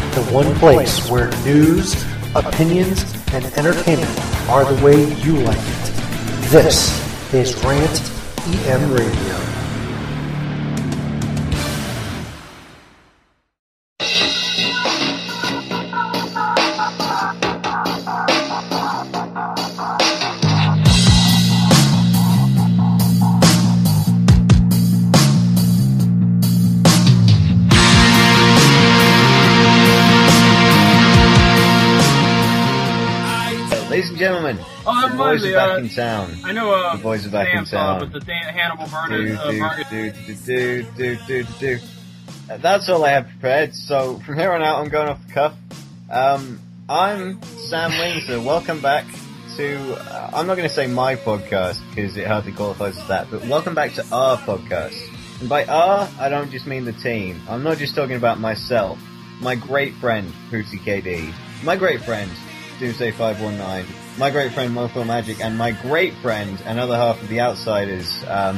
the one place where news, opinions, and entertainment are the way you like it. This is Rant EM Radio. Ladies and gentlemen, the boys are back in town. I know the boys are back in town. With the Hannibal Burner. That's all I have prepared. So from here on out, I'm going off the cuff. I'm Sam Windsor. Welcome back to. I'm not going to say my podcast because it hardly qualifies as that. But welcome back to our podcast. And by our, I don't just mean the team. I'm not just talking about myself. My great friend Pussy KD. My great friend Doomsday 519, my great friend Mofo Magic, and my great friend, another half of the Outsiders.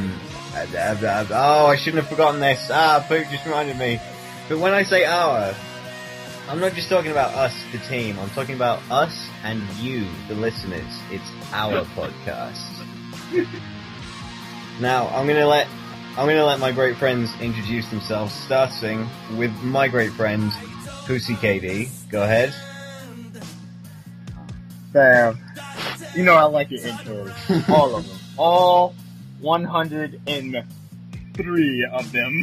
I shouldn't have forgotten this. Poop just reminded me. But when I say our, I'm not just talking about us, the team. I'm talking about us and you, the listeners. It's our podcast. Now, I'm gonna let my great friends introduce themselves, starting with my great friend Pussy KD. Go ahead. Sam, you know I like your intros. All of them. All 103 of them.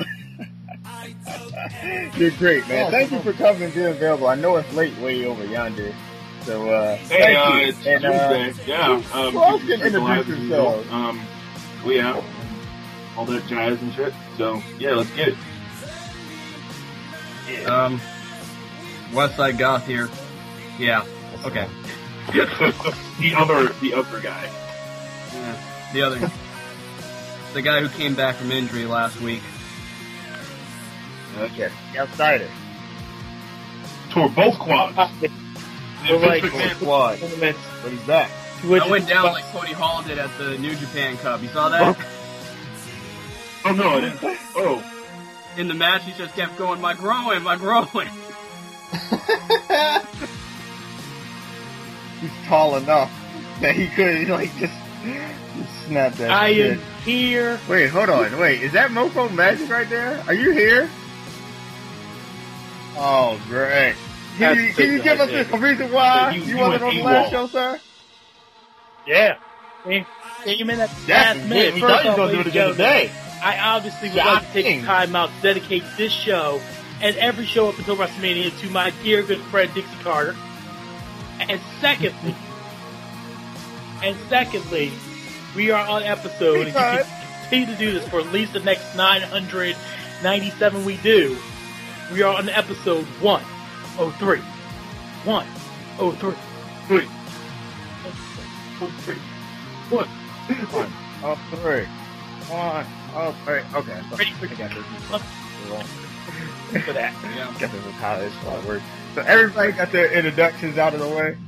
You're great, man. Thank you for coming and being available. I know it's late way over yonder. So, thank you. It's Tuesday. Yeah. Who else can introduce themselves? We have all that jazz and shit. So, yeah, let's get it. Yeah. Westside Goth here. Yeah. Okay. the other guy. Yeah, the other. The guy who came back from injury last week. Okay. The Outsider. Tore both quads. Quad. But he's back. I went down like Cody Hall did at the New Japan Cup. You saw that? Oh, no, I didn't. Oh. In the match, he just kept going, my groin. He's tall enough that he could, just snap that shit. am here. Wait, hold on. Wait, is that Mofo Magic right there? Are you here? Oh, great. Can you give us a reason why you wasn't on the last show, sir? Yeah. Came in at the last minute. We thought you were going to do it again today. I obviously would like to take time out to dedicate this show and every show up until WrestleMania to my dear good friend Dixie Carter. And secondly, we are on episode, and you can continue to do this for at least the next 997 we do. We are on episode 103. 103. 103. 103. Okay. Ready for that. Yeah. I guess this is how this works. So everybody got their introductions out of the way?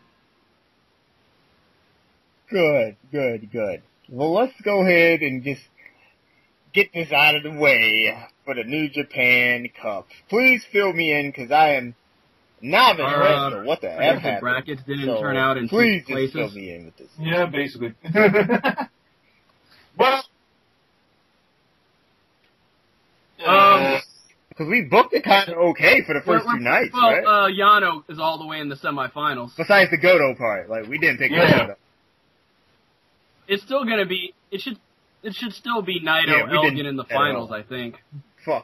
Good. Well, let's go ahead and just get this out of the way for the New Japan Cup. Please fill me in, because I am novice wrestler. What the F happened? The brackets didn't turn out in please two places. Just fill me in with this. Yeah, basically. Well, because we booked it kind of okay for the first two nights, right? Yano is all the way in the semifinals. Besides the Goto part, we didn't pick Goto. It's still gonna be. It should still be Naito Elgin in the finals, I think. Fuck.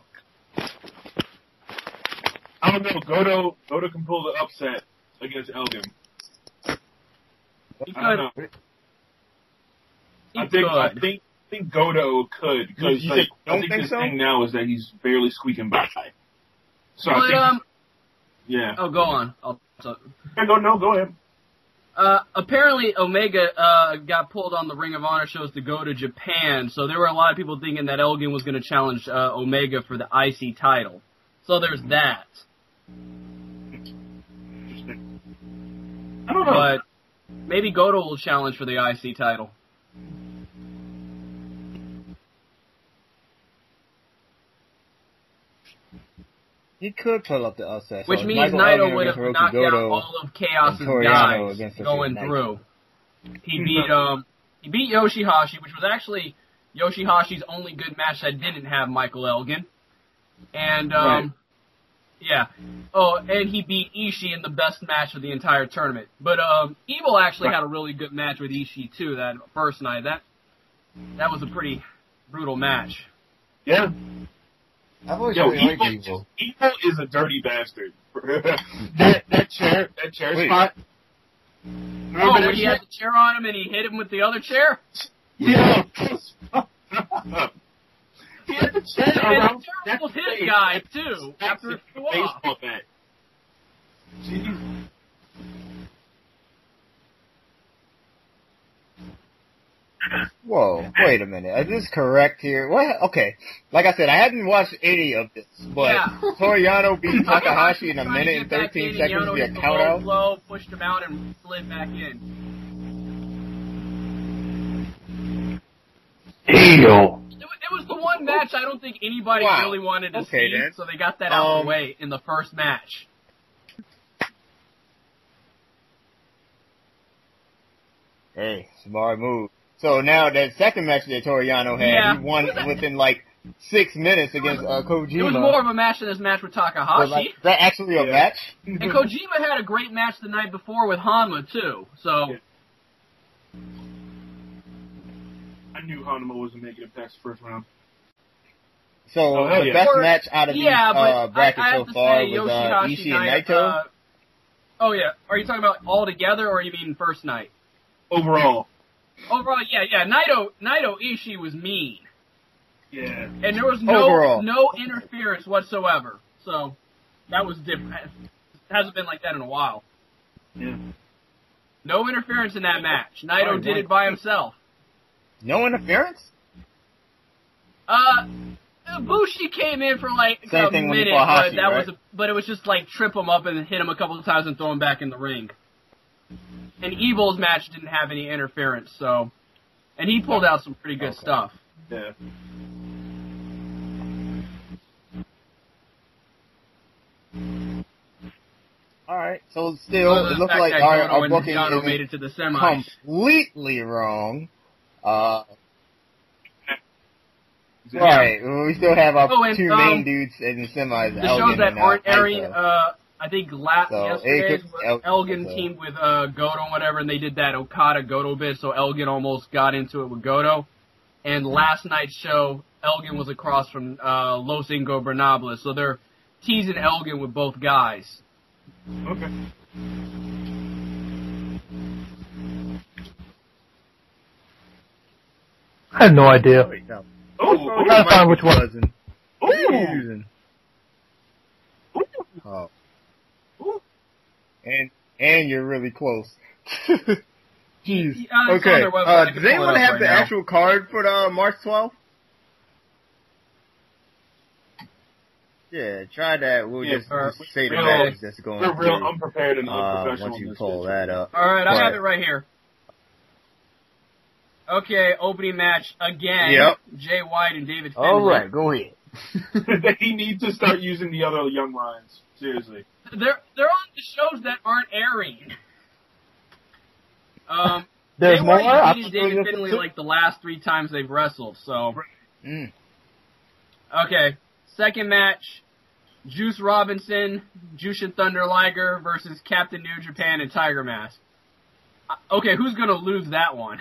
I don't know. Goto can pull the upset against Elgin. He I don't know. I think Goto could, because I think his thing now is that he's barely squeaking by. So I think, yeah. Oh, go on. Go ahead. Apparently Omega got pulled on the Ring of Honor shows to go to Japan, so there were a lot of people thinking that Elgin was going to challenge Omega for the IC title. So there's that. I don't know. But maybe Goto will challenge for the IC title. He could pull up the upset. Which so means Michael Naito Elgin would have against knocked Hiroki out Goto all of Chaos's and Toriano guys against the going Naito. through. He beat Yoshihashi, which was actually Yoshihashi's only good match that didn't have Michael Elgin. And, yeah. Oh, and he beat Ishii in the best match of the entire tournament. But, Evil actually had a really good match with Ishii, too, that first night. That was a pretty brutal match. Yeah. I've always really liked Evil. Evil is a dirty bastard. that chair spot. Oh, when he had the chair on him and he hit him with the other chair? Yeah. He had the chair around. And the chair almost hit a guy, too, after it flew off. Baseball bat. Jeez. Whoa, wait a minute. Is this correct here? What? Okay. Like I said, I hadn't watched any of this, but Toriano beat Takahashi in a minute and 13 seconds via count out. Low, pushed him out and slid back in. Deal. It was the one match I don't think anybody really wanted to see, then. so they got that out of the way in the first match. Hey, smart move. So now that second match that Toriano had, he won within like 6 minutes against Kojima. It was more of a match than his match with Takahashi. Is that actually a match? And Kojima had a great match the night before with Hanma, too, so... Yeah. I knew Hanma wasn't making it past the first round. So the best match out of these brackets so far was Ishii and Naito? Oh yeah. Are you talking about all together or you mean first night? Overall, yeah. Naito Ishii was mean. Yeah. And there was no interference whatsoever. So that was different. It hasn't been like that in a while. Yeah. No interference in that match. Naito did it by himself. No interference? Bushi came in for like Same a thing minute, Hashi, but it was just like trip him up and hit him a couple of times and throw him back in the ring. And Evil's match didn't have any interference, so, and he pulled out some pretty good stuff. Yeah. All right, so still, it looks like our booking is made it to the semis. Completely wrong. Right, we still have our two main dudes in the semis. The shows that aren't airing, I think yesterday Elgin teamed with Goto and whatever, and they did that Okada Goto bit, so Elgin almost got into it with Goto. And last night's show, Elgin was across from Los Ingobernables, so they're teasing Elgin with both guys. Okay. I have no idea. Oh, trying to find which one. Oh. And you're really close. Jeez. Okay. Does anyone have the actual card for March 12th? Yeah, try that. We'll just say the matches that's going on. We're real unprepared and unprofessional. Once you pull that up. Alright, I have it right here. Okay, opening match again. Yep. Jay White and David Finlay. Alright, go ahead. They need to start using the other young lions. Seriously. They're on the shows that aren't airing. There's Jay more? White beating David Finlay like the last 3 times they've wrestled, so. Okay, second match. Juice Robinson, Jushin Thunder Liger versus Captain New Japan and Tiger Mask. Okay, who's gonna lose that one?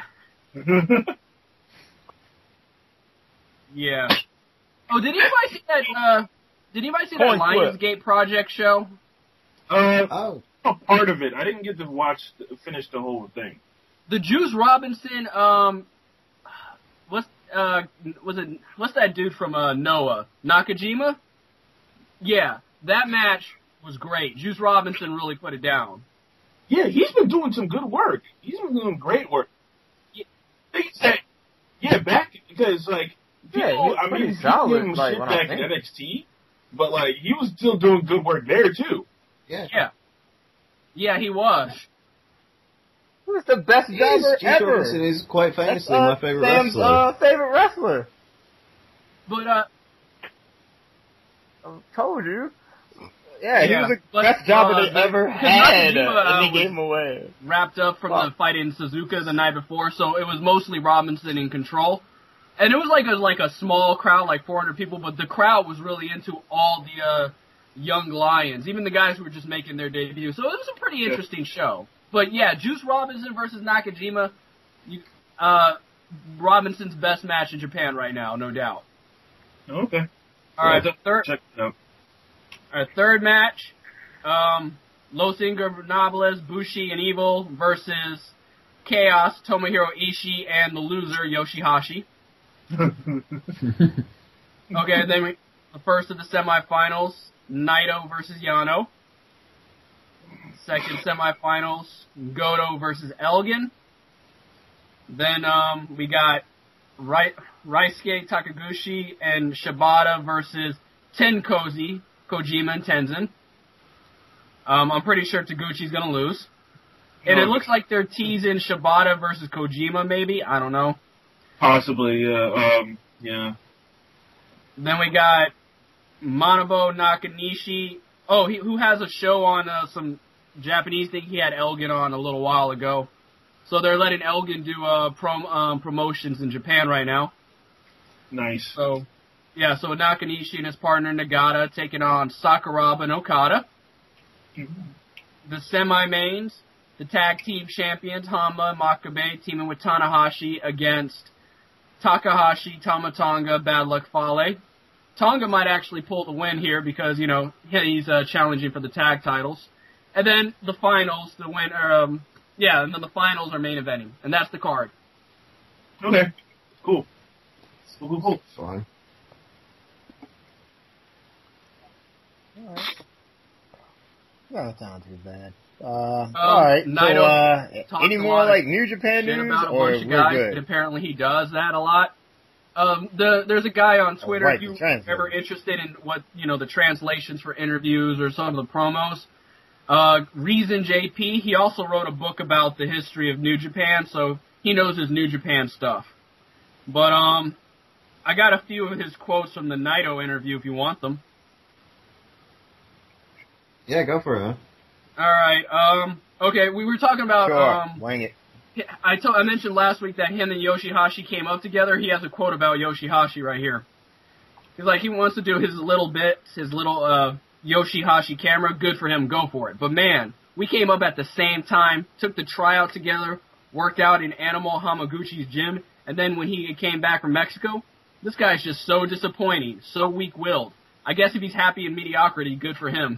Yeah. Oh, did anybody see that? Did anybody see that Lionsgate Project show? Part of it. I didn't get to finish the whole thing. The Juice Robinson, what's that dude from Noah? Nakajima? Yeah, that match was great. Juice Robinson really put it down. Yeah, he's been doing some good work. He's been doing great work. Back because people, I mean, people gave him shit back in NXT, but he was still doing good work there too. Yeah, he was. He was the best jobber ever. Robinson is quite famously my favorite Sam's, wrestler. Favorite wrestler. But I told you. Yeah, he was the best jobber they ever had, and he gave him away. Wrapped up from the fight in Suzuka the night before, so it was mostly Robinson in control. And it was like a small crowd, like 400 people, but the crowd was really into all the young lions, even the guys who were just making their debut. So it was a pretty interesting show. But yeah, Juice Robinson versus Nakajima, Robinson's best match in Japan right now, no doubt. Okay. All right, check it out. Our third match, Los Ingobernables, Bushi, and Evil versus Chaos, Tomohiro Ishii, and the loser, Yoshihashi. Okay, then the first of the semifinals, Naito versus Yano. Second semifinals, Goto versus Elgin. Then we got Raisuke Takaguchi and Shibata versus Tenkozy, Kojima and Tenzin. I'm pretty sure Taguchi's gonna lose. And it looks like they're teasing Shibata versus Kojima, maybe? I don't know. Possibly, yeah. Then we got Manabu Nakanishi. Oh, who has a show on some Japanese thing. He had Elgin on a little while ago. So they're letting Elgin do promotions in Japan right now. Nice. So, yeah, so Nakanishi and his partner Nagata taking on Sakuraba and Okada. The semi-mains, the tag team champions, Hanma and Makabe, teaming with Tanahashi against Takahashi, Tama Tonga, Bad Luck Fale. Tonga might actually pull the win here because, you know, he's challenging for the tag titles. And then the finals, and then the finals are main eventing. And that's the card. Okay. Cool. Cool. Fine. Alright. That sounds too bad. Alright, so, any more, like, New Japan news, or we're good? Apparently he does that a lot. There's a guy on Twitter, if you're ever interested in what, you know, the translations for interviews or some of the promos, Reason JP, he also wrote a book about the history of New Japan, so he knows his New Japan stuff. But, I got a few of his quotes from the Naito interview if you want them. Yeah, go for it, man. Alright, okay, we were talking about, wang it. I mentioned last week that him and Yoshihashi came up together. He has a quote about Yoshihashi right here. He's like, he wants to do his little bits, his little, Yoshihashi camera. Good for him, go for it. But man, we came up at the same time, took the tryout together, worked out in Animal Hamaguchi's gym, and then when he came back from Mexico, this guy's just so disappointing, so weak-willed. I guess if he's happy in mediocrity, good for him.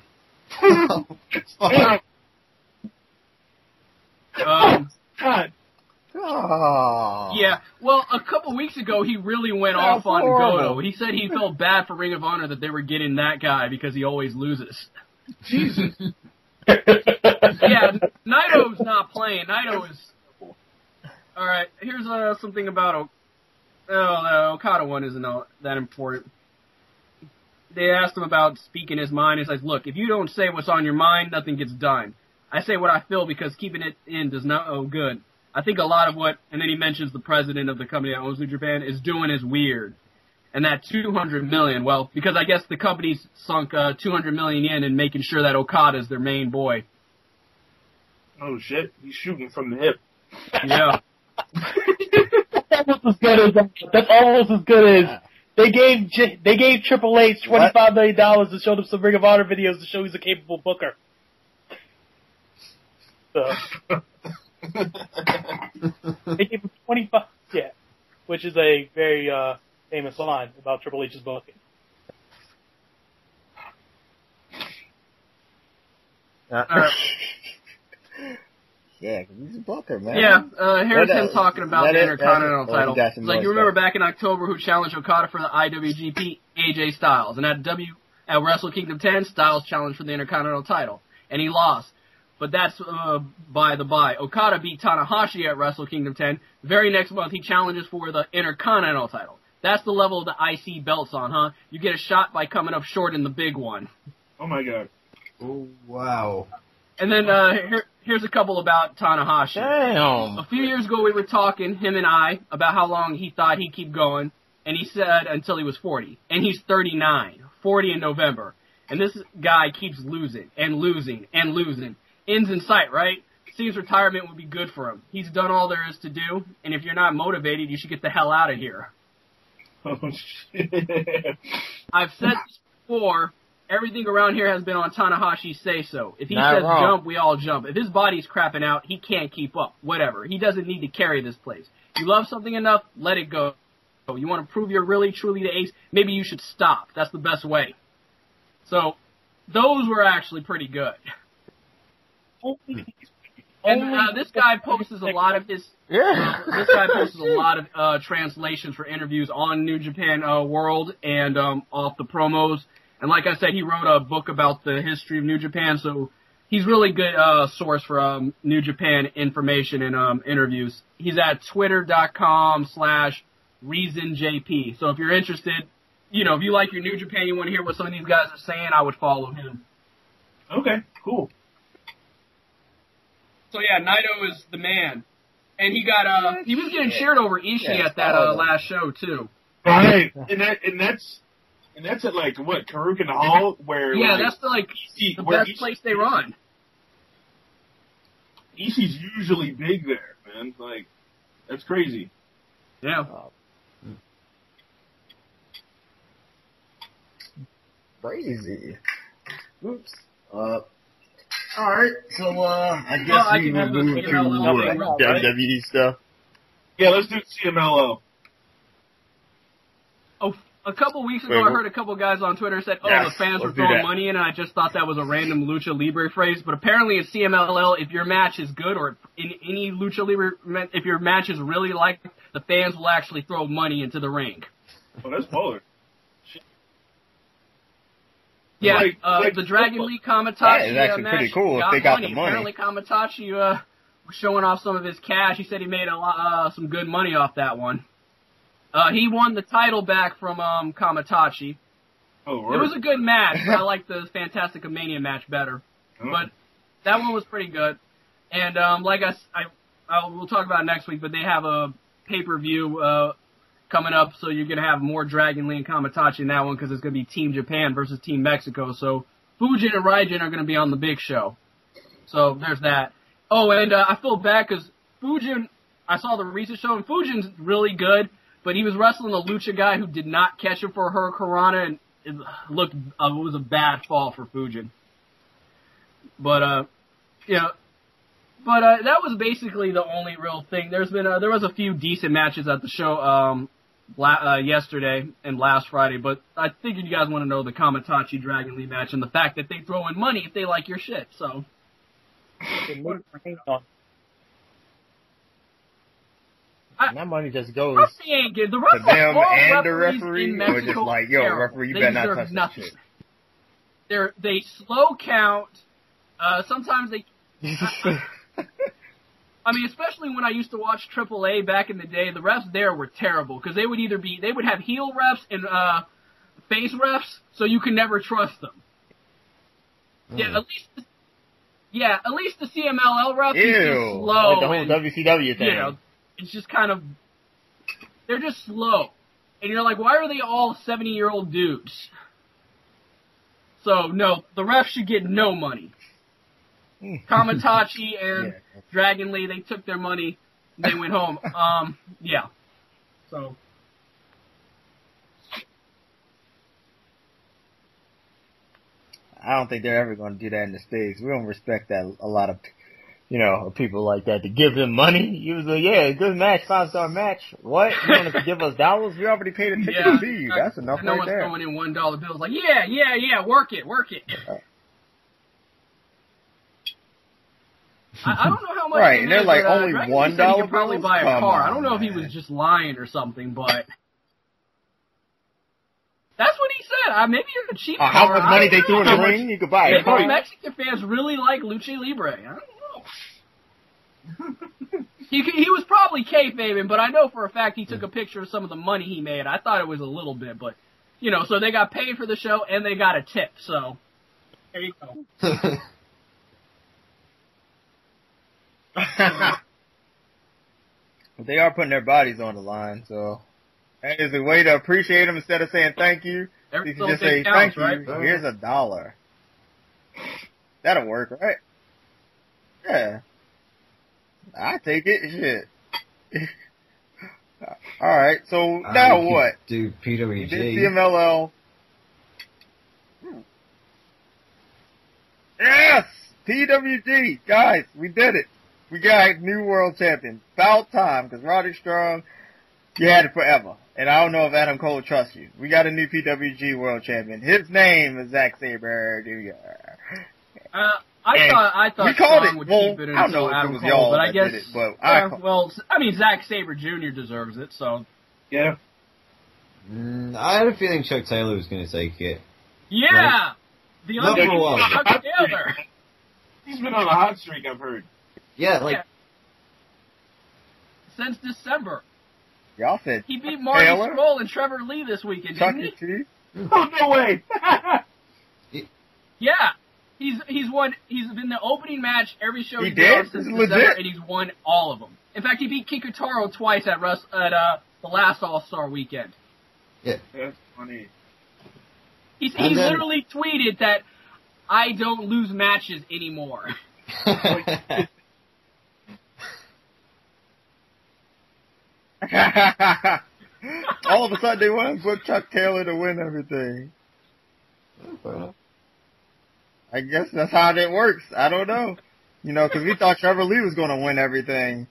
God. Oh. Yeah, well, a couple weeks ago, he really went off on Goto. He said he felt bad for Ring of Honor that they were getting that guy because he always loses. Jesus. Yeah, Naito's not playing. Naito is... Alright, here's something about... the Okada one isn't that important. They asked him about speaking his mind. He's like, look, if you don't say what's on your mind, nothing gets done. I say what I feel because keeping it in does not go good. I think a lot of what, and then he mentions the president of the company that owns New Japan, is doing is weird. And that $200 million, well, because I guess the company's sunk $200 million in making sure that Okada's their main boy. Oh shit, he's shooting from the hip. Yeah. That's almost as good as they gave Triple H $25 million to show them some Ring of Honor videos to show he's a capable booker. They gave him 25, which is a very famous line about Triple H's booking. Yeah, because he's a booker, man. Yeah, here's him talking about the Intercontinental title. It's like, you remember back in October who challenged Okada for the IWGP? AJ Styles. And at Wrestle Kingdom 10, Styles challenged for the Intercontinental title. And he lost. But that's by the by. Okada beat Tanahashi at Wrestle Kingdom 10. Very next month, he challenges for the Intercontinental title. That's the level of the IC belts on, huh? You get a shot by coming up short in the big one. Oh my god. Oh, wow. And then here's a couple about Tanahashi. Damn. A few years ago, we were talking, him and I, about how long he thought he'd keep going. And he said until he was 40. And he's 39. 40 in November. And this guy keeps losing and losing and losing. Ends in sight, right? Seems retirement would be good for him. He's done all there is to do, and if you're not motivated, you should get the hell out of here. Oh, shit. I've said this before. Everything around here has been on Tanahashi's say-so. If he Not says wrong. jump, we all jump. If his body's crapping out, he can't keep up. Whatever. He doesn't need to carry this place. You love something enough, let it go. You want to prove you're really, truly the ace, maybe you should stop. That's the best way. So, those were actually pretty good. And this guy posts a lot of his. This guy posts a lot of translations for interviews on New Japan World and off the promos. And like I said, he wrote a book about the history of New Japan, so he's really good source for New Japan information and interviews. He's at twitter.com/ReasonJP. So if you're interested, if you like your New Japan, you want to hear what some of these guys are saying, I would follow him. Okay, cool. So yeah, Naito is the man. And he got he was getting cheered over Ishii at that last show too. Right. And that's at like what, Karukan Hall, where that's the best place they run. Ishii's usually big there, man. Like, that's crazy. Yeah. Crazy. Oops. Alright, so I guess we can move to WWE stuff. Yeah, let's do CMLL. Oh, a couple weeks ago, I heard a couple guys on Twitter said, the fans were throwing money in, and I just thought that was a random Lucha Libre phrase. But apparently in CMLL, if your match is good, or in any Lucha Libre, if your match is really liked, the fans will actually throw money into the ring. Oh, that's baller. Yeah, the Dragon Lee Kamitachi that is actually match pretty cool got if they got money. the money. Apparently Kamitachi was showing off some of his cash. He said he made some good money off that one. He won the title back from Kamitachi. Oh, word. It was a good match, but I like the Fantastica Mania match better. Oh. But that one was pretty good. And like we'll talk about it next week, but they have a pay-per-view coming up, so you're going to have more Dragon Lee and Kamitachi in that one because it's going to be Team Japan versus Team Mexico. So Fujin and Raijin are going to be on the big show. So there's that. Oh, and I feel bad because Fujin, I saw the recent show, and Fujin's really good, but he was wrestling a Lucha guy who did not catch him for her Hurricanrana, and it was a bad fall for Fujin. But, that was basically the only real thing. There was a few decent matches at the show yesterday and last Friday, but I figured you guys want to know the Kamitachi Dragon Lee match and the fact that they throw in money if they like your shit. So. That money just goes they ain't good. The to them and the referee, or just like, yo, referee, you better not touch that shit. They slow count. Sometimes they. I mean, especially when I used to watch AAA back in the day, the refs there were terrible because they would have heel refs and face refs, so you can never trust them. Yeah, at least the CMLL refs is just slow. Like the whole WCW thing. It's just kind of they're just slow, and you're like, why are they all 70-year-old dudes? So no, the refs should get no money. Kamitachi and Dragon Lee, they took their money, they went home. Yeah. So. I don't think they're ever going to do that in the States. We don't respect that a lot of, people like that to give them money. Usually, good match, 5-star match. What? You want to give us dollars? We already paid a ticket to see you. That's enough right there. No one's throwing in $1 bills like, work it. I don't know how much. Right, and they're like only $1 bills. You could probably buy a car. I don't know if he was just lying or something, but that's what he said. Maybe you're a cheap car. How much money they threw in the ring? You could buy a car. Maybe Mexican fans really like Lucha Libre. I don't know. He was probably kayfabing, but I know for a fact he took a picture of some of the money he made. I thought it was a little bit, but so they got paid for the show and they got a tip. So there you go. But they are putting their bodies on the line, so that is a way to appreciate them instead of saying thank you. You can just say, thank you, here's $1. That'll work, right? Yeah. I take it, shit. Alright, so now what? Do PWG. You did CMLL. Yes! PWG! Guys, we did it. We got a new world champion. About time, because Roderick Strong, you had it forever. And I don't know if Adam Cole trusts you. We got a new PWG world champion. His name is Zack Sabre Jr. I thought Strong would keep it until Adam Cole, but I guess, Zack Sabre Jr. deserves it, so. Yeah. I had a feeling Chuck Taylor was going to take it. Yeah! The other one, Chuck Taylor. He's been on a hot streak, I've heard. Yeah, since December. Y'all said he beat Marty Scurll and Trevor Lee this weekend, didn't he? Oh, no way! Yeah. He's been the opening match every show he's been on since December, and he's won all of them. In fact, he beat Kikutaro twice at the last All-Star weekend. Yeah. That's funny. He literally tweeted that I don't lose matches anymore. All of a sudden they want to book Chuck Taylor to win everything. I guess that's how it works. I don't know. Because we thought Trevor Lee was going to win everything.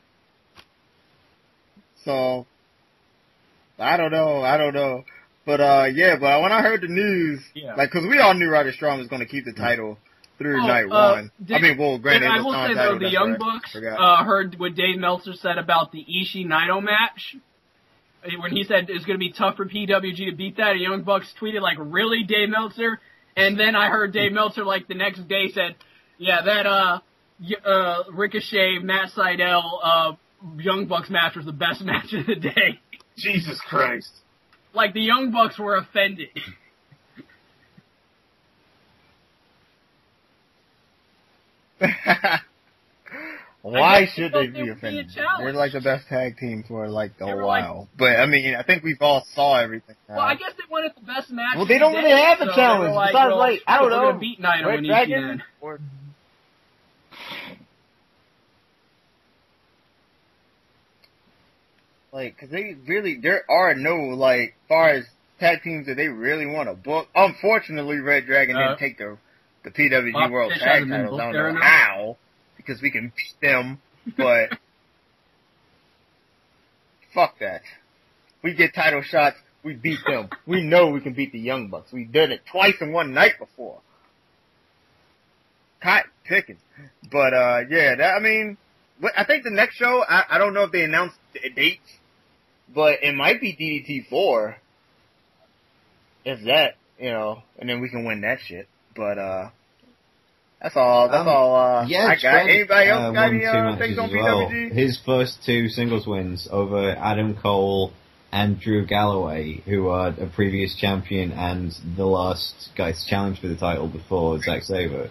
So, I don't know. But, but when I heard the news, because we all knew Roderick Strong was going to keep the title through night one. Granted, I will say, though, the Young Bucks heard what Dave Meltzer said about the Ishii-Naito match. When he said it was going to be tough for PWG to beat that, and Young Bucks tweeted, really, Dave Meltzer? And then I heard Dave Meltzer, the next day said, yeah, that, Ricochet, Matt Sydal, Young Bucks match was the best match of the day. Jesus Christ. The Young Bucks were offended. Why should they be offended? They're the best tag team for a while. But I think we've all saw everything now. Well, I guess they wanted the best match. Well, they don't really have a challenge. Besides, I don't know. We're gonna beat Naito and Ishii then. Because there are no, far as tag teams that they really want to book. Unfortunately, Red Dragon didn't take the PWG World Tag titles. I don't know how, because we can beat them, but fuck that. We get title shots, we beat them. We know we can beat the Young Bucks. We did it twice in one night before. Cotton pickings. But, I think the next show, I don't know if they announced the dates, but it might be DDT 4. If that, and then we can win that shit. But, that's all I got. Anybody else got any things on PWG? His first two singles wins over Adam Cole and Drew Galloway, who are a previous champion and the last guy to challenge for the title before Zack Sabre.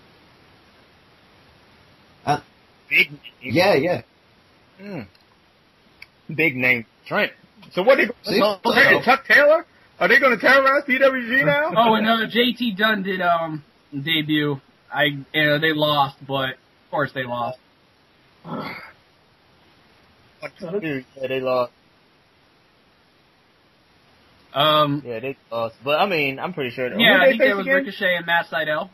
Big name. Yeah. Big name. Trent. So what are they going to Chuck Taylor? Are they going to terrorize PWG now? Oh, and JT Dunn did debut. They lost, but of course they lost. Yeah, they lost. Yeah, they lost. But I'm pretty sure. Yeah, I think it was Ricochet and Matt Sydal.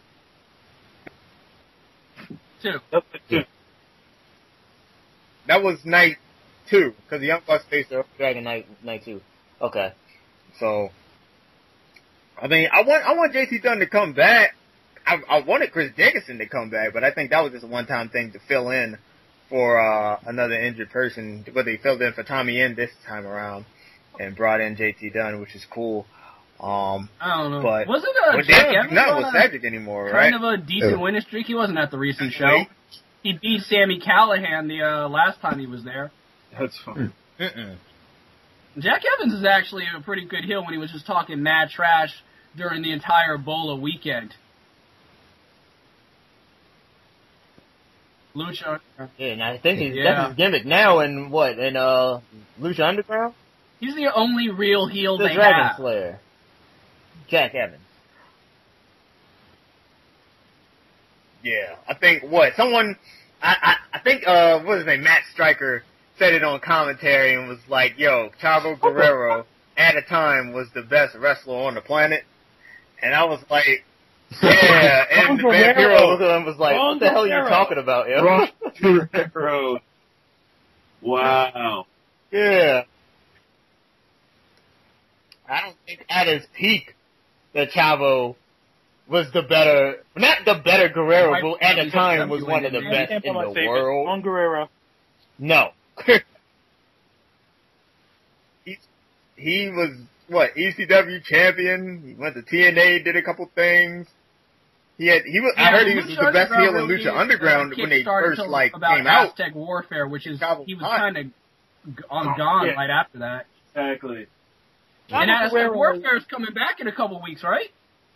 Two. That was night 2, because the Young Bucks faced the Dragon night 2. Okay. So, I want JT Dunn to come back. I wanted Chris Dickinson to come back, but I think that was just a one-time thing to fill in for another injured person. But they filled in for Tommy End this time around and brought in JT Dunn, which is cool. I don't know. But wasn't Jack Evans not with Cedric anymore, right? Kind of a decent winning streak. He wasn't at the recent show. He beat Sami Callihan the last time he was there. That's fun. Jack Evans is actually a pretty good heel when he was just talking mad trash during the entire Bola weekend. Lucha. Yeah, and I think that's his gimmick now in Lucha Underground? He's the only real heel the they Dragon have. Slayer. Jack Evans. Yeah, I think what was his name? Matt Stryker said it on commentary and was like, "Yo, Chavo Guerrero at a time was the best wrestler on the planet," and I was like, "Yeah." And Vampiro looked at him and was like, "What the hell are you talking about, yo?" Guerrero. Wow. Yeah. I don't think at his peak that Chavo was not the better Guerrero, but at the time was one of the best in the world. On Guerrero. No. he was, ECW champion. He went to TNA, did a couple things. I heard he was the best heel in Lucha Underground when they first, came out. Aztec Warfare, which is, he was kind of gone right after that. Exactly. And Aztec Warfare is coming back in a couple weeks, right?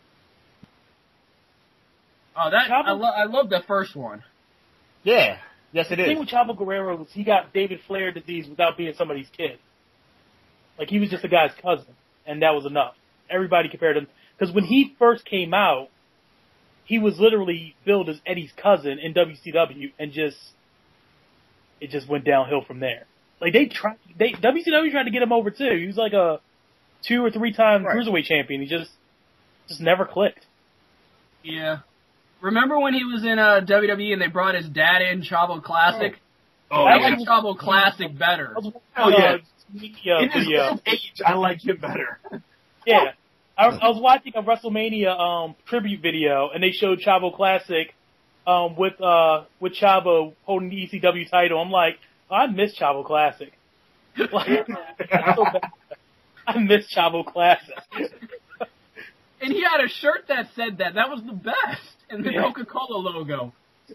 Oh, I love the first one. Yeah. Yes, it is. The thing with Chavo Guerrero was he got David Flair disease without being somebody's kid. Like, he was just a guy's cousin, and that was enough. Everybody compared him. Because when he first came out, he was literally billed as Eddie's cousin in WCW, and it just went downhill from there. Like, WCW tried to get him over, too. He was like a 2 or 3 time Cruiserweight champion. He just never clicked. Yeah. Remember when he was in WWE and they brought his dad in, Chavo Classic? I like Chavo Classic better. Oh, yeah. In his old age, I like him better. Yeah. I was watching a WrestleMania tribute video, and they showed Chavo Classic with Chavo holding the ECW title. I'm like, I miss Chavo Classic. Like, that's so bad. I miss Chavo Classic. And he had a shirt that said that. That was the best. And the Coca-Cola logo.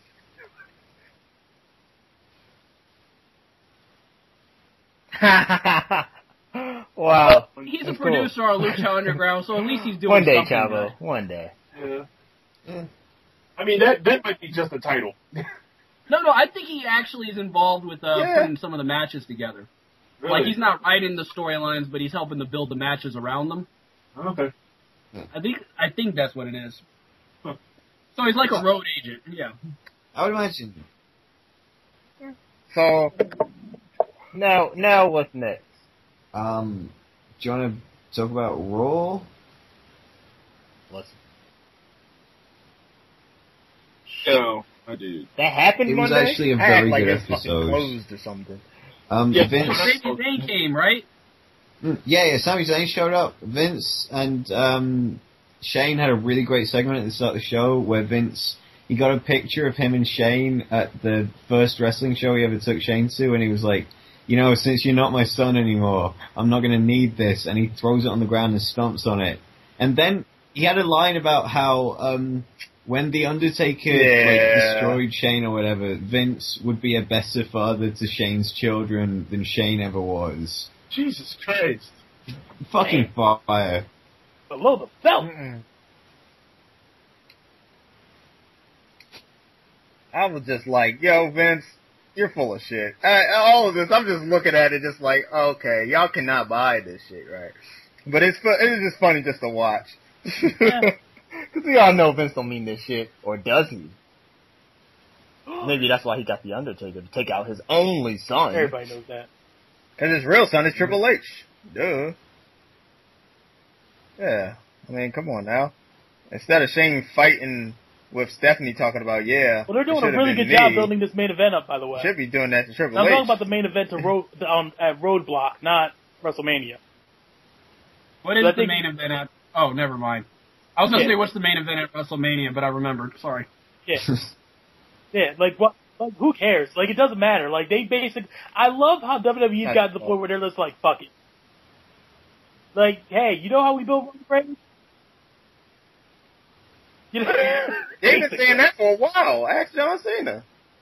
Wow. He's a producer on Lucha Underground, so at least he's doing one day, something. Chavo. Good. One day. Yeah. I mean, that might be just a title. No, I think he actually is involved with putting some of the matches together. Really? Like, he's not writing the storylines, but he's helping to build the matches around them. Okay. I think that's what it is. Huh. So he's like a road agent, yeah. I would imagine. So, now what's next? Do you want to talk about Raw? No, I do. That happened It was Monday? actually a very good it's episode. Closed or something. Vince. Sami Zayn came, right? Yeah, Sami Zayn showed up. Vince and Shane had a really great segment at the start of the show where Vince, he got a picture of him and Shane at the first wrestling show he ever took Shane to, and he was like, since you're not my son anymore, I'm not going to need this, and he throws it on the ground and stomps on it. And then he had a line about how when The Undertaker destroyed Shane or whatever, Vince would be a better father to Shane's children than Shane ever was. Jesus Christ. Fucking fire. Below the belt. I was just like, yo, Vince, you're full of shit. All of this, I'm just looking at it just like, okay, y'all cannot buy this shit, right? But it's just funny just to watch. Because we all know Vince don't mean this shit, or does he? Maybe that's why he got The Undertaker, to take out his only son. Everybody knows that. Because his real son is Triple H. Duh. Yeah. I mean, come on now. Instead of Shane fighting with Stephanie talking about, well, they're doing a really good job building this main event up, by the way. Should be doing that to Triple H. I'm talking about the main event at Roadblock, not WrestleMania. What is the main event at? Oh, never mind. I was going to say, what's the main event at WrestleMania, but I remembered. Sorry. Yeah. Yeah, like, what? Like, who cares? Like, it doesn't matter. Like, I love how WWE's got to the point where they're just like, fuck it. Like, hey, you know how we build Roman Reigns? They've been saying that for a while. Ask John Cena.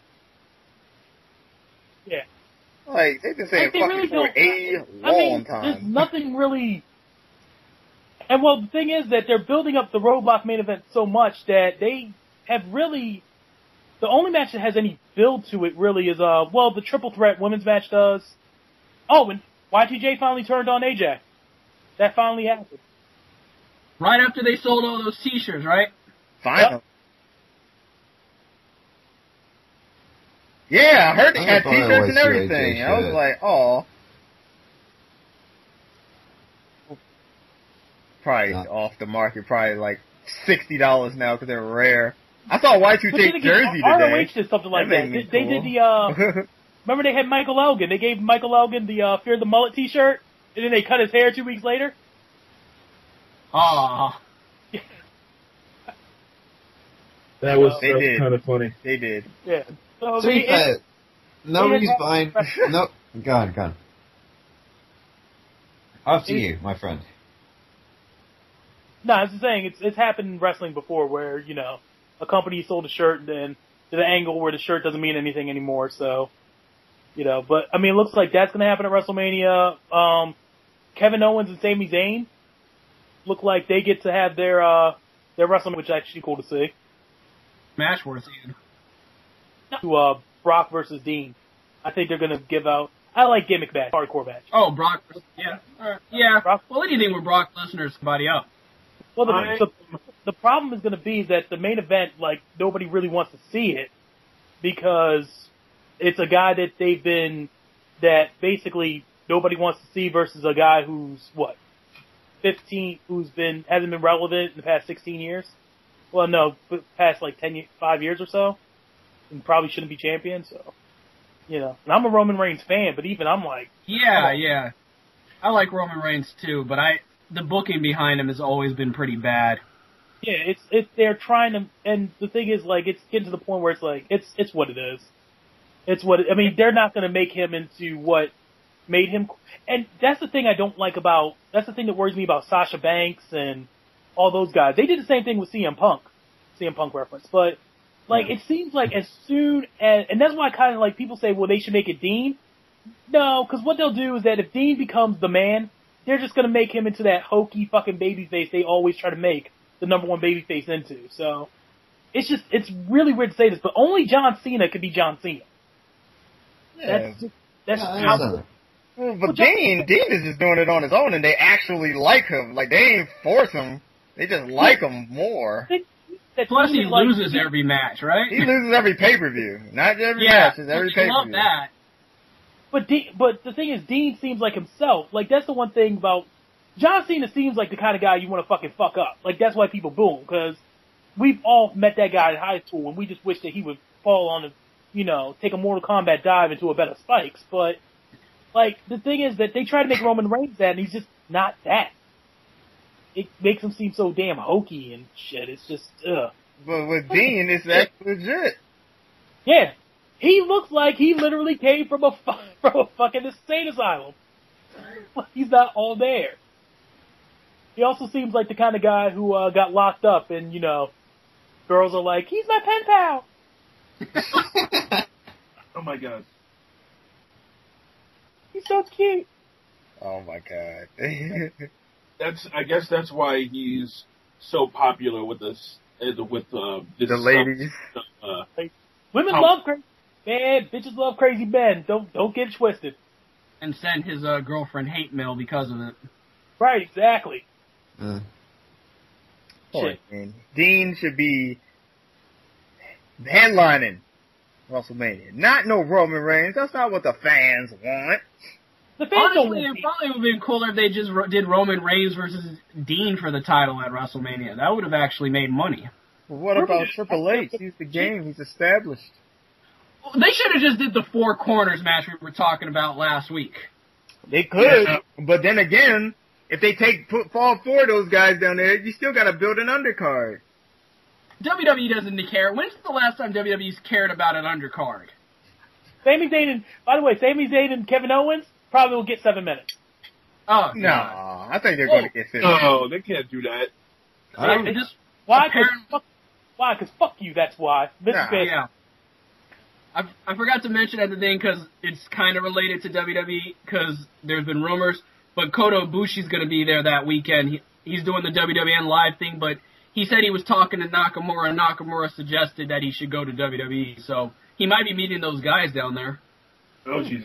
Yeah. Like, they've been saying fucking for a long time. There's nothing really... And, well, the thing is that they're building up the Roadblock main event so much that they have really... The only match that has any build to it really is, the Triple Threat women's match does. Oh, and Y2J finally turned on AJ. That finally happened. Right after they sold all those T-shirts, right? Finally. Yep. Yeah, I heard they had T-shirts and everything. I was like, oh. Probably off the market, probably like $60 now because they're rare. I saw Y2K jersey today. ROH did something like that. They did the, remember they had Michael Elgin. They gave Michael Elgin the Fear the Mullet T-shirt, and then they cut his hair 2 weeks later. Ah. That was kind of funny. They did. Yeah. So nobody's buying. No, go on. Up to you, my friend. No, I was just saying, it's happened in wrestling before where, a company sold a shirt and then to the angle where the shirt doesn't mean anything anymore, so, but, I mean, it looks like that's gonna happen at WrestleMania. Kevin Owens and Sami Zayn look like they get to have their WrestleMania, which is actually cool to see. Match worth seeing. To, Brock versus Dean. I think they're gonna give out, I like gimmick match, hardcore match. Oh, Brock, yeah. Yeah. Brock, well, anything with Brock Lesnar's somebody up. Well, the problem is going to be that the main event, like, nobody really wants to see it because it's a guy that basically nobody wants to see versus a guy who's, 15, hasn't been relevant in the past 16 years? Well, no, past like 5 years or so, and probably shouldn't be champion, so, And I'm a Roman Reigns fan, but even I'm like... Yeah. I like Roman Reigns too, but the booking behind him has always been pretty bad. Yeah, they're trying to, and the thing is, like, it's getting to the point where it's like, it's what it is. I mean, they're not gonna make him into what made him, and that's the thing that's the thing that worries me about Sasha Banks and all those guys. They did the same thing with CM Punk reference, but, like, it seems like as soon as, and that's why kind of like people say, well, they should make it Dean. No, because what they'll do is that if Dean becomes the man, they're just going to make him into that hokey fucking babyface they always try to make the number one babyface into. So, it's really weird to say this, but only John Cena could be John Cena. Yeah. That's how... But Dean is just doing it on his own, and they actually like him. Like, they ain't force him. They just like him more. Plus, he loses every match, right? He loses every pay-per-view. Not every match, it's every pay-per-view. I love that. But the thing is, Dean seems like himself. Like, that's the one thing about... John Cena seems like the kind of guy you want to fucking fuck up. Like, that's why people boo him, because we've all met that guy in high school, and we just wish that he would fall on take a Mortal Kombat dive into a bed of spikes. But, like, the thing is that they try to make Roman Reigns that, and he's just not that. It makes him seem so damn hokey and shit. It's just, ugh. But with Dean, it's actually legit. Yeah. He looks like he literally came from a fucking insane asylum. He's not all there. He also seems like the kind of guy who got locked up and, girls are like, he's my pen pal. Oh my god. He's so cute. Oh my god. I guess that's why he's so popular with this the ladies. Women love crazy man. Bitches love crazy men. Don't get it twisted. And send his girlfriend hate mail because of it. Right, exactly. Shit. Dean should be headlining WrestleMania. Not no Roman Reigns. That's not what the fans want. The fans honestly, it probably would have been cooler if they just did Roman Reigns versus Dean for the title at WrestleMania. That would have actually made money. Well, what about Triple H? He's the game. He's established. Well, they should have just did the Four Corners match we were talking about last week. They could, but then again, if they put all four of those guys down there, you still got to build an undercard. WWE doesn't care. When's the last time WWE's cared about an undercard? Sami Zayn and Kevin Owens probably will get 7 minutes. Oh, no, I think they're going to get 50. No, they can't do that. Why? Because fuck you, that's why. Yeah. I forgot to mention at the thing because it's kind of related to WWE because there's been rumors, but Kota Ibushi's going to be there that weekend. He's doing the WWN live thing, but he said he was talking to Nakamura, and Nakamura suggested that he should go to WWE, so he might be meeting those guys down there. Oh, Jesus.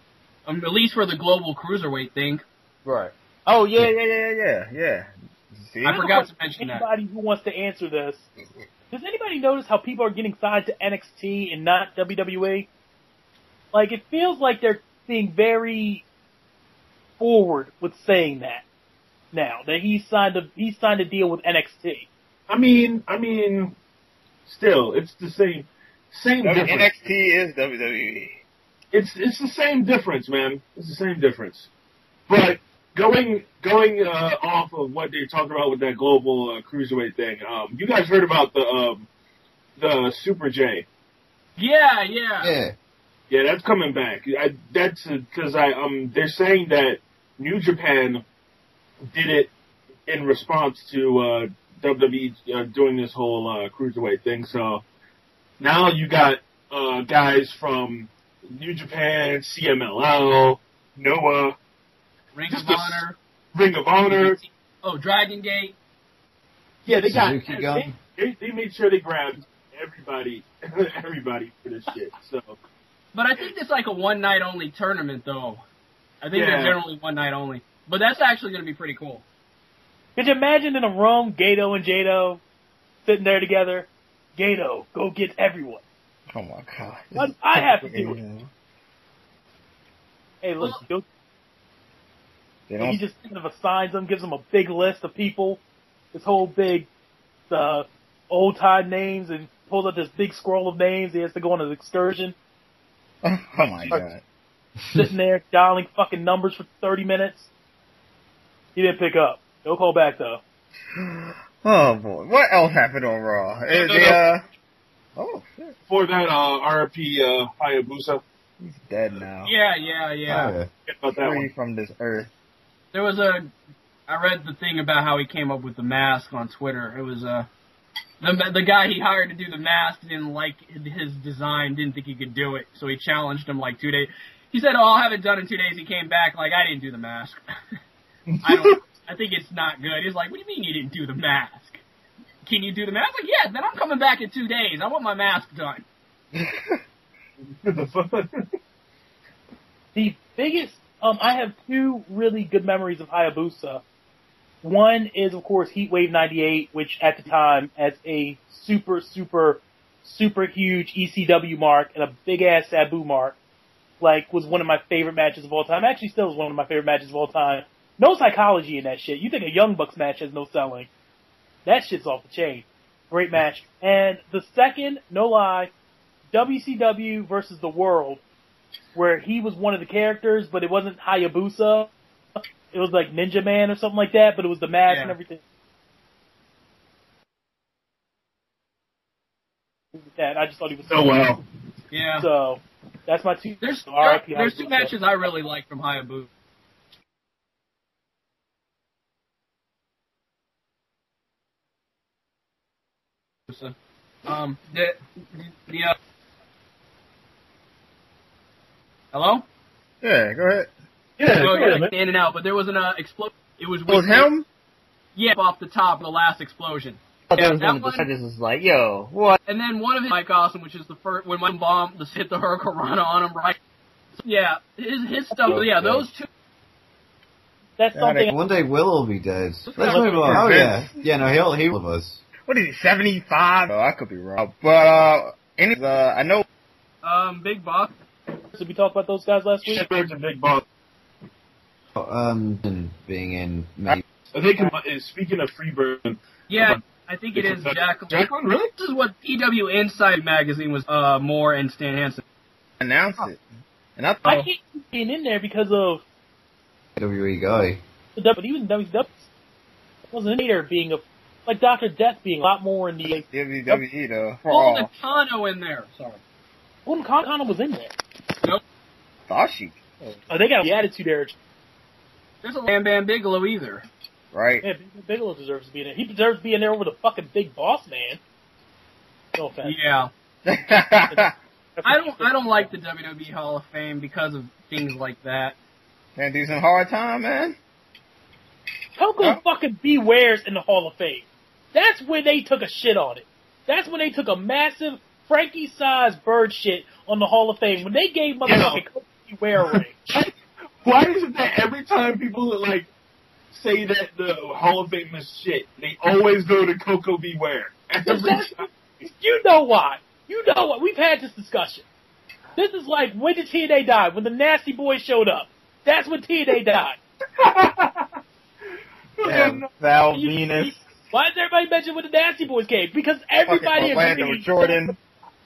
At least for the global cruiserweight thing. Right. Oh, yeah. I forgot to mention that. Anybody who wants to answer this, does anybody notice how people are getting signed to NXT and not WWE? Like, it feels like they're being very forward with saying that now, that he signed a deal with NXT. I mean, still, it's the same difference. NXT is WWE. It's the same difference, man. It's the same difference. But going off of what they're talking about with that global cruiserweight thing, you guys heard about the Super J? Yeah. Yeah, that's coming back. That's because they're saying that New Japan did it in response to WWE doing this whole cruiserweight thing. So now you got guys from New Japan, CMLL, Noah, Ring of Honor. Oh, Dragon Gate. Yeah, they made sure they grabbed everybody for this shit. So. But I think it's like a one-night only tournament, though. I think they're generally one night only. But that's actually going to be pretty cool. Could you imagine in a room, Gato and Jado sitting there together? Gato, go get everyone. Oh my god. What I have to do it. Hey, look, he just kind of assigns them, gives them a big list of people, this whole big old-time names, and pulls up this big scroll of names. He has to go on an excursion. Oh my god. Sitting there dialing fucking numbers for 30 minutes. He didn't pick up. No call back, though. Oh boy. What else happened on Raw? Oh, shit. For that, RP Hayabusa. He's dead now. Yeah. Free from this earth. There was I read the thing about how he came up with the mask on Twitter. It was, the guy he hired to do the mask didn't like his design, didn't think he could do it, so he challenged him like 2 days. He said, I'll have it done in 2 days. He came back like, I didn't do the mask. I think it's not good. He's like, what do you mean you didn't do the mask? Can you do the mask? Like, yeah, then I'm coming back in 2 days. I want my mask done. The biggest, I have two really good memories of Hayabusa. One is, of course, Heatwave 98, which at the time, as a super, super, super huge ECW mark and a big-ass Sabu mark, like, was one of my favorite matches of all time. Actually, still is one of my favorite matches of all time. No psychology in that shit. You think a Young Bucks match has no selling. That shit's off the chain. Great match. And the second, no lie, WCW versus The World, where he was one of the characters, but it wasn't Hayabusa. It was like Ninja Man or something like that, but it was the mask and everything. That I just thought he was. Oh wow. Yeah. So that's my two. There's two matches I really like from Hayabusa. Hello? Yeah, go ahead. Yeah, in and out, but there was an explosion. It was him? Yeah, off the top, the last explosion. Oh, that was one of the judges was like, yo, what? And then one of his Mike Awesome, which is the first, when Mike Bomb hit the Hurricanrana on him, right? Yeah, his stuff, those two. That's something. One day Will will be dead. Oh yeah. Yeah, no, he'll love us. What is he, 75? Oh, I could be wrong. But, I know. Big Boss. Did we talk about those guys last week? Shepard's a Big Boss. Being in. I think, speaking of Freebird. Yeah, I think it is Jacqueline. Jacqueline, really? This is what PW Inside magazine was, Moore and Stan Hansen. Announced it. And I can't keep being in there because of. WWE guy. But even WCW wasn't in there being like Dr. Death being a lot more in the WWE though. Golden Kano in there. Sorry. Golden Kano was in there. Nope. Thought she. Oh, they got the attitude era. There's a Bam Bam Bigelow either. Right. Yeah, Bigelow deserves to be in there. He deserves to be in there over the fucking Big Boss Man. No offense. Yeah. I don't like the WWE Hall of Fame because of things like that. Man, do some hard time, man. How come fucking Beware's in the Hall of Fame? That's when they took a shit on it. That's when they took a massive Frankie-sized bird shit on the Hall of Fame. When they gave motherfucking Beware a ring. Why is it that every time people like say that the Hall of Fame is shit, they always go to Coco Beware. Every time. You know why. You know what? We've had this discussion. This is like, when did TNA die? When the Nasty Boys showed up. That's when TNA died. Val Venus. Why does everybody mention when the Nasty Boys came? Because everybody Orlando agrees. Jordan.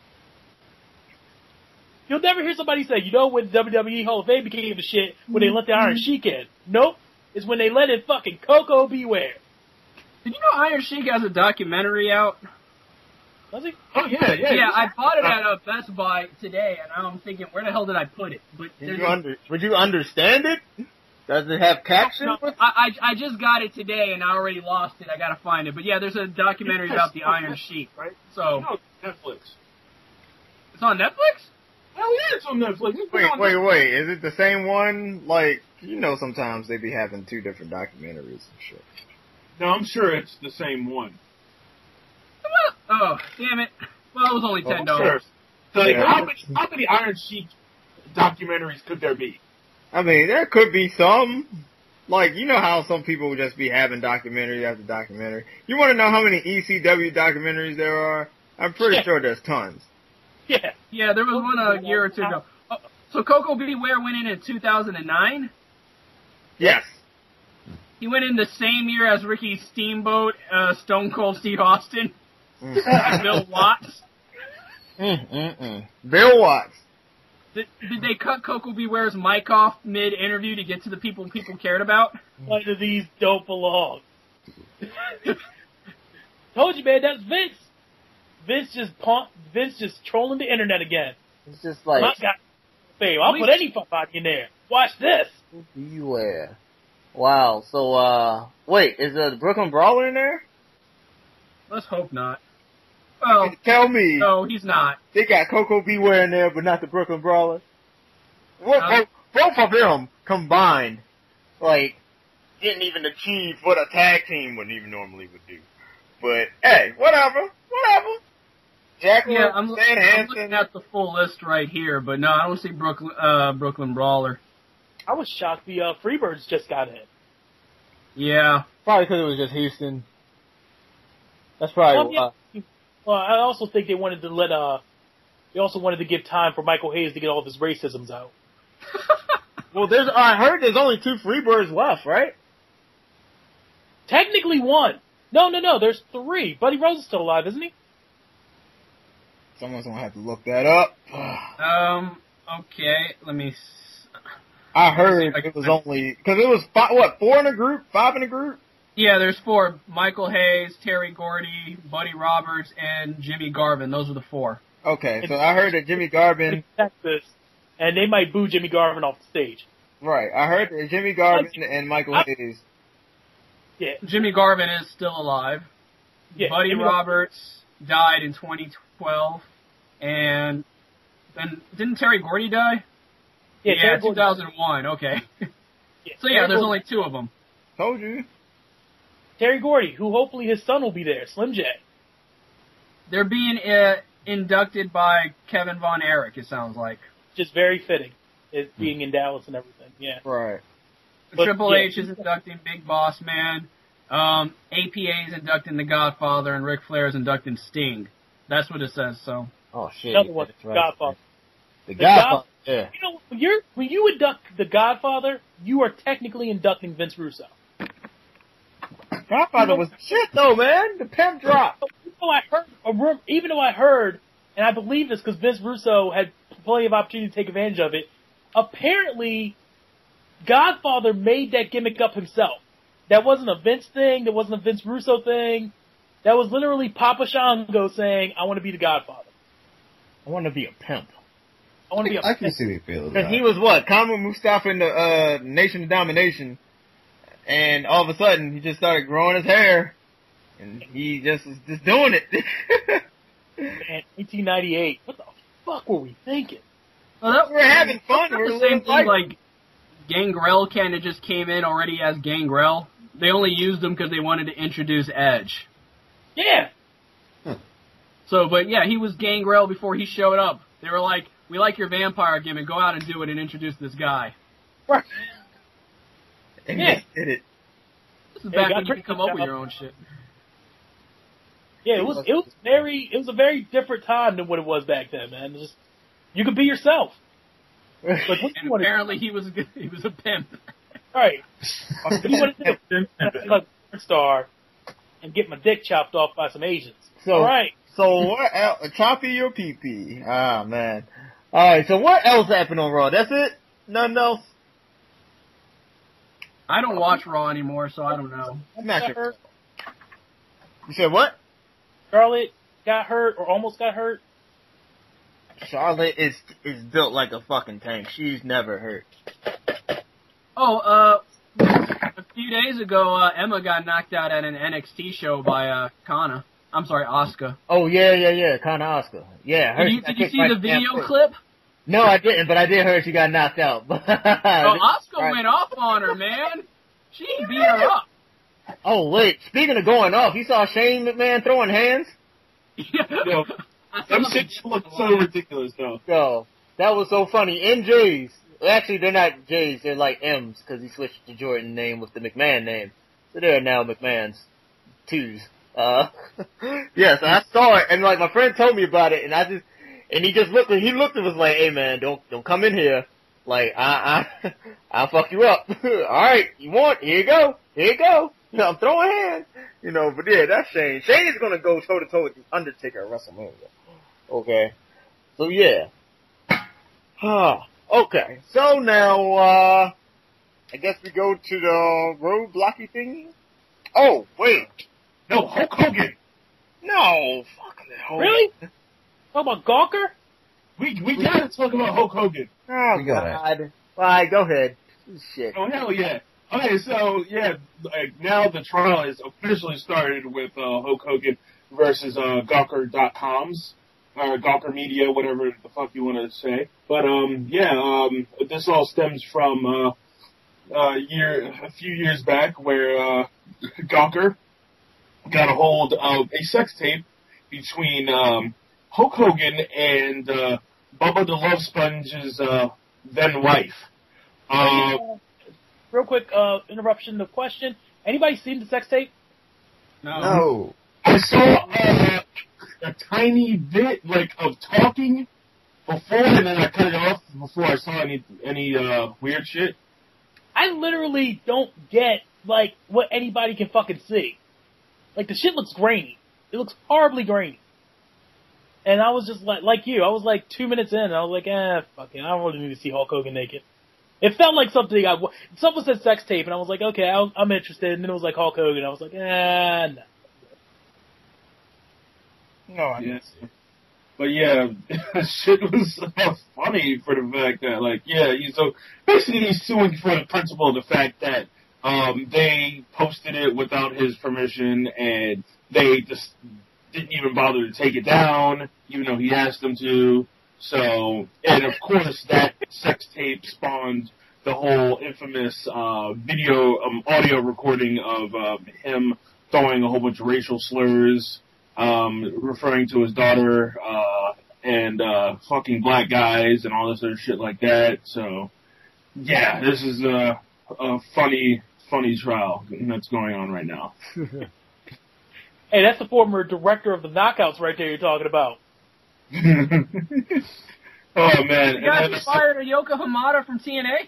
You'll never hear somebody say, you know when WWE Hall of Fame became the shit when they let the Iron Sheik in. Nope. It's when they let in fucking Coco Beware. Did you know Iron Sheik has a documentary out? Does he? Oh, yeah. Yeah, I bought it at a Best Buy today, and I'm thinking, where the hell did I put it? But Would you understand it? Does it have captions? No, I just got it today, and I already lost it. I gotta find it. But yeah, there's a documentary about the Iron Sheik, right? So No, Netflix. it's on Netflix? Hell yeah, it's on Netflix. It's been on Wait. Is it the same one? Like, you know, sometimes they be having two different documentaries and shit. No, I'm sure it's the same one. Oh, damn it. Well, it was only $10. Sure. So, like, Yeah. how many Iron Sheik documentaries could there be? I mean, there could be some. Like, you know how some people would just be having documentary after documentary. You want to know how many ECW documentaries there are? I'm pretty sure there's tons. Yeah. Yeah, there was one a year or two ago. Oh, so Coco Beware went in 2009? Yes. He went in the same year as Ricky Steamboat, Stone Cold Steve Austin, Bill Watts. Bill Watts. Did they cut Coco Beware's mic off mid-interview to get to the people cared about? One of these don't belong. Told you, man, that's Vince. Vince just trolling the internet again. It's just like, My God, babe, I'll put any fuck body in there. Watch this. beware. Wow. So, wait, is the Brooklyn Brawler in there? Let's hope not. Well, Tell me, no, he's not. they got Coco Beware in there, but not the Brooklyn Brawler. Both of them combined, like, didn't even achieve what a tag team would even normally would do. But hey, whatever. Jacqueline, Yeah, I'm Stan looking Hansen. at the full list right here, but no, I don't see Brooklyn Brawler. I was shocked the Freebirds just got in. Yeah. Probably because it was just Houston. That's probably Well, I also think they wanted to they also wanted to give time for Michael Hayes to get all of his racisms out. Well, I heard there's only 2 Freebirds left, right? Technically one. No, there's 3. Buddy Rose is still alive, isn't he? Someone's gonna have to look that up. Okay, let me... I heard it was only, cause it was 4 in a group? 5 in a group? Yeah, there's 4. Michael Hayes, Terry Gordy, Buddy Roberts, and Jimmy Garvin. Those are the 4. Okay, so I heard that Jimmy Garvin, Texas, and they might boo Jimmy Garvin off the stage. right, I heard that Jimmy Garvin and Michael Hayes. Yeah. Jimmy Garvin is still alive. Yeah, Buddy Jimmy Roberts died in 2012. And then, didn't Terry Gordy die? Yeah, Yeah, Terry Gordy. 2001, okay. Yeah, So yeah, Terry there's Gordy. only 2 of them. Told you. Terry Gordy, who hopefully his son will be there, Slim J. They're being inducted by Kevin Von Erich, it sounds like. Just very fitting, it being in Dallas and everything. Yeah. Right. But, Triple yeah. H is inducting Big Boss Man. APA is inducting The Godfather, and Ric Flair is inducting Sting. That's what it says, so. oh shit. Another one, that's right. Godfather. The The Godfather. Yeah. You know, when you induct the Godfather, you are technically inducting Vince Russo. Godfather was shit though, man. The pimp drop. Even though I heard, and I believe this because Vince Russo had plenty of opportunity to take advantage of it, apparently Godfather made that gimmick up himself. That wasn't a Vince thing. That wasn't a Vince Russo thing. That was literally Papa Shango saying, I want to be the Godfather. I want to be a pimp. I want to be a I can see the appeal of Cause that. he was what? Kama Mustafa in the Nation of Domination. And all of a sudden, he just started growing his hair. And he just was just doing it. Man, 1998. What the fuck were we thinking? Well, We're having fun. That's We're the same living thing, life. like, Gangrel kind of just came in already as Gangrel. They only used him because they wanted to introduce Edge. Yeah. So, but yeah, he was Gangrel before he showed up. They were like, we like your vampire gimmick, go out and do it and introduce this guy. Right. And Yeah. he did it. This is back when you could come up with your own shit. Yeah, it was a very different time than what it was back then, man. Just, you could be yourself. Like, what And apparently he was a pimp. Right. What do you want to do? Like a star and get my dick chopped off by some Asians. So, right. So what else? Choppy your pee-pee. Ah, man. Alright, so what else happened on Raw? That's it? Nothing else? I don't watch Raw anymore, so I don't know. I'm not sure. You said what? Charlotte got hurt or almost got hurt. Charlotte is built like a fucking tank. She's never hurt. Oh, a few days ago, Emma got knocked out at an NXT show by Kana. I'm sorry, Asuka. Oh, yeah. Kana Asuka. Yeah. Did you see the video clip? No, I didn't, but I did hear she got knocked out. Asuka went off on her, man. She beat her up. Oh, wait. Speaking of going off, you saw Shane McMahon throwing hands? Yo, them shit look so ridiculous, though. Yo, that was so funny. MJ's. Actually, they're not J's. They're like M's, because he switched the Jordan name with the McMahon name. So they're now McMahon's twos. Yes, I saw it, and like my friend told me about it, and he just looked and was like, "Hey man, don't come in here. Like I'll fuck you up. Alright, you want? Here you go. You know, I'm throwing hands. You know, but yeah, that's Shane. Shane is gonna go toe to toe with the Undertaker at WrestleMania. Okay. So yeah. Okay. So now I guess we go to the road blocky thingy. Oh, wait. No, Hulk Hogan. No, fuck that. Really? Talk about Gawker? We gotta talk about Hulk Hogan. Oh, We got God. Alright, go ahead. Shit. Oh, hell yeah. Okay, so, yeah, like, now the trial has officially started with Hulk Hogan versus Gawker.coms, or Gawker Media, whatever the fuck you want to say. But, this all stems from a few years back where Gawker got a hold of a sex tape between Hulk Hogan and Bubba the Love Sponge's then wife. Real quick interruption of question. Anybody seen the sex tape? No. I saw a tiny bit like of talking before, and then I cut it off before I saw any weird shit. I literally don't get like what anybody can fucking see. Like the shit looks grainy. It looks horribly grainy. And I was just like you. I was like 2 minutes in, and I was like, fuck it. I don't really need to see Hulk Hogan naked. It felt like something someone said sex tape, and I was like, okay, I'm interested. And then it was like Hulk Hogan. I was like, no. No, Yes. But yeah, shit was funny for the fact that, like, so basically he's suing for the principle of the fact that they posted it without his permission, and they just didn't even bother to take it down, even though he asked them to. So, and of course that sex tape spawned the whole infamous audio recording of him throwing a whole bunch of racial slurs, referring to his daughter, and fucking black guys and all this other shit like that. So, yeah, this is a funny trial that's going on right now. Hey, that's the former director of the Knockouts right there you're talking about. Oh man! You guys fired Yoko Hamada from TNA?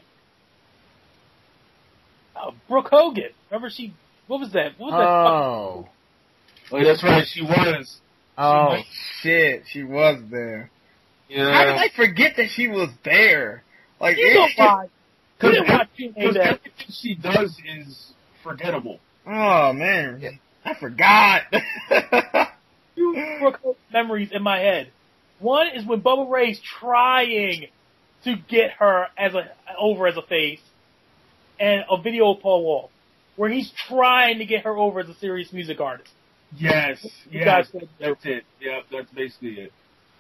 Brooke Hogan. Remember what was that? Oh, that's right. She was. Oh shit! She was there. Yeah. How did I forget that she was there? Like, You don't watch. You didn't watch TNA Because then. everything she does is forgettable. oh man, I forgot. Two Brooke Hogan memories in my head. One is when Bubba Ray's trying to get her over as a face, and a video of Paul Wall, where he's trying to get her over as a serious music artist. Yes. You guys Yes. said- That's it. Yeah, that's basically it.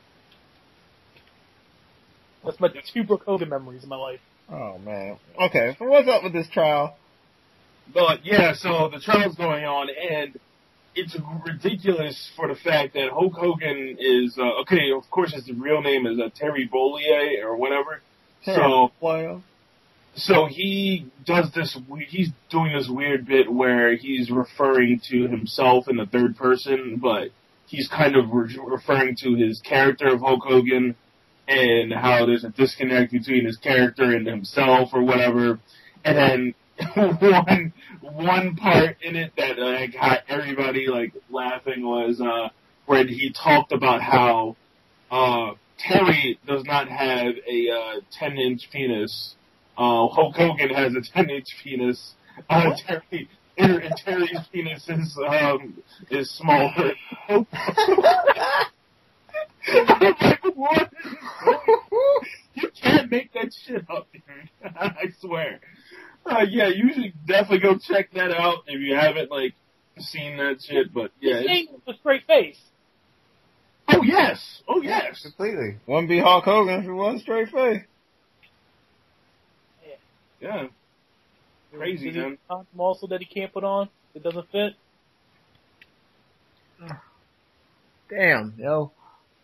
That's my two Brooke Hogan memories in my life. Oh man. Okay, so what's up with this trial? But yeah, so the trial's going on, and it's ridiculous for the fact that Hulk Hogan is okay. Of course, his real name is Terry Bollier or whatever. So Well, So he does this. He's doing this weird bit where he's referring to himself in the third person, but he's kind of referring to his character of Hulk Hogan and how there's a disconnect between his character and himself or whatever. And then one part in it that got everybody like laughing was when he talked about how Terry does not have a 10-inch penis. Hulk Hogan has a 10-inch penis. Terry's penis is smaller. What? You can't make that shit up, dude. I swear. Yeah, you should definitely go check that out if you haven't like seen that shit. But yeah, His name was a straight face. Oh yes, oh yes, Completely. Wouldn't be Hulk Hogan if it wasn't straight face. yeah. Crazy, Is it man. also that he can't put on? It doesn't fit. Damn, yo.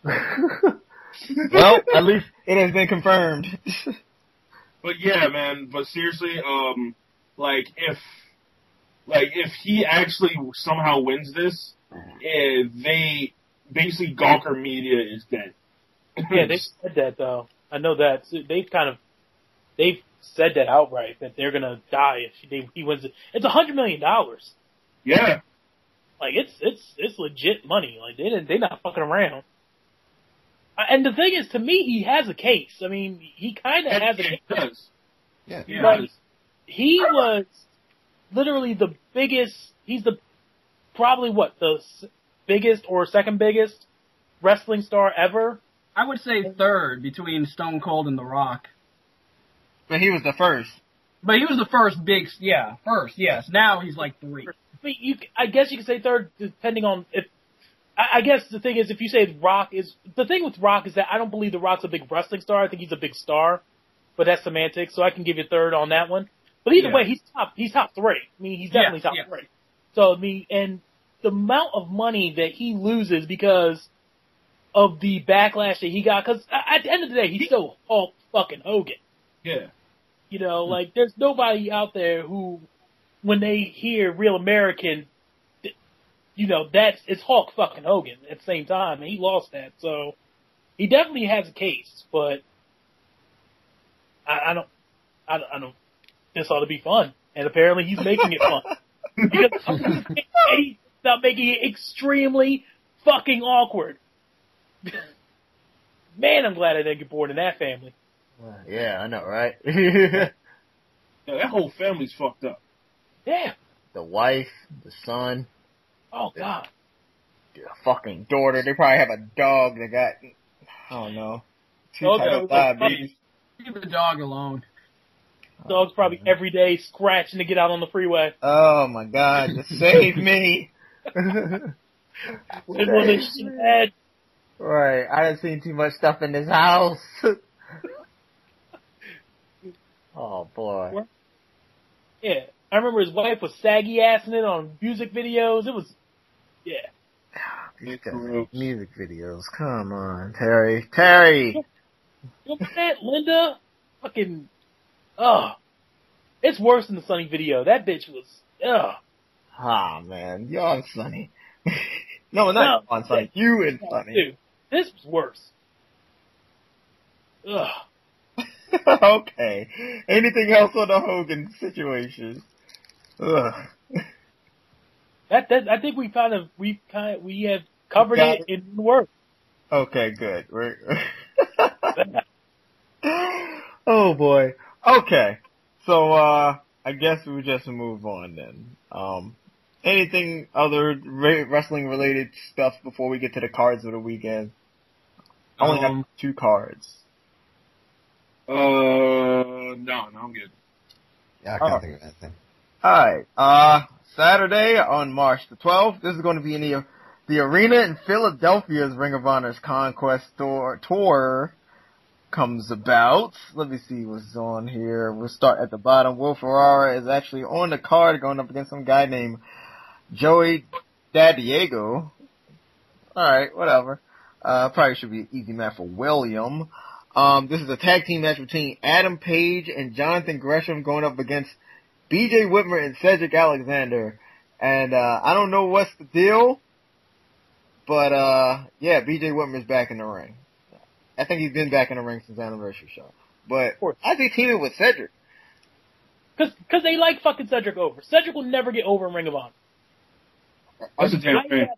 Well, at least it has been confirmed. But yeah, man. But seriously, like if he actually somehow wins this, they basically Gawker Media is dead. Yeah, they said that though. I know that. So they've said that outright that they're gonna die if he wins it. It's $100 million. Yeah. Like it's legit money. Like they're not fucking around. And the thing is, to me, he has a case. I mean, he kind of has a case. He does. Yeah. But he was literally the biggest. He's probably the biggest or second biggest wrestling star ever. I would say third between Stone Cold and The Rock. But he was the first. But he was the first first, yes. Now he's like 3. But I guess you could say third, depending on if. I guess the thing is, if you say Rock is the thing with Rock is that I don't believe The Rock's a big wrestling star. I think he's a big star, but that's semantics. So I can give you third on that one. But either way, he's top 3. I mean, he's definitely top 3. So I mean, and the amount of money that he loses because of the backlash that he got, because at the end of the day, he's still Hulk fucking Hogan. Yeah. You know, like, there's nobody out there who, when they hear Real American, you know, it's Hulk fucking Hogan at the same time, and he lost that, so he definitely has a case, but I don't, this ought to be fun, and apparently he's making it fun. Because he's not making it extremely fucking awkward. Man, I'm glad I didn't get born in that family. Yeah, I know, right? Yeah, that whole family's fucked up. Yeah. The wife, the son, Oh, God. the fucking daughter. They probably have a dog that got, I don't know, 2 Dog type of got- diabetes. Leave the dog alone. Dog's probably every day scratching to get out on the freeway. Oh my God, just save me. When they had Right, I done seen too much stuff in this house. Oh boy. Yeah. I remember his wife was saggy assing it on music videos. It was, yeah. These guys make music videos. Come on, Terry. Terry! You know that, Linda? Fucking, it's worse than the Sunny video. That bitch was, Ah, man, you and Sonny. No, not you and Sonny. You and Sonny. Dude, this was worse. Ugh. Okay. Anything else on the Hogan situation? Ugh. I think we have covered it in work. Okay, good. Oh boy. Okay. So, I guess we just move on then. Anything other wrestling related stuff before we get to the cards of the weekend? I only have 2 cards. No, I'm good. Yeah, I can't think of anything. Alright, Saturday on March the 12th, this is going to be in the arena in Philadelphia's Ring of Honor's Conquest Tour comes about. Let me see what's on here. We'll start at the bottom. Will Ferrara is actually on the card going up against some guy named Joey Diego. Alright, whatever. Probably should be an easy match for William. This is a tag team match between Adam Page and Jonathan Gresham going up against BJ Whitmer and Cedric Alexander. And I don't know what's the deal, but yeah, BJ Whitmer's back in the ring. I think he's been back in the ring since the anniversary show. But how's he teaming with Cedric? Because they like fucking Cedric over. Cedric will never get over in Ring of Honor. That's a damn thing.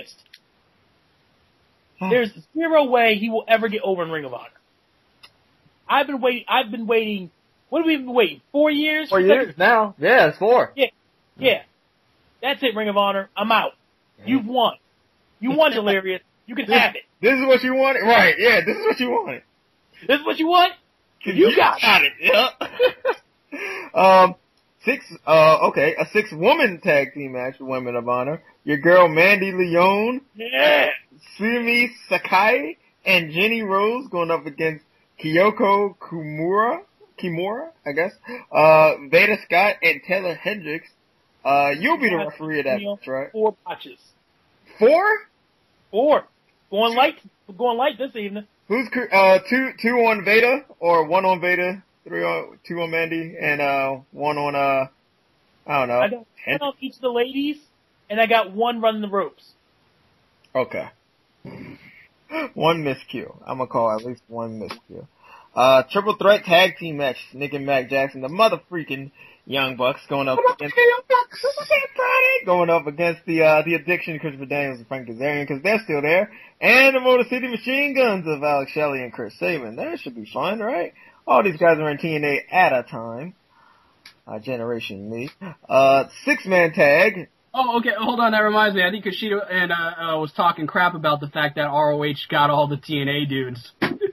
There's zero way he will ever get over in Ring of Honor. I've been waiting. What have we been waiting? 4 years? 4 years now. Yeah, it's 4. Yeah. That's it, Ring of Honor. I'm out. You've won. You won, Delirious. You can have it. This is what you wanted? Right, yeah, this is what you wanted. This is what you want? You got it. Yep. A 6-woman tag team match with Women of Honor. Your girl Mandy Leone, Sumi Sakai, and Jenny Rose going up against Kyoko Kimura, I guess. Veda Scott and Taylor Hendricks. You'll be the referee of that match, right? 4 matches. 4? 4. Going light this evening. Who's two on Veda, or 1 on Veda, 2 on Mandy, and 1 on I don't know. I got 1 on each of the ladies, and I got 1 running the ropes. Okay. 1 miscue. I'm gonna call at least 1 miscue. Triple threat tag team match. Nick and Mac Jackson, the mother freaking Young Bucks going up against the Addiction, Christopher Daniels and Frank Kazarian, because they're still there, and the Motor City Machine Guns of Alex Shelley and Chris Sabin. That should be fun, right? All these guys are in TNA at a time. Generation Me. 6-man tag. Oh, okay. Hold on. That reminds me. I think Kushida and was talking crap about the fact that ROH got all the TNA dudes.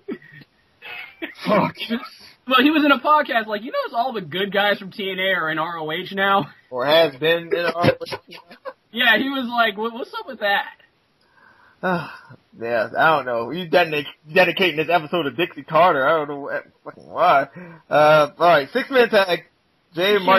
Fuck. Well, he was in a podcast like, all the good guys from TNA are in ROH now. Or has been in ROH. Yeah, he was like, what's up with that? Yeah, I don't know. You dedicating this episode to Dixie Carter. I don't know why. Alright, 6-man tag. Jay and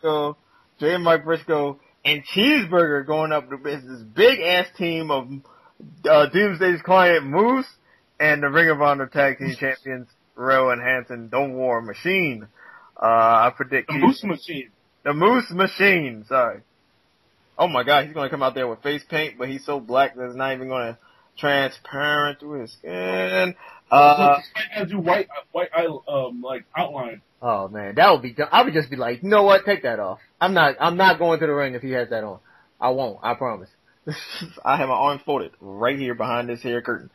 Mike Briscoe and Cheeseburger going up against this big ass team of Doomsday's Client Moose and the Ring of Honor Tag Team Champions Rail and Hanson, The War Machine. I predict the Moose Machine. The Moose Machine, sorry. Oh my god, he's gonna come out there with face paint, but he's so black that it's not even gonna transparent through his skin. Do white like outline. Oh man, that would be dumb. I would just be like, you know what? Take that off. I'm not going to the ring if he has that on. I won't. I promise. I have my arms folded right here behind this here curtain.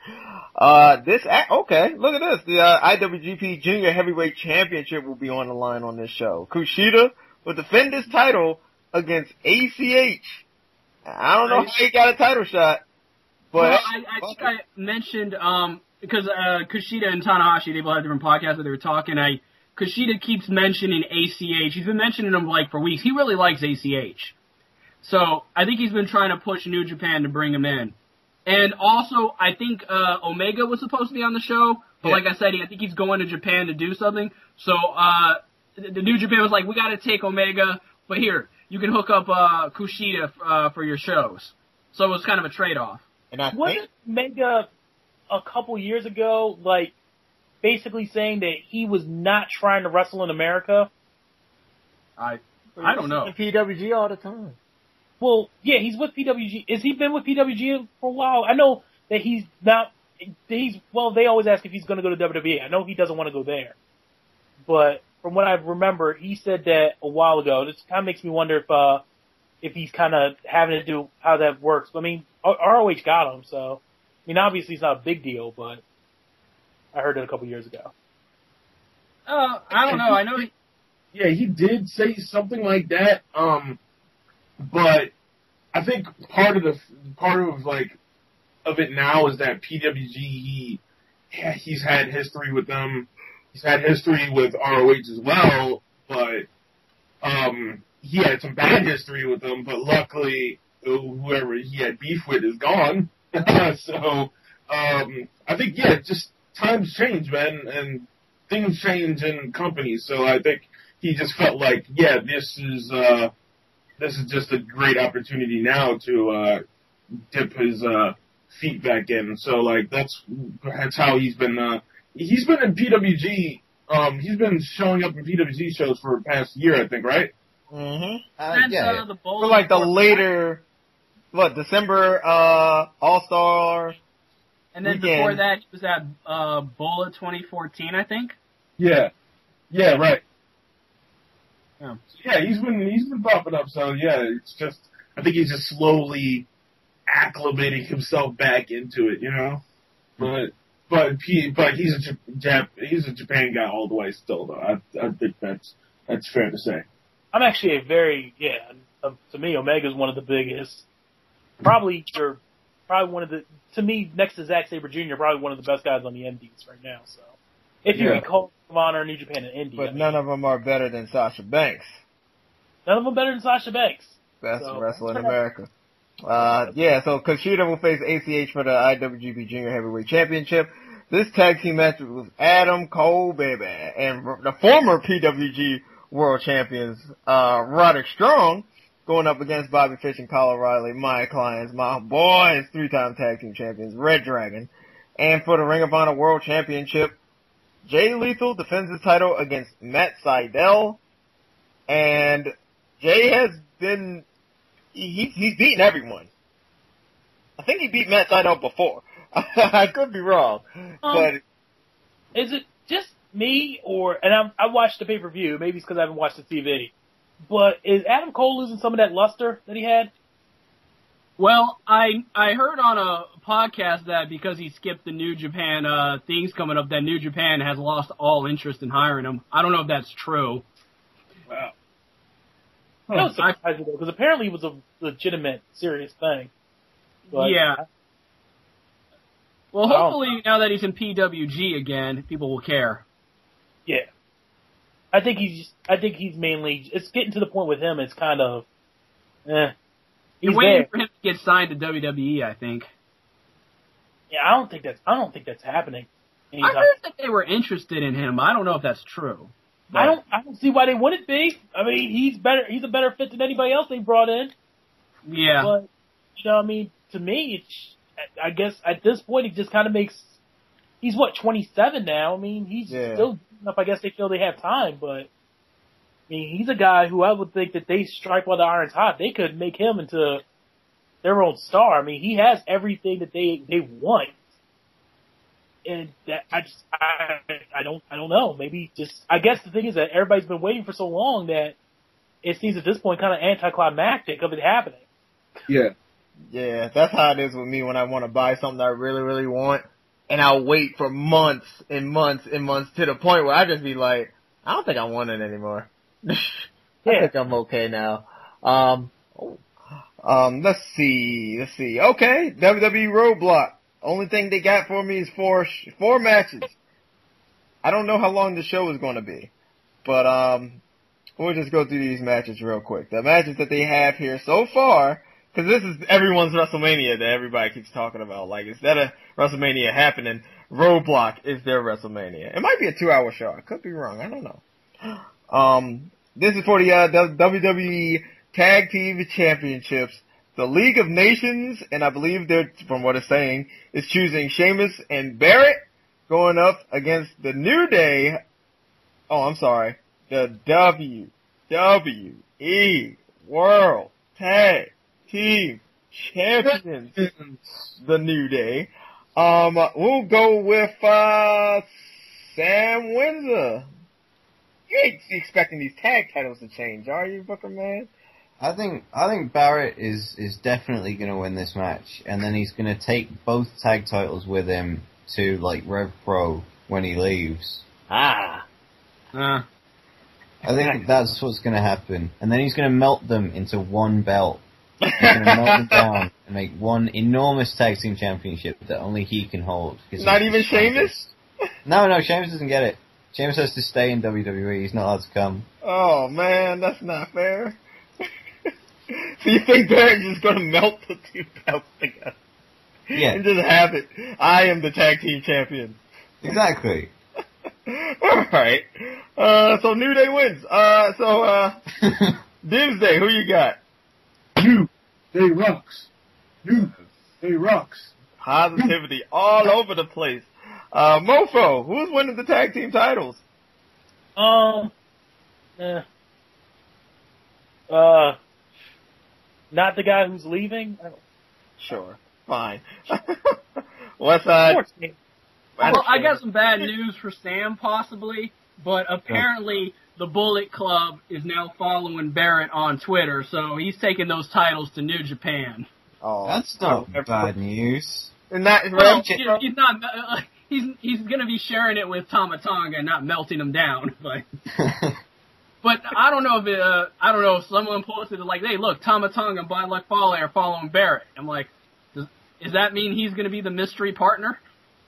Okay, look at this. The IWGP Junior Heavyweight Championship will be on the line on this show. Kushida will defend his title against ACH. I don't know how he got a title shot, but well, I think I mentioned because Kushida and Tanahashi, they both have different podcasts where they were talking. Kushida keeps mentioning ACH. He's been mentioning him like for weeks. He really likes ACH. So I think he's been trying to push New Japan to bring him in. And also, I think Omega was supposed to be on the show, but like I said, I think he's going to Japan to do something. So the New Japan was like, we got to take Omega, but here, you can hook up Kushida for your shows. So it was kind of a trade-off. And I wasn't Omega a couple years ago, like, basically saying that he was not trying to wrestle in America? I don't know. PWG all the time. Well, yeah, he's with PWG. Has he been with PWG for a while? I know that he's not. Well, they always ask if he's going to go to WWE. I know he doesn't want to go there. But from what I remember, he said that a while ago. This kind of makes me wonder if he's kind of having to do how that works. I mean, ROH got him, so I mean, obviously it's not a big deal, but I heard it a couple years ago. I don't know. I know. He did say something like that. But I think part of it now is that PWG, he's had history with them. He's had history with ROH as well, but he had some bad history with them. But luckily, whoever he had beef with is gone. So I think just times change, man, and things change in companies. So I think he just felt like, this is just a great opportunity now to dip his feet back in. So like that's how he's been he's been in PWG. He's been showing up in PWG shows for the past year, I think, right? Mm-hmm. That's, the For like the later, December, All-Star. And then weekend. before that, he was at Bola 2014, I think. Yeah, right. Yeah. So, yeah, he's been popping up. So yeah, it's just I think he's just slowly acclimating himself back into it, you know. But he's a Japan guy all the way still, though. I think that's fair to say. I'm actually to me, Omega's one of the biggest, probably one of the, to me, next to Zack Sabre Jr., probably one of the best guys on the Indies right now, so. If you recall Ring of Honor, New Japan, and Indy. But none of them are better than Sasha Banks. None of them better than Sasha Banks. Best wrestler in America. So Kushida will face ACH for the IWGP Junior Heavyweight Championship. This tag team match was Adam Cole, baby, and the former PWG World Champions, Roderick Strong, going up against Bobby Fish and Kyle O'Reilly, my clients, my boys, 3-time tag team champions, Red Dragon. And for the Ring of Honor World Championship, Jay Lethal defends his title against Matt Sydal. And Jay has been, he's beaten everyone. I think he beat Matt Sydal before. I could be wrong. But is it just me, and I watched the pay-per-view, maybe it's because I haven't watched the TV, but is Adam Cole losing some of that luster that he had? Well, I heard on a podcast that because he skipped the New Japan things coming up, that New Japan has lost all interest in hiring him. I don't know if that's true. Wow. That was surprising, though, because apparently it was a legitimate, serious thing. But, yeah. Well, hopefully now that he's in PWG again, people will care. Yeah. I think he's mainly, it's getting to the point with him, it's kind of, You're waiting for him to get signed to WWE, I think. Yeah, I don't think that's happening. I heard that they were interested in him. I don't know if that's true. I don't see why they wouldn't be. I mean, he's a better fit than anybody else they brought in. Yeah. But, to me, I guess at this point, it just kind of makes, he's 27 now. I mean, he's still enough. I guess they feel they have time, but I mean, he's a guy who I would think that they strike while the iron's hot. They could make him into their own star. I mean, he has everything that they want. And that I don't know. Maybe just, I guess the thing is that everybody's been waiting for so long that it seems at this point kind of anticlimactic of it happening. Yeah. Yeah, that's how it is with me when I want to buy something I really, really want, and I'll wait for months and months and months to the point where I just be like, I don't think I want it anymore. I think I'm okay now. Let's see. Okay, WWE Roadblock. Only thing they got for me is four matches. I don't know how long the show is going to be, but we'll just go through these matches real quick. The matches that they have here so far, because this is everyone's WrestleMania that everybody keeps talking about. Like, instead of WrestleMania happening, Roadblock is their WrestleMania. It might be a 2-hour show. I could be wrong. I don't know. This is for the WWE Tag Team Championships. The League of Nations, and I believe they're, from what it's saying, is choosing Sheamus and Barrett going up against the New Day. Oh, I'm sorry. The WWE World Tag Team Champions. The New Day. We'll go with, Sam Windsor. You ain't expecting these tag titles to change, are you, Booker Man? I think Barrett is definitely going to win this match, and then he's going to take both tag titles with him to like Rev Pro when he leaves. I think that's what's going to happen, and then he's going to melt them into one belt. He's going to melt them down and make one enormous tag team championship that only he can hold. Not even Sheamus? No, Sheamus doesn't get it. Sheamus has to stay in WWE. He's not allowed to come. Oh man, that's not fair. So you think Barrett's just going to melt the two belts together? Yeah. And just have it. I am the tag team champion. Exactly. Alright. So New Day wins. Doomsday, who you got? New Day rocks. New Day rocks. Positivity all over the place. Mofo, who's winning the tag team titles? Not the guy who's leaving. Sure, fine. Westside. Well, I got some bad news for Sam, possibly, but apparently the Bullet Club is now following Barrett on Twitter, so he's taking those titles to New Japan. Oh, that's not bad news. And that well, he's not. He's going to be sharing it with Tama Tonga and not melting him down, but. But I don't know if I don't know if someone posted it like, hey, look, Tama Tonga and Bad Luck Fale are following Barrett. I'm like, does that mean he's going to be the mystery partner?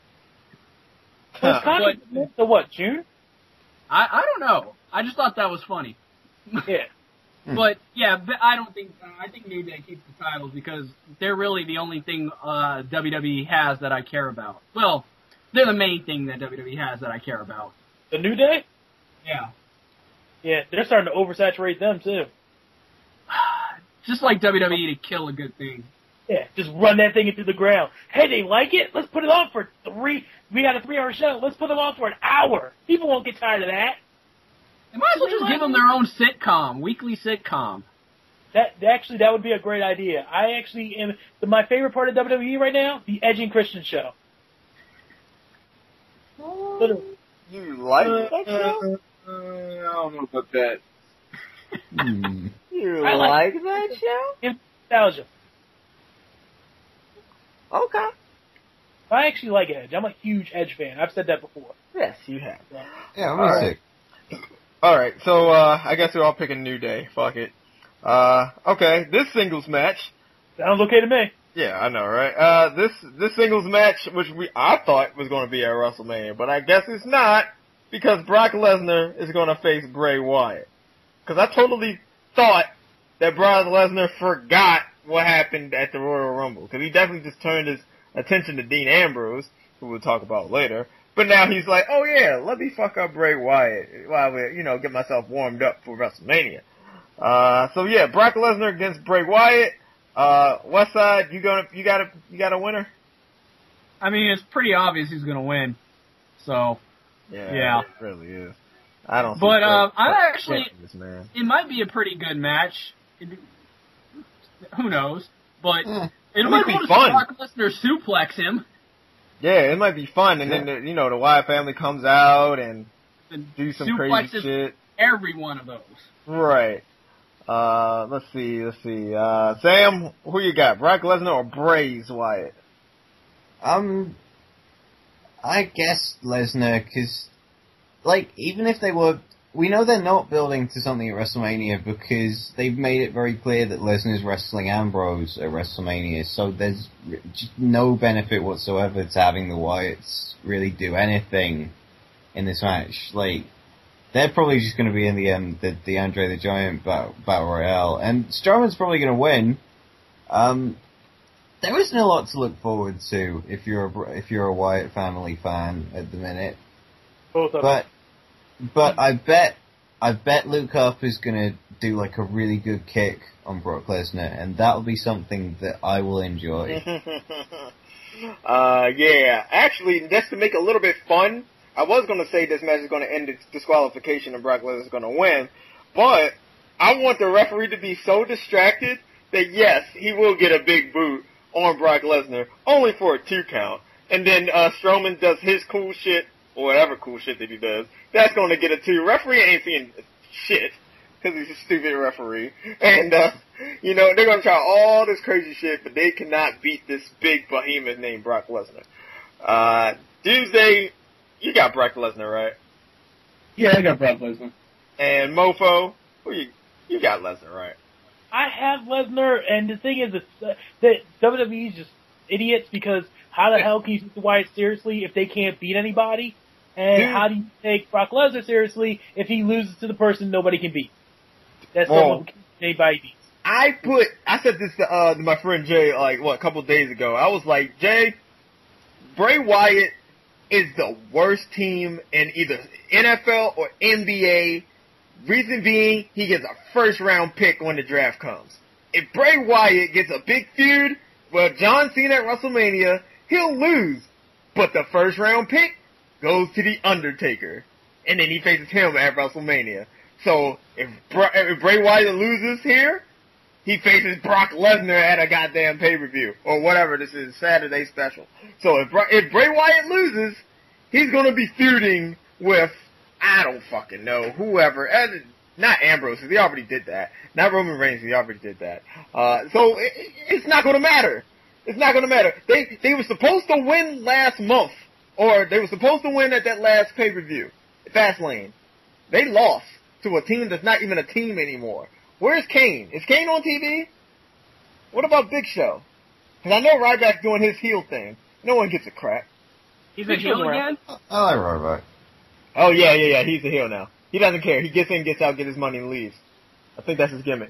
So what, June? I don't know. I just thought that was funny. Yeah. But yeah, I don't think I think New Day keeps the titles because they're really the only thing WWE has that I care about. Well, they're the main thing that WWE has that I care about. The New Day? Yeah. Yeah, they're starting to oversaturate them too. Just like WWE to kill a good thing. Yeah, just run that thing into the ground. Hey, they like it? Let's put it on for we got a 3-hour show. Let's put them on for an hour. People won't get tired of that. They might as well just give them their own sitcom, weekly sitcom. That would be a great idea. I actually am, my favorite part of WWE right now, the Edge and Christian show. You like that show? I don't know about that. You like that show? Nostalgia. Okay. I actually like Edge. I'm a huge Edge fan. I've said that before. Yes, you have. Yeah, I'm sick. Alright, so, I guess we're all picking New Day. Fuck it. Okay, this singles match. Sounds okay to me. Yeah, I know, right? This singles match, which I thought was gonna be at WrestleMania, but I guess it's not, because Brock Lesnar is gonna face Bray Wyatt. Cause I totally thought that Brock Lesnar forgot what happened at the Royal Rumble. Cause he definitely just turned his attention to Dean Ambrose, who we'll talk about later. But now he's like, oh yeah, let me fuck up Bray Wyatt while we, get myself warmed up for WrestleMania. So yeah, Brock Lesnar against Bray Wyatt. Westside, you got a winner? I mean, it's pretty obvious he's gonna win. So, yeah. It really is. I don't. But I actually, this man. It might be a pretty good match. Who knows? But it might be be cool fun. to see Brock Lesnar suplex him. Yeah, it might be fun, and then the Wyatt family comes out and do some crazy shit. Every one of those. Right. Let's see. Sam, who you got? Brock Lesnar or Bray Wyatt? I guess Lesnar, because, even if they were, we know they're not building to something at WrestleMania because they've made it very clear that Lesnar's wrestling Ambrose at WrestleMania, so there's just no benefit whatsoever to having the Wyatts really do anything in this match. They're probably just going to be in the end the Andre the Giant Battle Royale, and Strowman's probably going to win. There isn't a lot to look forward to if you're a Wyatt family fan at the minute. Both of them. But I bet Luke Harper's gonna do a really good kick on Brock Lesnar, and that'll be something that I will enjoy. Yeah. Actually, just to make it a little bit fun, I was gonna say this match is gonna end in disqualification and Brock Lesnar's gonna win, but I want the referee to be so distracted that yes, he will get a big boot on Brock Lesnar, only for a 2 count, and then Strowman does his cool shit, or whatever cool shit that he does, that's going to get a 2. Referee ain't seeing shit, because he's a stupid referee. And, they're going to try all this crazy shit, but they cannot beat this big behemoth named Brock Lesnar. Tuesday, you got Brock Lesnar, right? Yeah, I got Brock Lesnar. And Mofo, you got Lesnar, right? I have Lesnar, and the thing is that WWE is just idiots because how the hell can you take the Wyatt seriously if they can't beat anybody? And how do you take Brock Lesnar seriously if he loses to the person nobody can beat? That's someone anybody beats. I said this to my friend Jay, a couple days ago. I was like, Jay, Bray Wyatt is the worst team in either NFL or NBA. Reason being, he gets a first-round pick when the draft comes. If Bray Wyatt gets a big feud with John Cena at WrestleMania, he'll lose. But the first round pick goes to The Undertaker. And then he faces him at WrestleMania. So if Bray Wyatt loses here, he faces Brock Lesnar at a goddamn pay-per-view. Or whatever this is, Saturday special. So if Bray Wyatt loses, he's gonna be feuding with, I don't fucking know, whoever. Not Ambrose, because he already did that. Not Roman Reigns, he already did that. So it's not gonna matter. It's not gonna matter. They were supposed to win last month. Or they were supposed to win at that last pay-per-view. Fastlane. They lost to a team that's not even a team anymore. Where's Kane? Is Kane on TV? What about Big Show? Because I know Ryback's doing his heel thing. No one gives a crap. He's a heel again? I like Ryback. Oh, yeah. He's a heel now. He doesn't care. He gets in, gets out, gets his money, and leaves. I think that's his gimmick.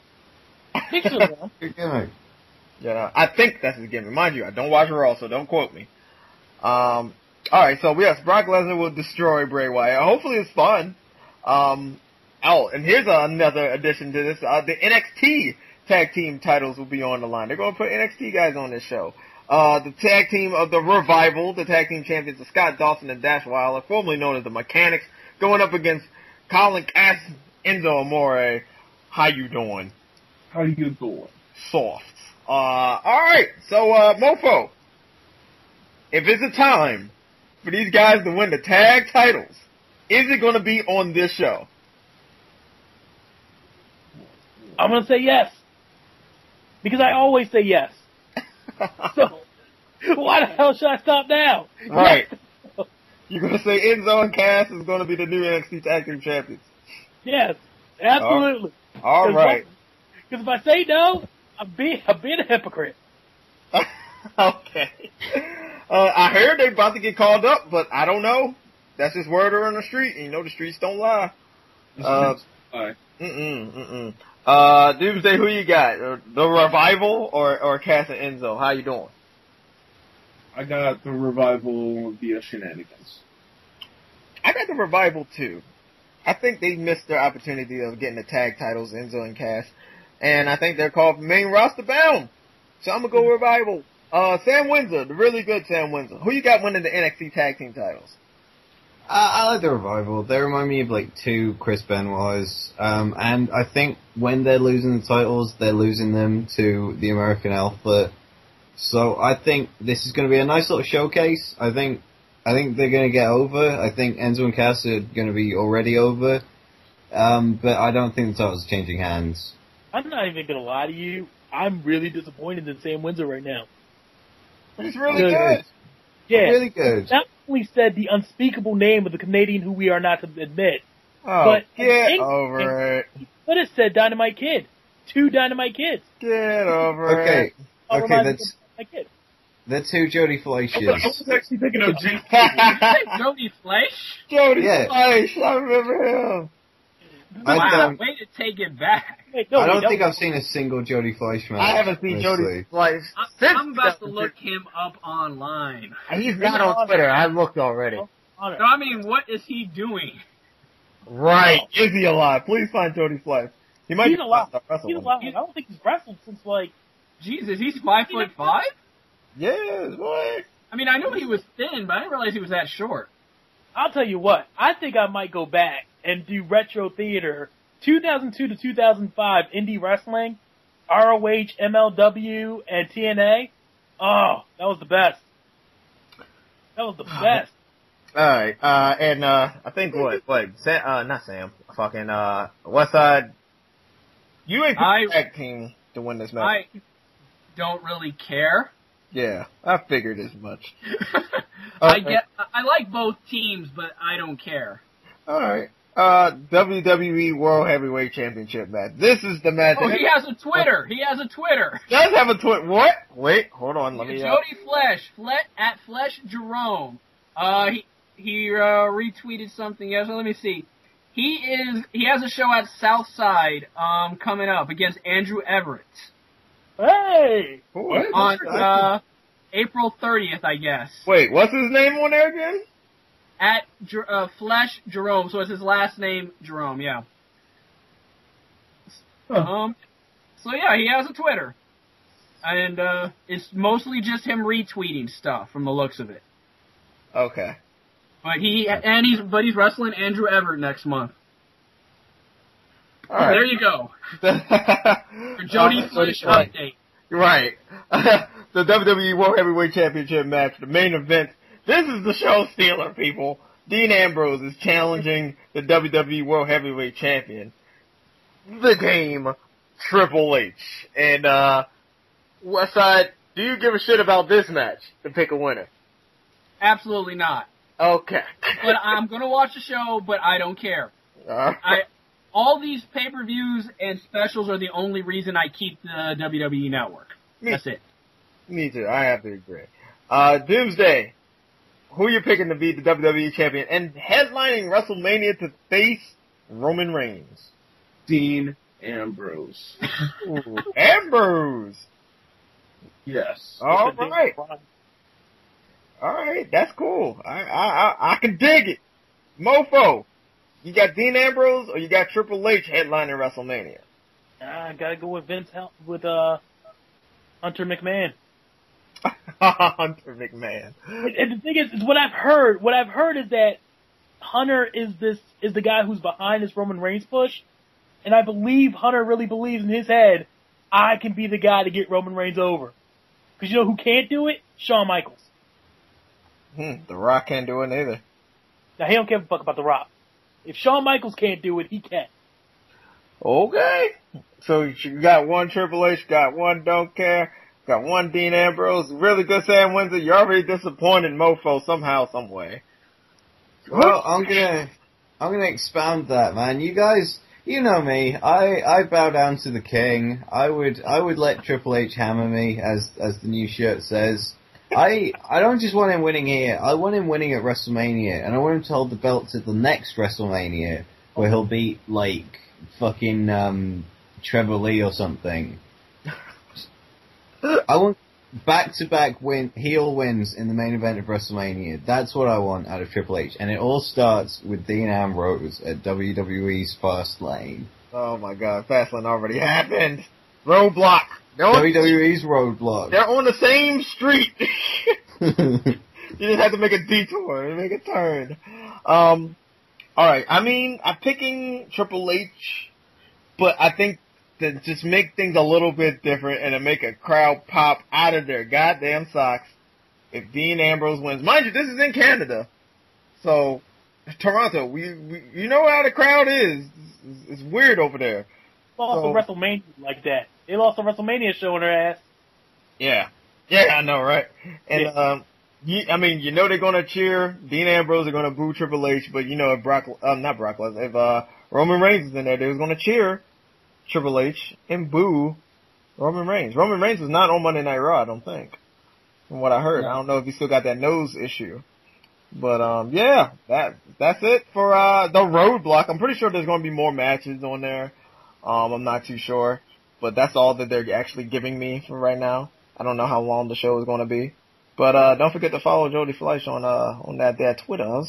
Good gimmick. Yeah, I think that's his gimmick. Mind you, I don't watch Raw, so don't quote me. Alright, so yes, Brock Lesnar will destroy Bray Wyatt. Hopefully it's fun. And here's another addition to this. The NXT tag team titles will be on the line. They're going to put NXT guys on this show. The tag team of the Revival, the tag team champions of Scott Dawson and Dash Wilder, formerly known as the Mechanics, going up against Colin Cass, Enzo Amore. How you doing? How you doing? Soft. Alright, so, Mofo, if it's a time for these guys to win the tag titles, is it going to be on this show? I'm going to say yes. Because I always say yes. So, why the hell should I stop now? Right. You're going to say Enzo and Cass is going to be the new NXT Tag Team Champions? Yes, absolutely. All right. Because if I say no, I'm being a hypocrite. Okay. I heard they're about to get called up, but I don't know. That's just word on the street, and you know the streets don't lie. Doomsday, who you got? The Revival or Cass and Enzo? How you doing? I got the Revival via shenanigans. I got the Revival too. I think they missed their opportunity of getting the tag titles, Enzo and Cass, and I think they're called main roster bound. So I'm gonna go Revival. Sam Windsor, the really good Sam Windsor. Who you got winning the NXT tag team titles? I like the Revival. They remind me of like two Chris Benoits, and I think when they're losing the titles, they're losing them to the American Alpha. So I think this is going to be a nice little showcase. I think they're going to get over. I think Enzo and Cass are going to be already over, but I don't think the titles are changing hands. I'm not even going to lie to you. I'm really disappointed in Sam Windsor right now. He's really good. Yeah. Really good. Not only said the unspeakable name of the Canadian who we are not to admit. Oh, but get over it. He could have said Dynamite Kid. 2 Dynamite Kids. Get over it. Okay, that's two Jody Fleisch's. I was actually thinking of Jake. Jody Fleisch? Jody Fleisch, I remember him. Wow, way to take it back. Wait, I don't think I've seen a single Jody Fleisch match. I haven't seen Jody Fleisch. I'm about to look him up online. He's not on Twitter. I looked already. So, I mean, what is he doing? Right. Is he alive? Please find Jody Fleisch. He might He's be alive. wrestling. He's alive. I don't think he's wrestled since, like... Jesus, he's 5'5"? Yes, boy. I mean, I knew he was thin, but I didn't realize he was that short. I'll tell you what. I think I might go back and do retro theater. 2002 to 2005 indie wrestling, ROH, MLW, and TNA. Oh, that was the best. That was the best. Alright, and I think Sam, not Sam, fucking, Westside, you ain't tag team to win this match. I don't really care. Yeah, I figured as much. I like both teams, but I don't care. Alright. WWE World Heavyweight Championship match. This is the match. Oh, he has a Twitter. He has a Twitter. Does have a Twitter. What? Wait, hold on. Let me. Jody Flesh, at Flesh Jerome. He retweeted something else. Let me see. He has a show at Southside coming up against Andrew Everett. Hey! What? On April 30th, I guess. Wait, what's his name on there again? At Flesh Jerome, so it's his last name, Jerome, yeah. Huh. So yeah, he has a Twitter. And, it's mostly just him retweeting stuff from the looks of it. Okay. But he's wrestling Andrew Everett next month. All right. There you go. For Jody Fleisch update. Right. The WWE World Heavyweight Championship match, the main event. This is the show stealer, people. Dean Ambrose is challenging the WWE World Heavyweight Champion, the Game, Triple H. And, Westside, do you give a shit about this match to pick a winner? Absolutely not. Okay. But I'm gonna watch the show, but I don't care. All these pay-per-views and specials are the only reason I keep the WWE Network. That's it. Me too. I have to agree. Doomsday, who you picking to be the WWE Champion and headlining WrestleMania to face Roman Reigns? Dean Ambrose. Ooh, Ambrose. Yes. All right. All right. That's cool. I can dig it. Mofo, you got Dean Ambrose or you got Triple H headlining WrestleMania? I gotta go with Hunter McMahon. Hunter McMahon. And the thing is what I've heard is that Hunter is the guy who's behind this Roman Reigns push, and I believe Hunter really believes in his head, I can be the guy to get Roman Reigns over. Because you know who can't do it? Shawn Michaels. The Rock can't do it either. Now he don't give a fuck about The Rock. If Shawn Michaels can't do it, he can. Okay. So you got one Triple H, got one Don't Care, got one Dean Ambrose. Really good Sam Windsor. You're already disappointed, Mofo, somehow, some way. Well, I'm gonna expound that, man. You guys, you know me. I bow down to the king. I would let Triple H hammer me, as the new shirt says. I don't just want him winning here. I want him winning at WrestleMania, and I want him to hold the belt to the next WrestleMania, where he'll beat, like, fucking, Trevor Lee or something. I want back-to-back heel wins in the main event of WrestleMania. That's what I want out of Triple H. And it all starts with Dean Ambrose at WWE's Fastlane. Oh my god, Fastlane already happened. Roadblock. WWE's Roadblock. They're on the same street. You just have to make a detour and make a turn. Alright, I mean, I'm picking Triple H, but I think to just make things a little bit different and to make a crowd pop out of their goddamn socks if Dean Ambrose wins. Mind you, this is in Canada. So, Toronto, we you know how the crowd is. It's weird over there. Lost a WrestleMania like that. They lost a WrestleMania show in their ass. Yeah. Yeah, I know, right? And, you know they're gonna cheer Dean Ambrose, they're gonna boo Triple H, but you know if if Roman Reigns is in there, they was gonna cheer Triple H and boo Roman Reigns. Roman Reigns was not on Monday Night Raw, I don't think. From what I heard. I don't know if he still got that nose issue. But, yeah, that's it for, the Roadblock. I'm pretty sure there's gonna be more matches on there. I'm not too sure. But that's all that they're actually giving me for right now. I don't know how long the show is gonna be. But, don't forget to follow Jody Fleisch on that Twitters.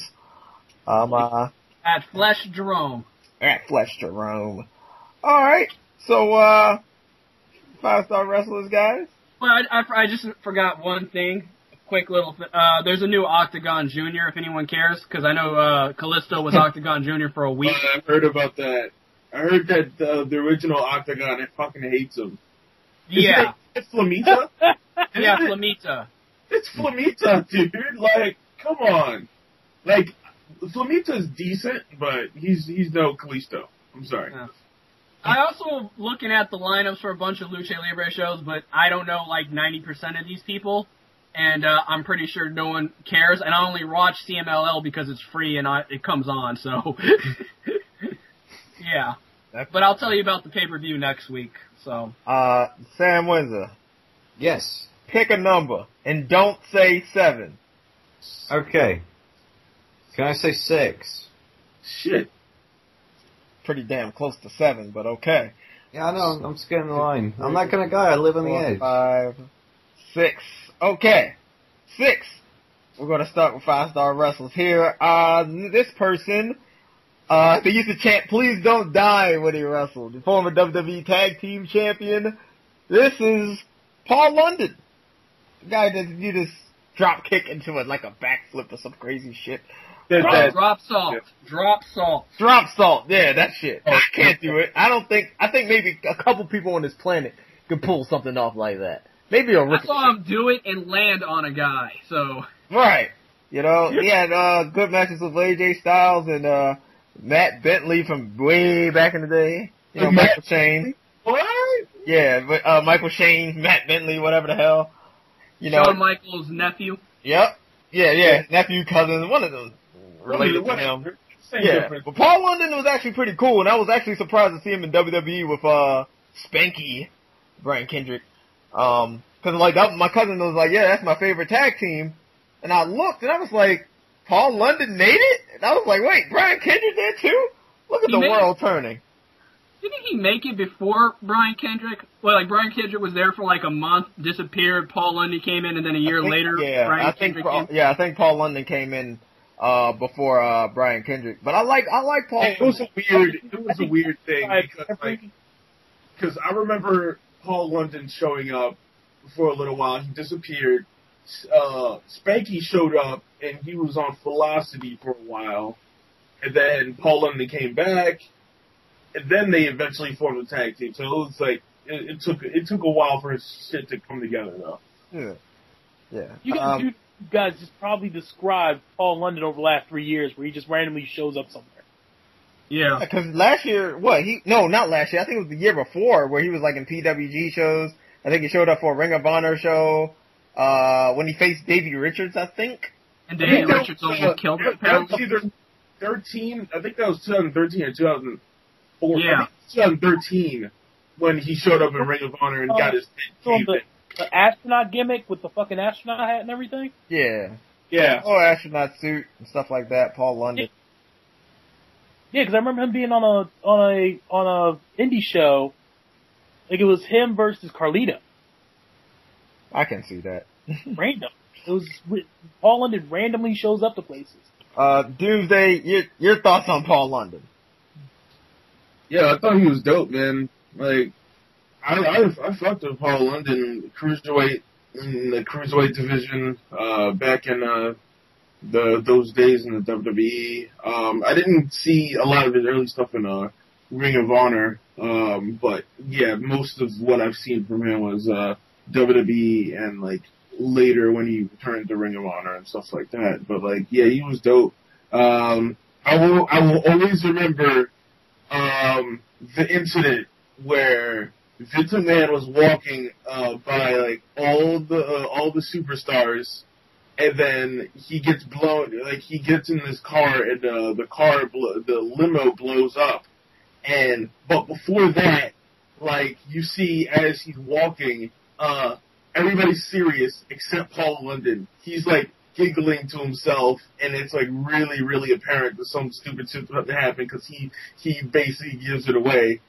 At Flesh Jerome. At Flesh Jerome. Alright. So, 5-star wrestlers, guys. Well, I just forgot one thing. Quick little there's a new Octagon Jr. if anyone cares, because I know Kalisto was Octagon Jr. for a week. I've heard about that. I heard that the original Octagon, I fucking hates him. Yeah. It's Flamita? Yeah, Flamita. It's Flamita, dude. Like, come on. Like, Flamita's decent, but he's no Kalisto. I'm sorry. Yeah. I also looking at the lineups for a bunch of Lucha Libre shows, but I don't know like 90% of these people, and I'm pretty sure no one cares. And I only watch CMLL because it's free and it comes on. So, yeah. But I'll tell you about the pay-per-view next week. So, Sam Windsor. Yes. Pick a number and don't say 7. Okay. Can I say 6? Shit. Pretty damn close to 7, but okay. Yeah, I know. I'm scared of the line. I'm that kind of guy. I live on the edge. 5, 6. Okay. 6. We're going to start with 5-star wrestlers here. This person, they used to chant, "Please don't die" when he wrestled. The former WWE Tag Team Champion. This is Paul London. The guy that you just drop kick into it like a backflip or some crazy shit. Drop salt. Drop salt. Drop salt. Yeah, that shit. I can't do it. I think maybe a couple people on this planet could pull something off like that. Maybe a I Ricochet. saw him do it and land on a guy, so. Right. You know, he had good matches with AJ Styles and Matt Bentley from way back in the day. You know, Michael Shane. What? Yeah, but Michael Shane, Matt Bentley, whatever the hell. You know. Shawn Michaels' nephew. Yep. Yeah. Nephew, cousin, one of those related to him. Yeah. But Paul London was actually pretty cool, and I was actually surprised to see him in WWE with Spanky, Brian Kendrick. Cause like my cousin was like, yeah, that's my favorite tag team. And I looked and I was like, Paul London made it? And I was like, wait, Brian Kendrick did too? Look at the world turning. Didn't he make it before Brian Kendrick? Well, like Brian Kendrick was there for like a month, disappeared, Paul London came in, and then a year later, Brian Kendrick came in. Yeah, I think Paul London came in before Brian Kendrick. But I like Paul. It was a weird thing because I remember Paul London showing up for a little while. He disappeared. Spanky showed up and he was on Velocity for a while, and then Paul London came back, and then they eventually formed a tag team. So it was like it took a while for his shit to come together, though. Yeah. You guys just probably described Paul London over the last 3 years, where he just randomly shows up somewhere. Yeah. Because last year, not last year. I think it was the year before, where he was like in PWG shows. I think he showed up for a Ring of Honor show. When he faced Davey Richards, I think. And Davey Richards almost killed him. That was either 13, I think that was 2013 or 2004. Yeah. I think 2013 when he showed up in Ring of Honor and got his head the astronaut gimmick with the fucking astronaut hat and everything? Yeah. Yeah. Oh, astronaut suit and stuff like that. Paul London. Yeah, because I remember him being on a indie show. Like it was him versus Carlito. I can see that. Random. It was Paul London randomly shows up to places. Doomsday, your thoughts on Paul London? Yeah, I thought he was dope, man. Like, I fucked with Paul London in the cruiserweight division back in those days in the WWE. I didn't see a lot of his early stuff in Ring of Honor, but yeah, most of what I've seen from him was WWE and like later when he returned to Ring of Honor and stuff like that. But like, yeah, he was dope. I will always remember the incident where Vince McMahon was walking by like all the superstars, and then he gets blown. Like he gets in this car, and the limo blows up. But before that, like you see as he's walking, everybody's serious except Paul London. He's like giggling to himself, and it's like really, really apparent that some stupid shit's about to happen because he basically gives it away.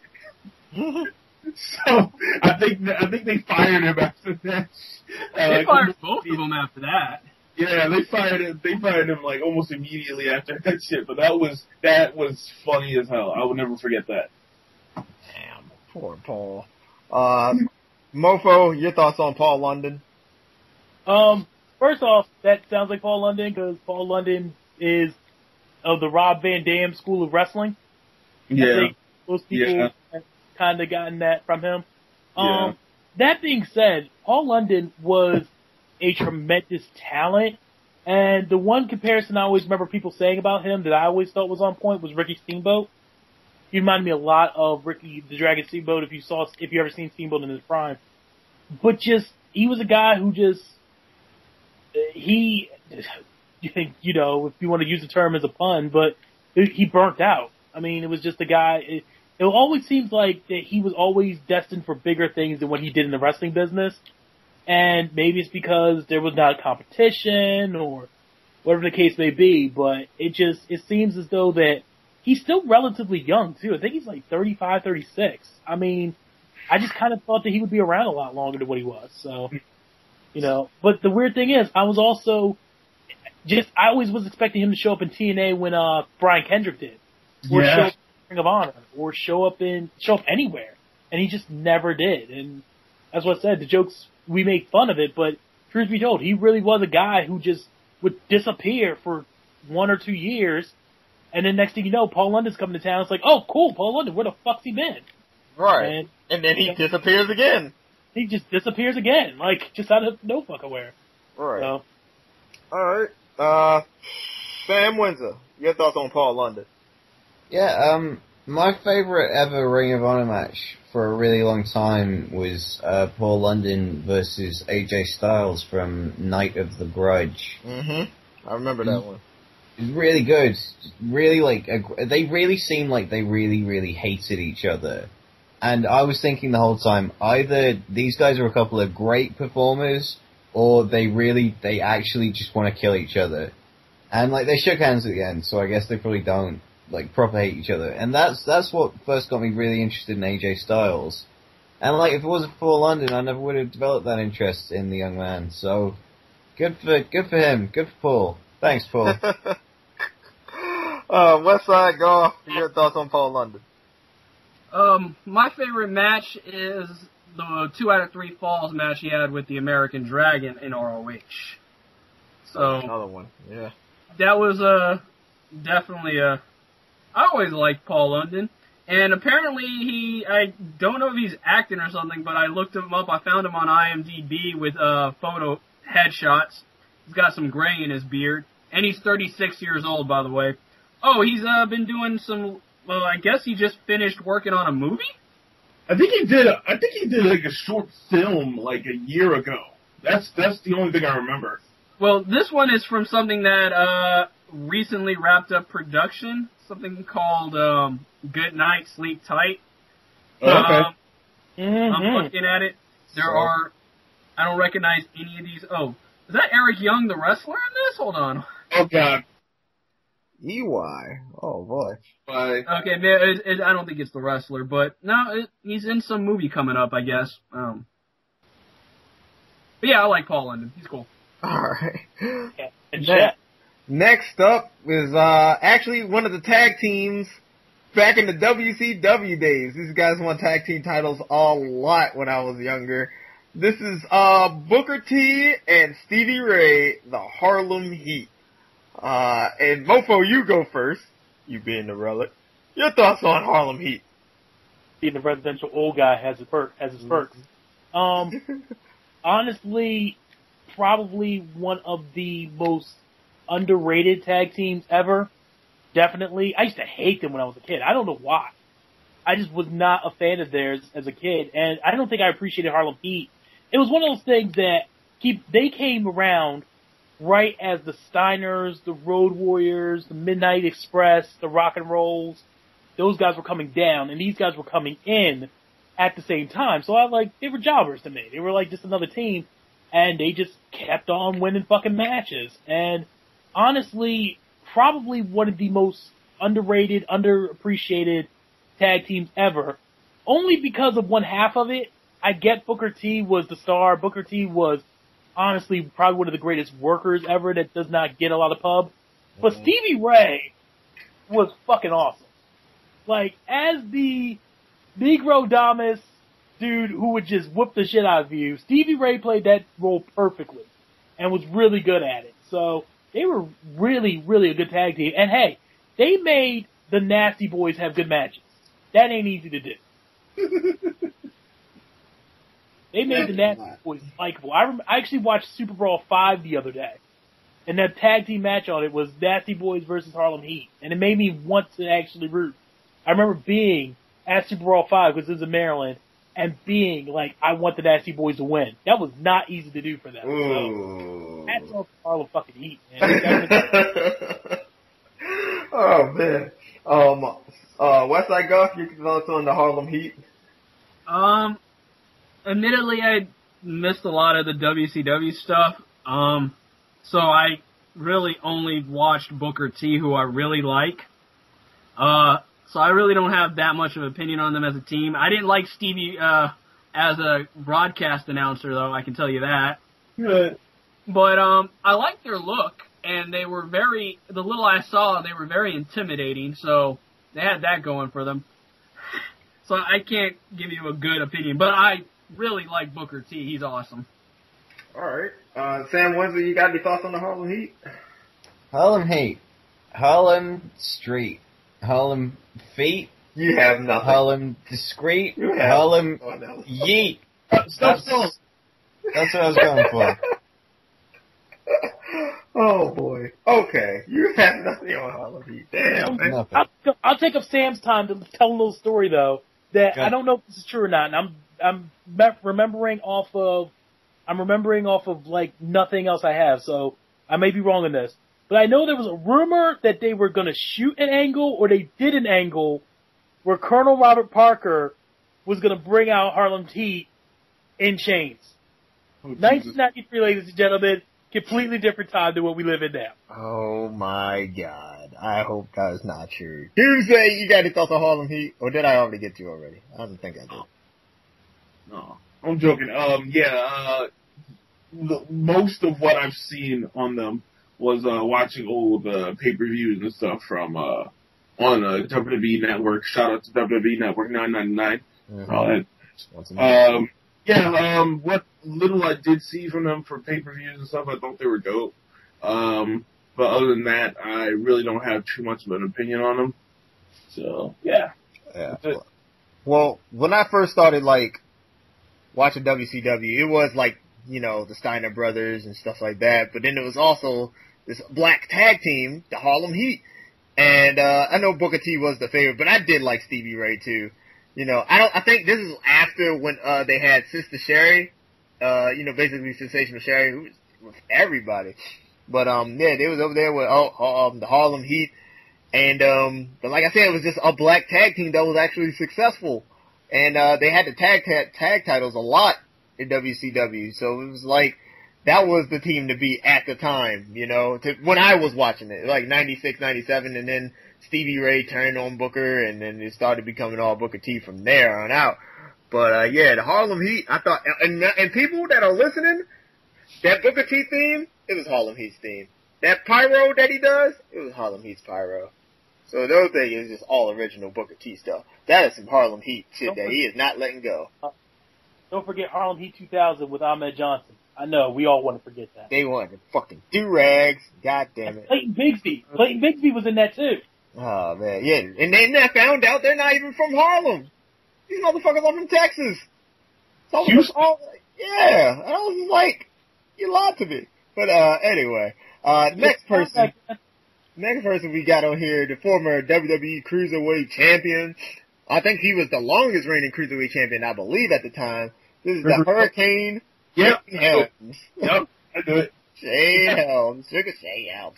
So I think they fired him after that. They fired both of them after that. Yeah, they fired him like almost immediately after that shit. But that was funny as hell. I will never forget that. Damn, poor Paul. Mofo, your thoughts on Paul London? First off, that sounds like Paul London because Paul London is of the Rob Van Dam school of wrestling. Yeah. I think most people have kind of gotten that from him. Yeah. That being said, Paul London was a tremendous talent, and the one comparison I always remember people saying about him that I always thought was on point was Ricky Steamboat. He reminded me a lot of Ricky the Dragon Steamboat if you ever seen Steamboat in his prime. But he was a guy who you know, if you want to use the term as a pun, but he burnt out. I mean, it was just a guy, it always seems like that he was always destined for bigger things than what he did in the wrestling business. And maybe it's because there was not competition or whatever the case may be, but it seems as though that he's still relatively young too. I think he's like 35, 36. I mean, I just kind of thought that he would be around a lot longer than what he was. So, you know, but the weird thing is, I always was expecting him to show up in TNA when Brian Kendrick did, or show up in Ring of Honor, or show up anywhere, and he just never did. And that's what I said. The jokes, we make fun of it, but truth be told, he really was a guy who just would disappear for 1 or 2 years, and then next thing you know, Paul London's coming to town. It's like, oh, cool, Paul London, where the fuck's he been? Right. And then he disappears again. He just disappears again, like, just out of no fucking where. Right. So. Alright. Sam Windsor, your thoughts on Paul London? Yeah, my favorite ever Ring of Honor match for a really long time was Paul London versus AJ Styles from Night of the Grudge. Mm-hmm. I remember that one. It was really good. Really, they really seemed like they really, really hated each other. And I was thinking the whole time, either these guys are a couple of great performers, or they actually just want to kill each other. And, like, they shook hands at the end, so I guess they probably don't, like, proper hate each other. And that's what first got me really interested in AJ Styles. And, like, if it wasn't for London, I never would have developed that interest in the young man. So, good for him. Good for Paul. Thanks, Paul. Westside Golf, your thoughts on Paul London? My favorite match is the 2 out of 3 falls match he had with the American Dragon in ROH. So another one, yeah. That was definitely I always liked Paul London, and apparently I don't know if he's acting or something, but I looked him up. I found him on IMDb with photo headshots. He's got some gray in his beard, and he's 36 years old, by the way. Oh, he's been doing some. Well, I guess he just finished working on a movie? I think he did like a short film like a year ago. That's the only thing I remember. Well, this one is from something that recently wrapped up production, something called Good Night, Sleep Tight. Okay. I'm looking at it. I don't recognize any of these. Oh, is that Eric Young, the wrestler in this? Hold on. Oh, God. EY. Oh, boy. Bye. Okay, man, I don't think it's the wrestler, but no, he's in some movie coming up, I guess. But yeah, I like Paul London. He's cool. Alright. Yeah. Next up is actually one of the tag teams back in the WCW days. These guys won tag team titles a lot when I was younger. This is Booker T and Stevie Ray, the Harlem Heat. And Mofo, you go first. You being the relic. Your thoughts on Harlem Heat? Being the residential old guy has his perks. Honestly, probably one of the most underrated tag teams ever. Definitely. I used to hate them when I was a kid. I don't know why. I just was not a fan of theirs as a kid, and I don't think I appreciated Harlem Heat. It was one of those things that they came around right as the Steiners, the Road Warriors, the Midnight Express, the Rock and Rolls, those guys were coming down, and these guys were coming in at the same time. So they were jobbers to me. They were like just another team, and they just kept on winning fucking matches. And honestly, probably one of the most underrated, underappreciated tag teams ever. Only because of one half of it. I get Booker T was the star. Booker T was honestly probably one of the greatest workers ever that does not get a lot of pub. But Stevie Ray was fucking awesome. Like, as the Negro Damas dude who would just whoop the shit out of you, Stevie Ray played that role perfectly and was really good at it. So they were really, really a good tag team. And hey, they made the Nasty Boys have good matches. That ain't easy to do. They made the Nasty Boys likable. I actually watched Super Brawl 5 the other day, and that tag team match on it was Nasty Boys versus Harlem Heat, and it made me want to actually root. I remember being at Super Brawl 5, because it was in Maryland, and being like, I want the Nasty Boys to win. That was not easy to do for them. So, hats off to Harlem fucking Heat, man. Oh, man. Westside Golf, your thoughts on the Harlem Heat? Admittedly, I missed a lot of the WCW stuff, so I really only watched Booker T, who I really like. So I really don't have that much of an opinion on them as a team. I didn't like Stevie as a broadcast announcer, though, I can tell you that. Good. But I liked their look, and they were the little I saw, they were very intimidating, so they had that going for them. So I can't give you a good opinion, but I really like Booker T. He's awesome. Alright. Sam Windsor, you got any thoughts on the Harlem Heat? Harlem Heat. Harlem Street. Harlem Feet. You have nothing. Harlem Discreet. You have Harlem nothing else. Yeet. Stop. That's what I was going for. Oh boy. Okay. You have nothing on Harlem Heat. Damn, man. Nothing. I'll take up Sam's time to tell a little story though that Go. I don't know if this is true or not. And I'm remembering off of like nothing else I have, so I may be wrong in this. But I know there was a rumor that they were going to shoot an angle, or they did an angle where Colonel Robert Parker was going to bring out Harlem Heat in chains. Oh, Jesus. 1993, ladies and gentlemen, completely different time than what we live in now. Oh my God. I hope that is not true. Doomsday, you got any thoughts on Harlem Heat? Or did I already get to already? I don't think I did. No, I'm joking. Most of what I've seen on them was watching old pay-per-views and stuff from on WWE Network. Shout out to WWE Network 999. What little I did see from them for pay-per-views and stuff, I thought they were dope. But other than that, I really don't have too much of an opinion on them. So, yeah. Yeah. Well, when I first started, like, watching WCW, it was like, you know, the Steiner brothers and stuff like that. But then there was also this black tag team, the Harlem Heat. And, I know Booker T was the favorite, but I did like Stevie Ray too. You know, I think this is after when, they had Sister Sherry, basically Sensational Sherry, who was with everybody. But, they was over there with, the Harlem Heat. And, but like I said, it was just a black tag team that was actually successful. And, they had the tag titles a lot in WCW. So it was like, that was the team to beat at the time, you know, when I was watching it, like 96, 97, and then Stevie Ray turned on Booker, and then it started becoming all Booker T from there on out. But, the Harlem Heat, I thought, and people that are listening, that Booker T theme, it was Harlem Heat's theme. That pyro that he does, it was Harlem Heat's pyro. So those things is just all original Booker T stuff. That is some Harlem Heat shit that he is not letting go. Don't forget Harlem Heat 2000 with Ahmed Johnson. I know, we all want to forget that. They wanted fucking do-rags. God damn it. Clayton Bigsby. Clayton Bigsby was in that too. Oh, man, yeah. And then I found out they're not even from Harlem. These motherfuckers are from Texas. So yeah. I was just like, you lied to me. But, anyway. Next person we got on here, the former WWE Cruiserweight Champion. I think he was the longest reigning Cruiserweight Champion, I believe, at the time. This is the Hurricane. Yep. Shane Helms. Yep, I do it. Shane Helms. Sugar Shane Helms.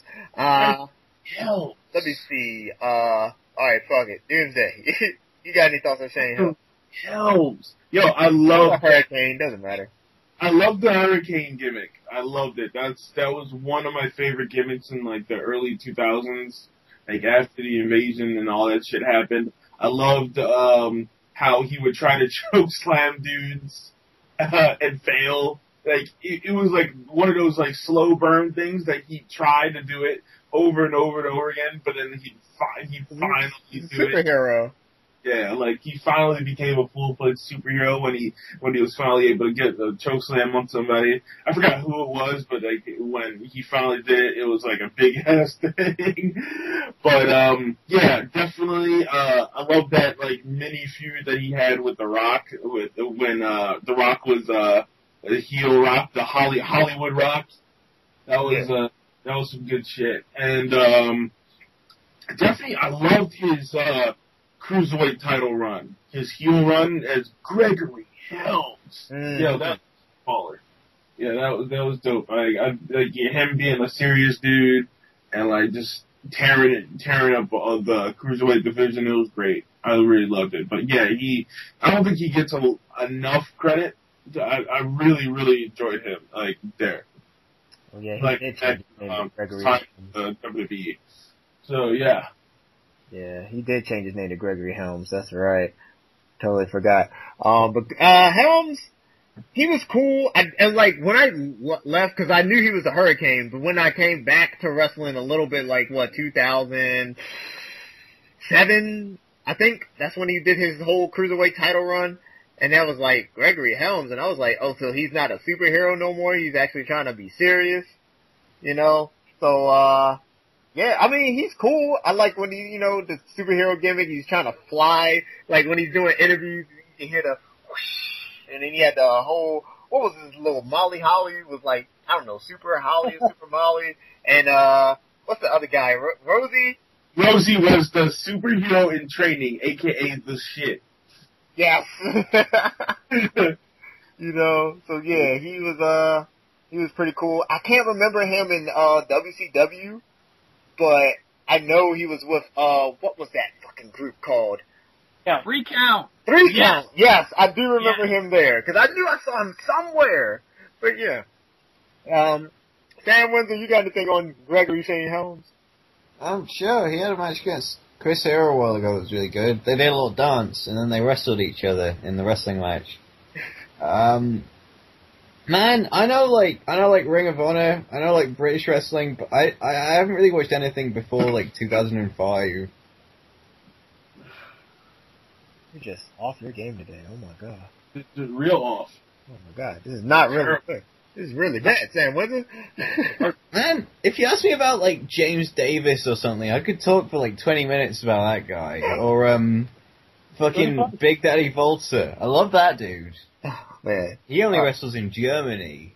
Let me see. Alright, fuck it. Doomsday. You got any thoughts on Shane Helms? Helms. Yo, I love Hurricane, doesn't matter. I love the Hurricane gimmick. I loved it. That was one of my favorite gimmicks in like the early 2000s, like after the invasion and all that shit happened. I loved how he would try to choke slam dudes and fail. Like it was like one of those like slow burn things that he tried to do it over and over and over again, but then he finally do it. Superhero. Yeah, like he finally became a full-fledged superhero when he was finally able to get the choke slam on somebody. I forgot who it was, but like when he finally did it, it was like a big ass thing. But yeah, definitely. I love that like mini feud that he had with The Rock when The Rock was the heel Rock, the Hollywood Rock. That was some good shit. And definitely, I loved his Cruiserweight title run. His heel run as Gregory Helms. Yeah, that was baller. Yeah, that was dope. Like him being a serious dude and like just tearing up the Cruiserweight division. It was great. I really loved it. But yeah, I don't think he gets enough credit. I really, really enjoyed him. Like there. Well, yeah, he like did change his name to Gregory Helms. WWE. So yeah. Yeah, he did change his name to Gregory Helms. That's right. Totally forgot. But Helms, he was cool. And like when I left, because I knew he was a Hurricane, but when I came back to wrestling a little bit, like 2007, I think that's when he did his whole Cruiserweight title run. And that was like Gregory Helms, and I was like, oh, so he's not a superhero no more. He's actually trying to be serious, you know. So yeah, I mean, he's cool. I like when he, the superhero gimmick. He's trying to fly, like when he's doing interviews, you can hear the whoosh, and then he had the whole, what was his little Molly Holly was like, I don't know, Super Holly, Super Molly, and what's the other guy, Rosie? Rosie was the superhero in training, aka the shit. Yes. So yeah, he was pretty cool. I can't remember him in WCW, but I know he was with what was that fucking group called? Yeah, 3 Count. 3 Count. Yes, I do remember him there because I knew I saw him somewhere. But yeah, Sam Windsor, you got anything on Gregory Shane Helms? Sure. He had a match against Chris Hero a while ago. It was really good. They did a little dance and then they wrestled each other in the wrestling match. Man, I know Ring of Honor, I know like British wrestling, but I haven't really watched anything before like 2005. You're just off your game today. Oh my god. It's real off. Oh my god. This is not really good. This is really bad, Sam Windsor. Man, if you ask me about like James Davis or something, I could talk for like 20 minutes about that guy. Or fucking Big Daddy Volta. I love that dude. Oh, man. He only wrestles in Germany.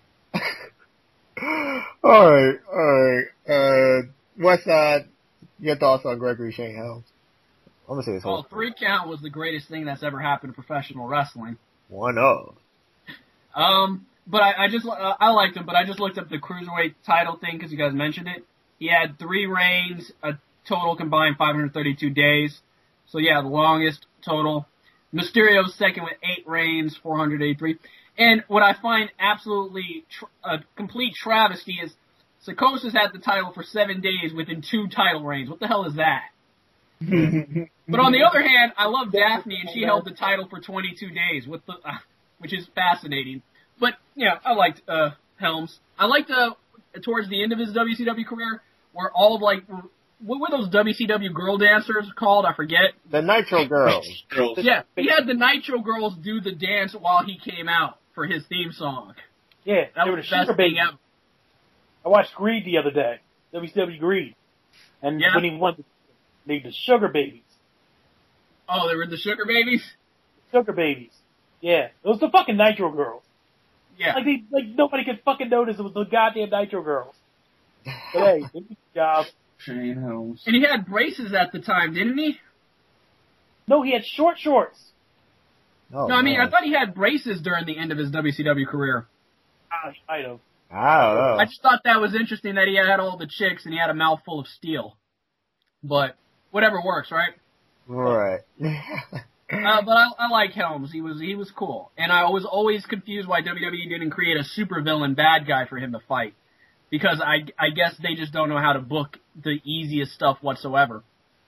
Alright. Westside, your thoughts on Gregory Shane Helms? I'm gonna say this whole 3 Count was the greatest thing that's ever happened to professional wrestling. One of. But I liked him, but I just looked up the Cruiserweight title thing because you guys mentioned it. He had 3 reigns, a total combined 532 days. So yeah, the longest total. Mysterio's second with 8 reigns, 483. And what I find absolutely a complete travesty is Psicosis had the title for 7 days within 2 title reigns. What the hell is that? But on the other hand, I love Daphne, and she held the title for 22 days, which is fascinating. But yeah, I liked Helms. I liked towards the end of his WCW career, where all of what were those WCW girl dancers called? I forget. The Nitro Girls. Yeah, he had the Nitro Girls do the dance while he came out for his theme song. Yeah, That was the best thing ever. I watched Greed the other day, WCW Greed, and when he won, the Sugar Babies. Oh, they were the Sugar Babies? Sugar Babies. Yeah, it was the fucking Nitro Girls. Yeah. Like nobody could fucking notice it was the goddamn Nitro Girls. But hey, good job. Shane Helms. And he had braces at the time, didn't he? No, he had short shorts. Oh, no, I mean, I thought he had braces during the end of his WCW career. I know. I don't know. I just thought that was interesting that he had all the chicks and he had a mouthful of steel. But whatever works, right? Right. But I like Helms. He was cool. And I was always confused why WWE didn't create a supervillain bad guy for him to fight. Because I guess they just don't know how to book the easiest stuff whatsoever.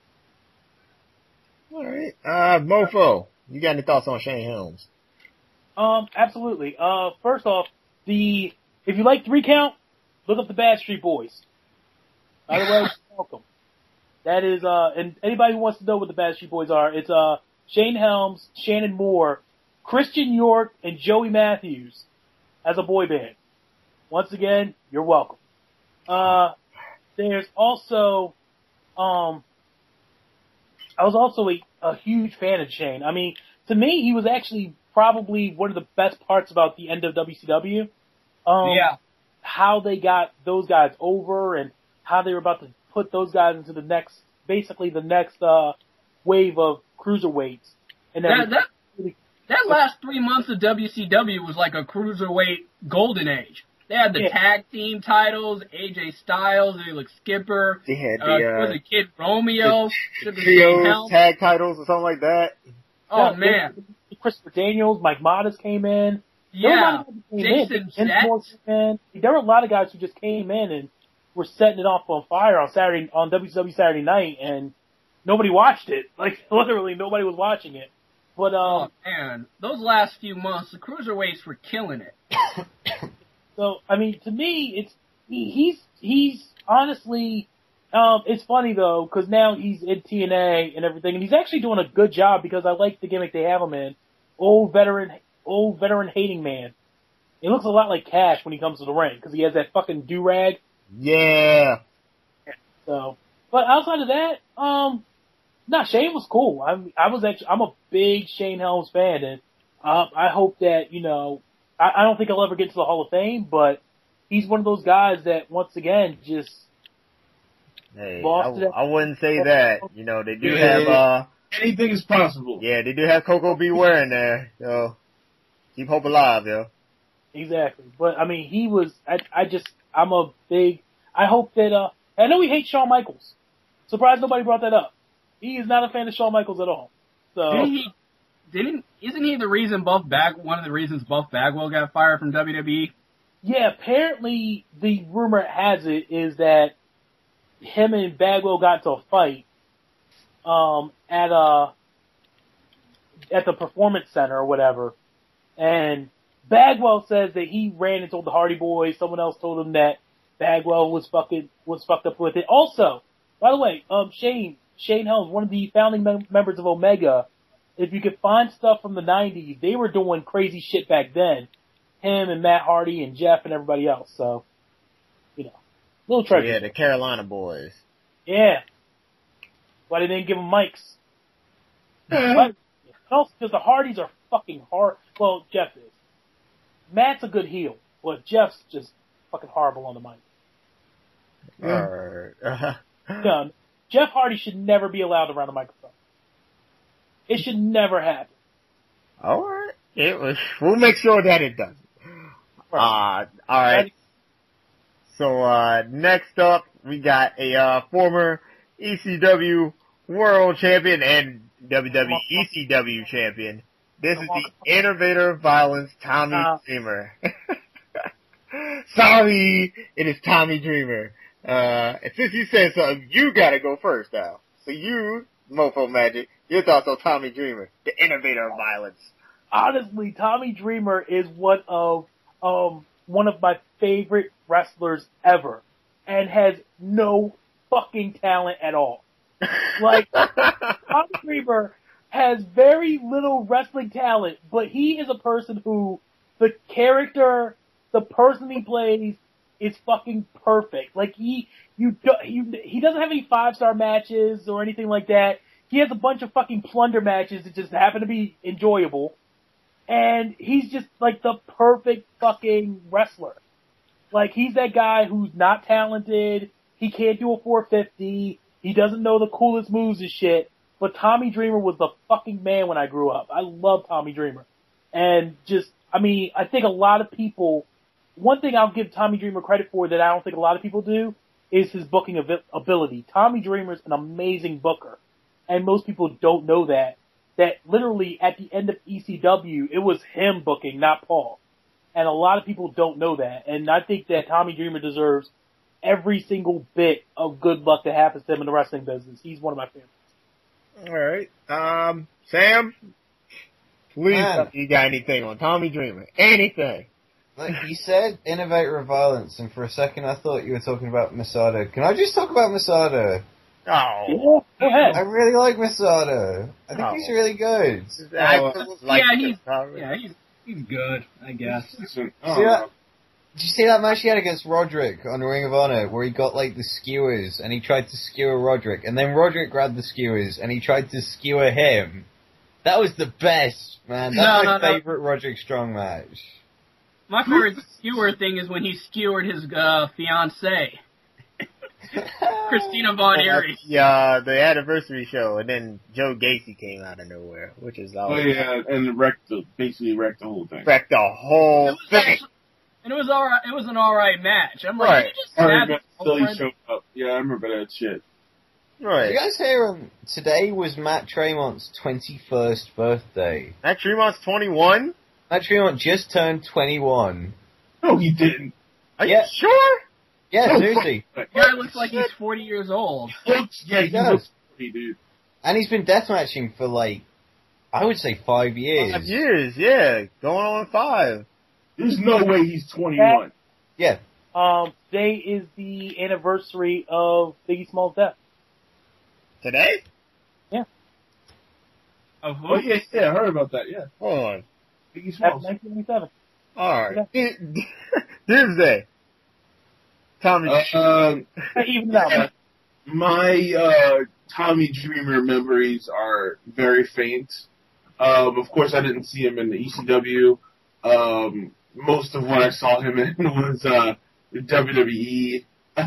Alright. Mofo, you got any thoughts on Shane Helms? Absolutely. First off, if you like 3 Count, look up the Bad Street Boys. By the way, welcome. That is, and anybody who wants to know what the Bad Street Boys are, it's, Shane Helms, Shannon Moore, Christian York, and Joey Matthews as a boy band. Once again, you're welcome. There's also, I was also a huge fan of Shane. I mean, to me, he was actually probably one of the best parts about the end of WCW. How they got those guys over and how they were about to put those guys into the next wave of cruiserweights. And that last 3 months of WCW was like a cruiserweight golden age. They had the tag team titles, AJ Styles, Skipper, they had was it Kid Romeo, the trios, tag titles or something like that. Oh man. Christopher Daniels, Mike Modest came in. Yeah. Jason Jett. There were a lot of guys who just came in and were setting it off on fire on WCW Saturday night, and nobody watched it. Like, literally nobody was watching it. But, oh man, those last few months, the cruiserweights were killing it. So, I mean, to me, he's honestly, it's funny though, cause now he's in TNA and everything, and he's actually doing a good job because I like the gimmick they have him in, old veteran hating man. He looks a lot like Cash when he comes to the ring because he has that fucking do-rag. Yeah. So, but outside of that, Shane was cool. I'm a big Shane Helms fan, and I hope that, I don't think he'll ever get to the Hall of Fame, but he's one of those guys that once again just. Hey, I wouldn't say that. They do have anything is possible. Yeah, they do have Coco Beware in there, so keep hope alive, yo. Exactly, but I mean, he was. I hope that. I know he hates Shawn Michaels. Surprised nobody brought that up. He is not a fan of Shawn Michaels at all. So isn't he the reason one of the reasons Buff Bagwell got fired from WWE? Yeah, apparently the rumor has it is that him and Bagwell got into a fight at the Performance Center or whatever, and Bagwell says that he ran and told the Hardy Boys. Someone else told him that Bagwell was fucked up with it. Also, by the way, Shane Helms, one of the founding members of Omega. If you could find stuff from the 90s, they were doing crazy shit back then. Him and Matt Hardy and Jeff and everybody else. So, little treasure. Yeah, the Carolina Boys. Yeah. Why they didn't give them mics? But also, because the Hardys are fucking hard. Well, Jeff is. Matt's a good heel, but Jeff's just fucking horrible on the mic. Jeff Hardy should never be allowed around the microphone. It should never happen. Alright. We'll make sure that it doesn't. Alright. So, next up, we got a, former ECW World Champion and WWE ECW Champion. This is the Innovator of Violence, Tommy Dreamer. Sorry, it is Tommy Dreamer. And since you said something, you gotta go first now. So you, Mofo Magic, your thoughts on Tommy Dreamer, the Innovator of Violence. Honestly, Tommy Dreamer is one of my favorite wrestlers ever, and has no fucking talent at all. Like, Tommy Dreamer has very little wrestling talent, but he is a person who, the character, the person he plays, is fucking perfect. Like, he doesn't have any 5-star matches or anything like that. He has a bunch of fucking plunder matches that just happen to be enjoyable. And he's just like the perfect fucking wrestler. Like, he's that guy who's not talented, he can't do a 450, he doesn't know the coolest moves and shit, but Tommy Dreamer was the fucking man when I grew up. I love Tommy Dreamer. And I think a lot of people, one thing I'll give Tommy Dreamer credit for that I don't think a lot of people do, is his booking ability. Tommy Dreamer's an amazing booker. And most people don't know that literally at the end of ECW, it was him booking, not Paul. And a lot of people don't know that. And I think that Tommy Dreamer deserves every single bit of good luck that happens to him in the wrestling business. He's one of my favorites. Alright. Sam? Please, you got anything on Tommy Dreamer? Anything? Like you said, Innovator of Violence, and for a second I thought you were talking about Masada. Can I just talk about Masada? Oh. Yeah, go ahead. I really like Masada. I think he's really good. He's good, I guess. Did you see that match he had against Roderick on Ring of Honor, where he got like the skewers and he tried to skewer Roderick, and then Roderick grabbed the skewers and he tried to skewer him? That was the best, man. That's my favorite Roderick Strong match. My favorite skewer thing is when he skewered his fiancée. Christina Von Eerie. Yeah, the anniversary show, and then Joe Gacy came out of nowhere, which is always... Oh yeah, and basically wrecked the whole thing. Wrecked the whole thing. And it was alright. It was an alright match. I'm like, right. you just stabbed Silly showed up. Yeah, I remember that shit. Right. Did you guys hear today was Matt Tremont's 21st birthday. Matt Tremont's 21? Matt Tremont just turned 21. No, he didn't. Are you sure? Yeah, seriously. The guy looks like he's 40 years old. He looks 40, dude. And he's been deathmatching for like, I would say 5 years. 5 years, yeah. Going on 5. There's no way he's 21. Yeah. Today is the anniversary of Biggie Smalls' death. Today? Yeah. Of who? Oh yeah, I heard about that. Yeah, Hold on. Biggie That's Smalls. 1997. Alright. Doomsday. Tommy. Even now. My Tommy Dreamer memories are very faint. Of course, I didn't see him in the ECW. Most of what I saw him in was WWE.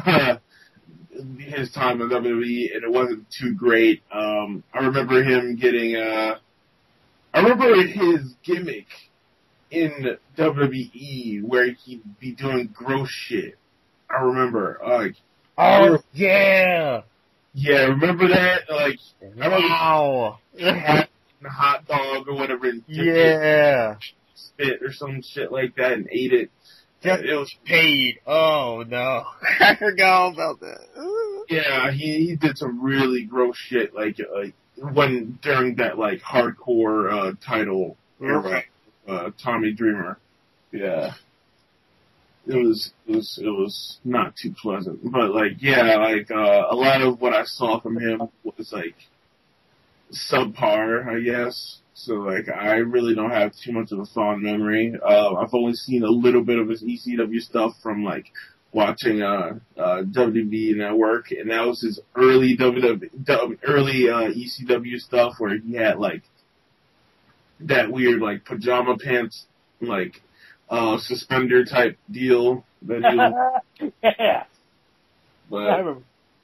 His time in WWE, and it wasn't too great. I remember him getting. I remember his gimmick in WWE where he'd be doing gross shit. I remember, yeah. Yeah, remember that? Like, I remember Wow. the hot dog or whatever, and Yeah. spit or some shit like that, and ate it. Just It was, paid. Oh no. I forgot all about that. yeah, he did some really gross shit, like when during that like hardcore title era, Tommy Dreamer. Yeah. It was not too pleasant, but like a lot of what I saw from him was like subpar, I guess. So like I really don't have too much of a fond memory. I've only seen a little bit of his ECW stuff from like watching WWE Network, and that was his early ECW stuff where he had like that weird like pajama pants like suspender type deal that he was, Yeah. but I remember.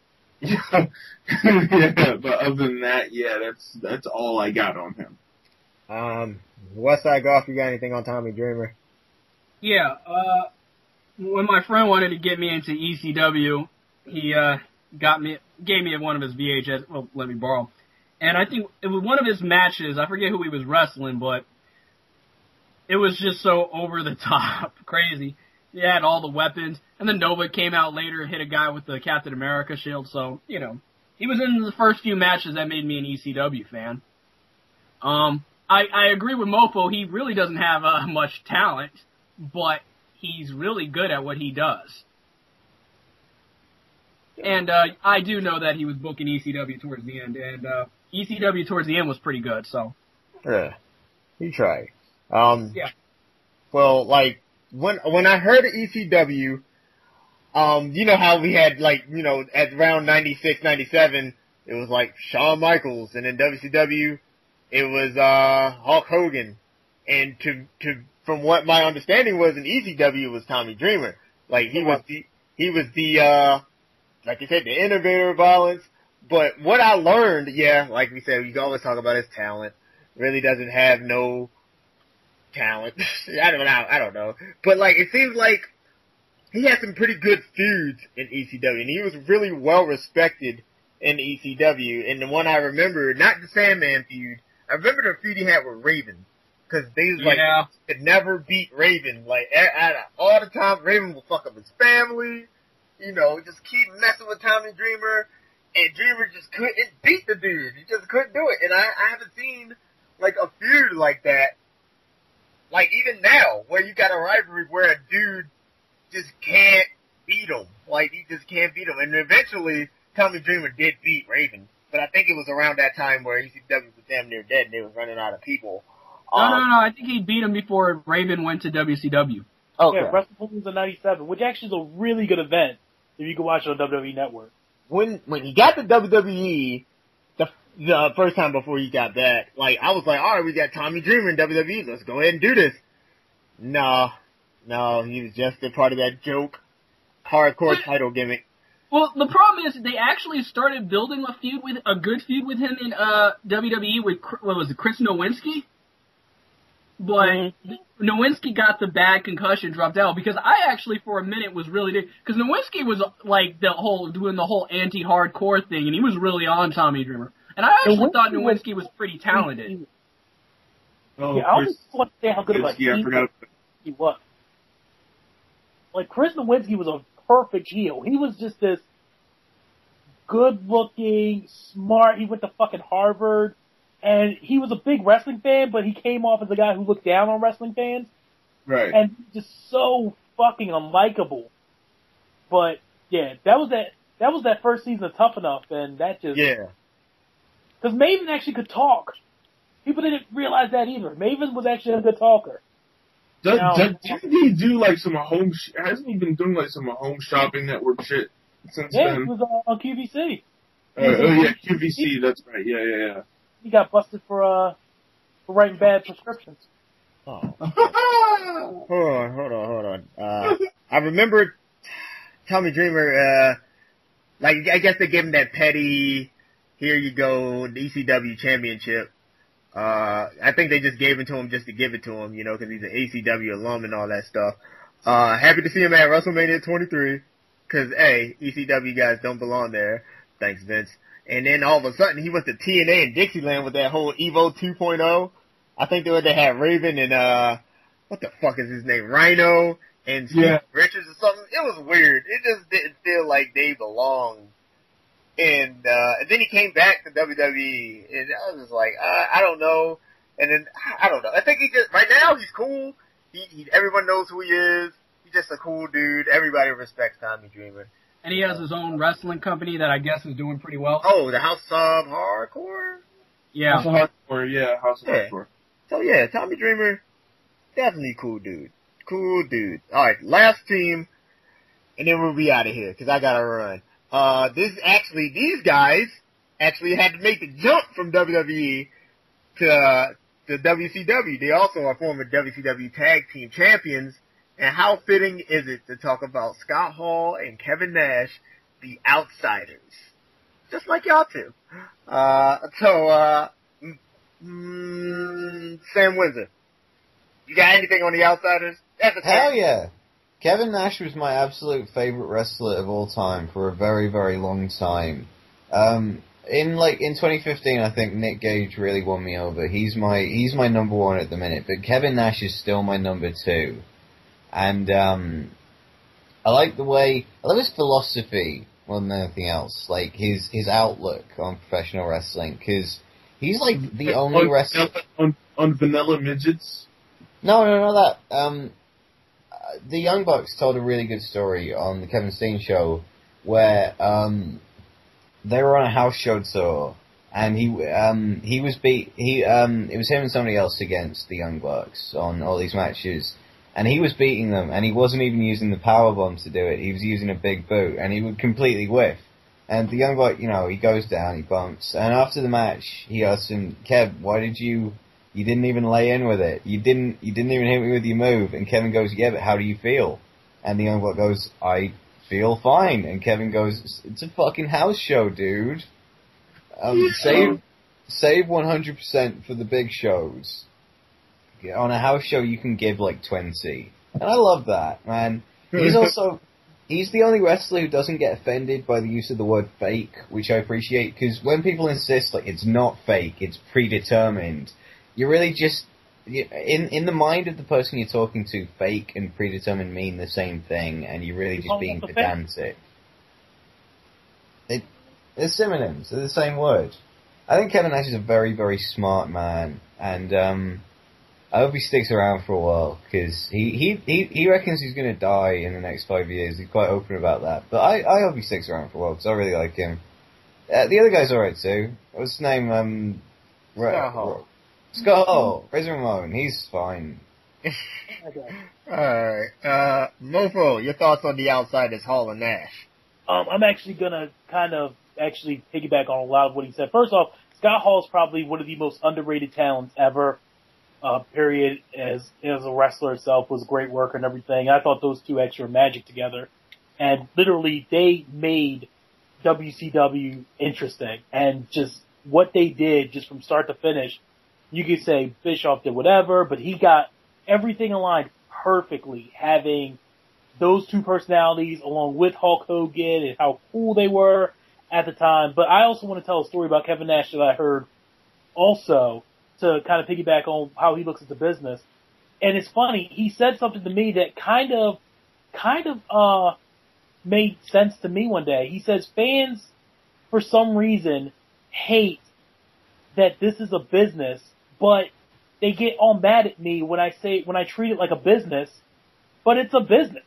yeah, but other than that, yeah, that's all I got on him. Westside Golf, you got anything on Tommy Dreamer? Yeah, when my friend wanted to get me into ECW, he gave me one of his VHS, well, let me borrow. And I think it was one of his matches, I forget who he was wrestling, but it was just so over the top, crazy. He had all the weapons, and then Nova came out later and hit a guy with the Captain America shield, so, you know, he was in the first few matches that made me an ECW fan. I agree with Mofo, he really doesn't have much talent, but he's really good at what he does. And I do know that he was booking ECW towards the end, and ECW towards the end was pretty good, so. Yeah, he tried. Yeah. Well, like, when I heard of ECW, you know how we had, like, you know, at around 96, 97, it was like Shawn Michaels, and in WCW, it was, Hulk Hogan. And from what my understanding was in ECW, it was Tommy Dreamer. Like, he was the, like you said, the innovator of violence. But what I learned, yeah, like we said, you always talk about his talent. Really doesn't have no talent. I don't know. But like, it seems like he had some pretty good feuds in ECW, and he was really well respected in ECW. And the one I remember, not the Sandman feud, I remember the feud he had with Raven. Cause they was like, could never beat Raven. Like, all the time, Raven would fuck up his family, you know, just keep messing with Tommy Dreamer, and Dreamer just couldn't beat the dude. He just couldn't do it. And I haven't seen, like, a feud like that, like, even now, where you got a rivalry where a dude just can't beat him. Like, he just can't beat him. And eventually, Tommy Dreamer did beat Raven. But I think it was around that time where ECW was damn near dead and they was running out of people. No, I think he beat him before Raven went to WCW. Okay. Yeah, WrestleMania in '97, which actually is a really good event if you can watch it on WWE Network. When he got to WWE, the first time before he got back, like, I was like, alright, we got Tommy Dreamer in WWE, let's go ahead and do this. No, he was just a part of that joke, hardcore title gimmick. Well, the problem is they actually started building a good feud with him in WWE with, what was it, Chris Nowinski? But Nowinski got the bad concussion, dropped out, because I actually for a minute was really, because Nowinski was like doing the whole anti-hardcore thing, and he was really on Tommy Dreamer. And I actually thought Nowinski was pretty talented. Oh, Yeah, I always want to say how good of a heel he was. Like, Chris Nowinski was a perfect heel. He was just this good-looking, smart, he went to fucking Harvard, and he was a big wrestling fan, but he came off as a guy who looked down on wrestling fans. Right. And just so fucking unlikable. But, yeah, that was that first season of Tough Enough, and that just... Yeah. Because Maven actually could talk. People didn't realize that either. Maven was actually a good talker. Didn't he do like some home? Hasn't he been doing like some home shopping network shit since Yeah, then? he was on QVC. Yeah, QVC. That's right. Yeah. He got busted for writing bad prescriptions. Oh. Hold on. I remember Tommy Dreamer, like, I guess they gave him that petty, here you go, the ECW championship. I think they just gave it to him just to give it to him, cause he's an ECW alum and all that stuff. Happy to see him at WrestleMania 23, cause ECW guys don't belong there. Thanks, Vince. And then all of a sudden he went to TNA and Dixieland with that whole Evo 2.0. I think they had Raven and, what the fuck is his name? Rhino and Steve Richards or something. It was weird. It just didn't feel like they belonged. And then he came back to WWE and I was just like, I don't know. And then, I don't know. I think right now he's cool. Everyone knows who he is. He's just a cool dude. Everybody respects Tommy Dreamer. And he has his own wrestling company that I guess is doing pretty well. Oh, the House of Hardcore? Yeah. House of Hardcore, yeah. House of Hardcore. So yeah, Tommy Dreamer, definitely cool dude. Cool dude. Alright, last team, and then we'll be out of here, cause I gotta run. These guys actually had to make the jump from WWE to WCW. They also are former WCW Tag Team Champions, and how fitting is it to talk about Scott Hall and Kevin Nash, the Outsiders? Just like y'all two. Sam Windsor, you got anything on the Outsiders? Hell yeah. Kevin Nash was my absolute favorite wrestler of all time for a very, very long time. In 2015, I think Nick Gage really won me over. He's my number one at the minute, but Kevin Nash is still my number two. And, I like his philosophy more than anything else. Like, his outlook on professional wrestling, cause he's like the only wrestler on vanilla midgets. No, that. The Young Bucks told a really good story on the Kevin Steen show where they were on a house show tour and it was him and somebody else against the Young Bucks on all these matches, and he was beating them, and he wasn't even using the powerbomb to do it. He was using a big boot, and he would completely whiff. And the Young Buck, he goes down, he bumps, and after the match, he asks him, Kev, why did you didn't even lay in with it. You didn't even hit me with your move. And Kevin goes, yeah, but how do you feel? And the Young Buck goes, I feel fine. And Kevin goes, it's a fucking house show, dude. Save 100% for the big shows. On a house show, you can give like 20. And I love that, man. He's the only wrestler who doesn't get offended by the use of the word fake, which I appreciate, because when people insist, like, it's not fake, it's predetermined, you're really just, in the mind of the person you're talking to, fake and predetermined mean the same thing, and you're really just being pedantic. They're synonyms, they're the same word. I think Kevin Nash is a very, very smart man, and I hope he sticks around for a while, because he reckons he's going to die in the next 5 years. He's quite open about that. But I hope he sticks around for a while, because I really like him. The other guy's alright too. What's his name? Scott Hall. Scott Hall. Razor Ramon. He's fine. Alright. Mofo, your thoughts on the Outsiders, Hall and Nash? I'm actually gonna kind of piggyback on a lot of what he said. First off, Scott Hall is probably one of the most underrated talents ever. Period. As a wrestler itself, was a great worker and everything. I thought those two actually were magic together, and literally they made WCW interesting. And just what they did, just from start to finish, you could say Bischoff did whatever, but he got everything aligned perfectly. Having those two personalities along with Hulk Hogan and how cool they were at the time. But I also want to tell a story about Kevin Nash that I heard also, to kind of piggyback on how he looks at the business. And it's funny, he said something to me that kind of made sense to me one day. He says fans, for some reason, hate that this is a business, but they get all mad at me when I treat it like a business, but it's a business.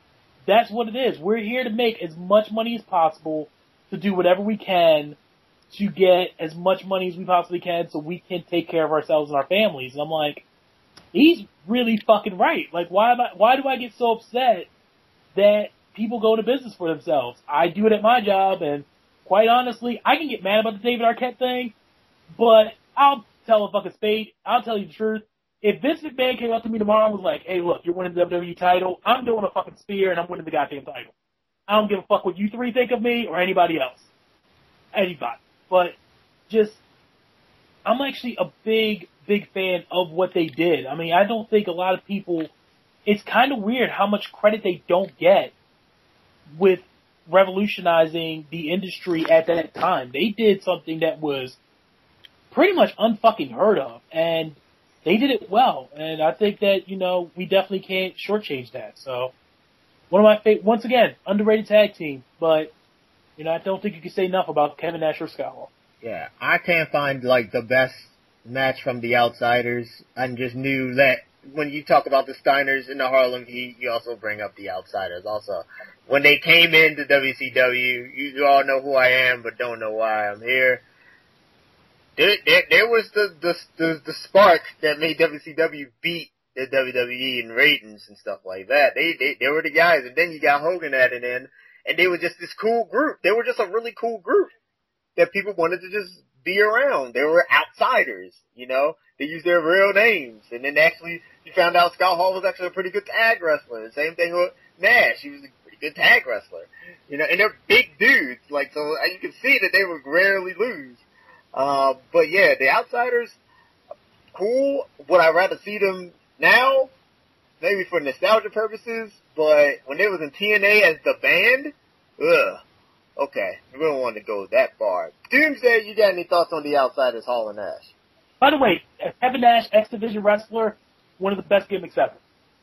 That's what it is. We're here to make as much money as possible, to do whatever we can to get as much money as we possibly can so we can take care of ourselves and our families. And I'm like, he's really fucking right. Like, why do I get so upset that people go into business for themselves? I do it at my job, and quite honestly, I can get mad about the David Arquette thing, but I'll tell a fucking spade. I'll tell you the truth. If Vince McMahon came up to me tomorrow and was like, hey, look, you're winning the WWE title, I'm doing a fucking spear and I'm winning the goddamn title. I don't give a fuck what you three think of me or anybody else. Anybody. But just, I'm actually a big fan of what they did. I mean, I don't think a lot of people, it's kind of weird how much credit they don't get with revolutionizing the industry at that time. They did something that was pretty much unfucking heard of, and they did it well. And I think that, you know, we definitely can't shortchange that. So, one of my once again, underrated tag team, but, you know, I don't think you can say enough about Kevin Nash or Scott Hall. Yeah, I can't find, like, the best match from the Outsiders. I just knew that when you talk about the Steiners and the Harlem Heat, you also bring up the Outsiders. Also, when they came into WCW, you all know who I am, but don't know why I'm here. There was the spark that made WCW beat the WWE in ratings and stuff like that. They were the guys, and then you got Hogan added in, and they were just this cool group. They were just a really cool group that people wanted to just be around. They were outsiders, you know. They used their real names, and then actually you found out Scott Hall was actually a pretty good tag wrestler. The same thing with Nash. He was a pretty good tag wrestler, you know. And they're big dudes, like, so you can see that they would rarely lose. But yeah, the Outsiders, cool. Would I rather see them now? Maybe for nostalgia purposes, but when they was in TNA as the band, okay, we don't want to go that far. Doomsday, you got any thoughts on the Outsiders, Hall and Nash? By the way, Kevin Nash, X Division wrestler, one of the best gimmicks ever.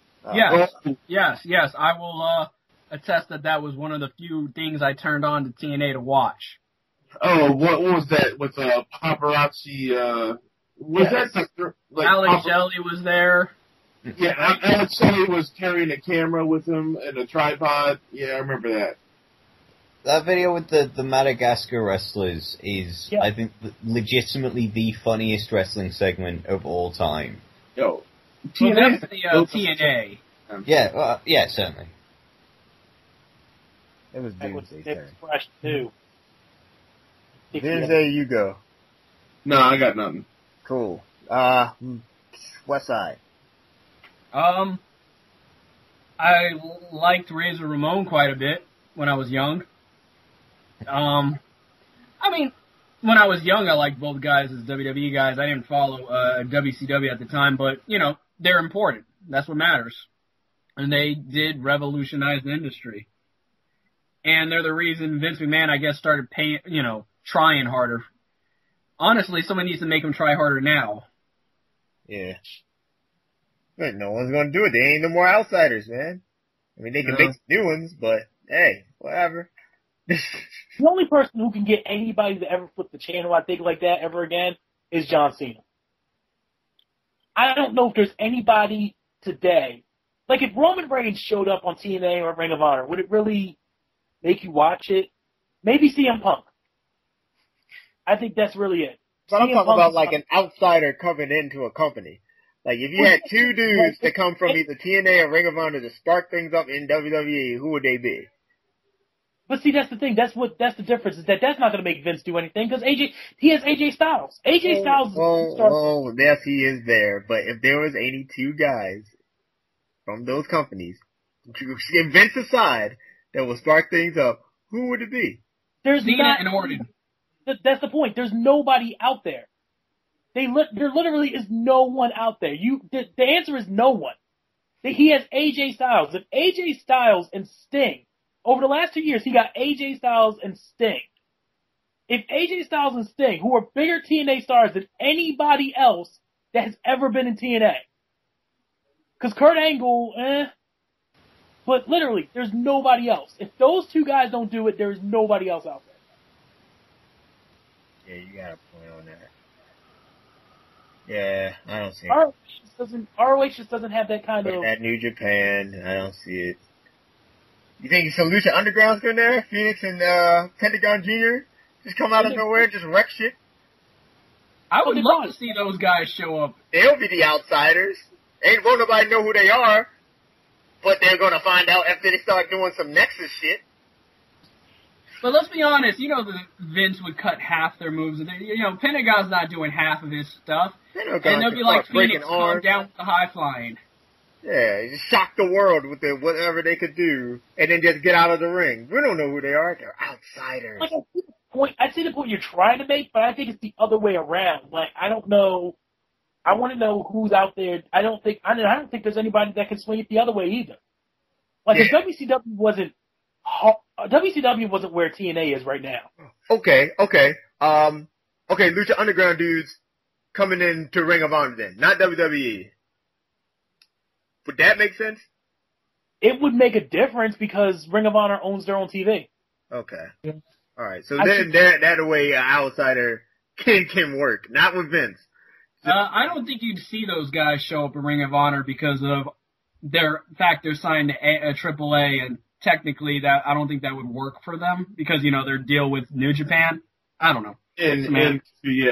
Yes. I will attest that was one of the few things I turned on to TNA to watch. Oh, what was that with paparazzi? Alex Shelley was there. Yeah, Alex Shelley was carrying a camera with him and a tripod. Yeah, I remember that. That video with the Madagascar wrestlers is, I think, legitimately the funniest wrestling segment of all time. Yo, TNA. TNA. Yeah, certainly. It was Doomsday's turn. Fresh too. Doomsday, you go. No, I got nothing. Cool. West Side. I liked Razor Ramon quite a bit when I was young. I mean, when I was young, I liked both guys as WWE guys. I didn't follow WCW at the time, but, you know, they're important. That's what matters. And they did revolutionize the industry. And they're the reason Vince McMahon, I guess, started trying harder. Honestly, someone needs to make him try harder now. Yeah. But no one's gonna do it. They ain't no more Outsiders, man. I mean, they can make new ones, but hey, whatever. The only person who can get anybody to ever flip the channel, I think, like that ever again is John Cena. I don't know if there's anybody today. Like, if Roman Reigns showed up on TNA or Ring of Honor, would it really make you watch it? Maybe CM Punk. I think that's really it. But I'm talking about like an outsider coming into a company. Like, if you had two dudes that come from either TNA or Ring of Honor to spark things up in WWE, who would they be? But see, that's the thing. That's the difference, is that's not going to make Vince do anything, because he has AJ Styles. AJ Styles is yes, he is there. But if there was any two guys from those companies, Vince aside, that will spark things up, who would it be? There's Cena and Orton. That's the point. There's nobody out there. There literally is no one out there. The answer is no one. He has AJ Styles. If AJ Styles and Sting, over the last 2 years, he got AJ Styles and Sting. If AJ Styles and Sting, who are bigger TNA stars than anybody else that has ever been in TNA, because Kurt Angle, but literally, there's nobody else. If those two guys don't do it, there's nobody else out there. Yeah, you got a point on that. Yeah, I don't see it. ROH just doesn't have that kind of... At New Japan, I don't see it. You think Lucha Underground's good there? Phoenix and Pentagon Jr.? Just come out of nowhere and just wreck shit. I would love to see those guys show up. They'll be the outsiders. Won't nobody know who they are, but they're gonna find out after they start doing some Nexus shit. But let's be honest, that Vince would cut half their moves. Pentagon's not doing half of his stuff. And they'll be like Phoenix, calm down with the high flying. Yeah, just shock the world with whatever they could do, and then just get out of the ring. We don't know who they are. They're outsiders. Like, I see the point you're trying to make, but I think it's the other way around. Like, I don't know. I want to know who's out there. I don't think there's anybody that can swing it the other way either. Like, if WCW wasn't where TNA is right now. Okay. Lucha Underground dudes coming into Ring of Honor then, not WWE. Would that make sense? It would make a difference because Ring of Honor owns their own TV. Okay. Yeah. All right. So that way an outsider can work, not with Vince. I don't think you'd see those guys show up in Ring of Honor because of they're signed to AAA, and technically that I don't think that would work for them because their deal with New Japan. I don't know. If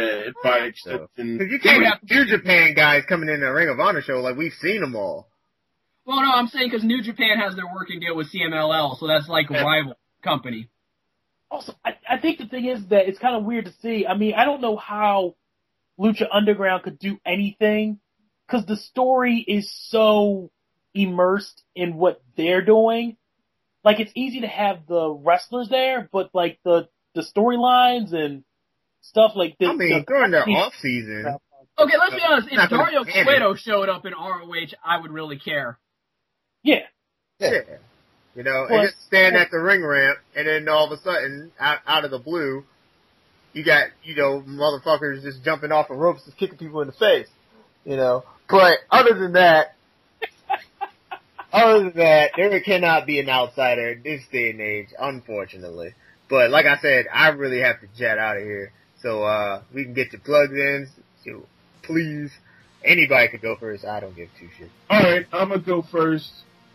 you can't have New Japan guys coming in a Ring of Honor show, like we've seen them all. Well, no, I'm saying because New Japan has their working deal with CMLL, so that's like a rival company. Also, I think the thing is that it's kind of weird to see. I mean, I don't know how Lucha Underground could do anything because the story is so immersed in what they're doing. Like, it's easy to have the wrestlers there, but like the storylines and stuff like this. I mean, during their off season. Okay, let's be honest. If Dario Cueto showed up in ROH, I would really care. Yeah. And just stand at the ring ramp, and then all of a sudden, out of the blue, you got, motherfuckers just jumping off of ropes, just kicking people in the face, But other than that, there cannot be an outsider in this day and age, unfortunately. But like I said, I really have to jet out of here, so we can get your plugs in. So please, anybody could go first. I don't give two shits. All right, I'm gonna go first.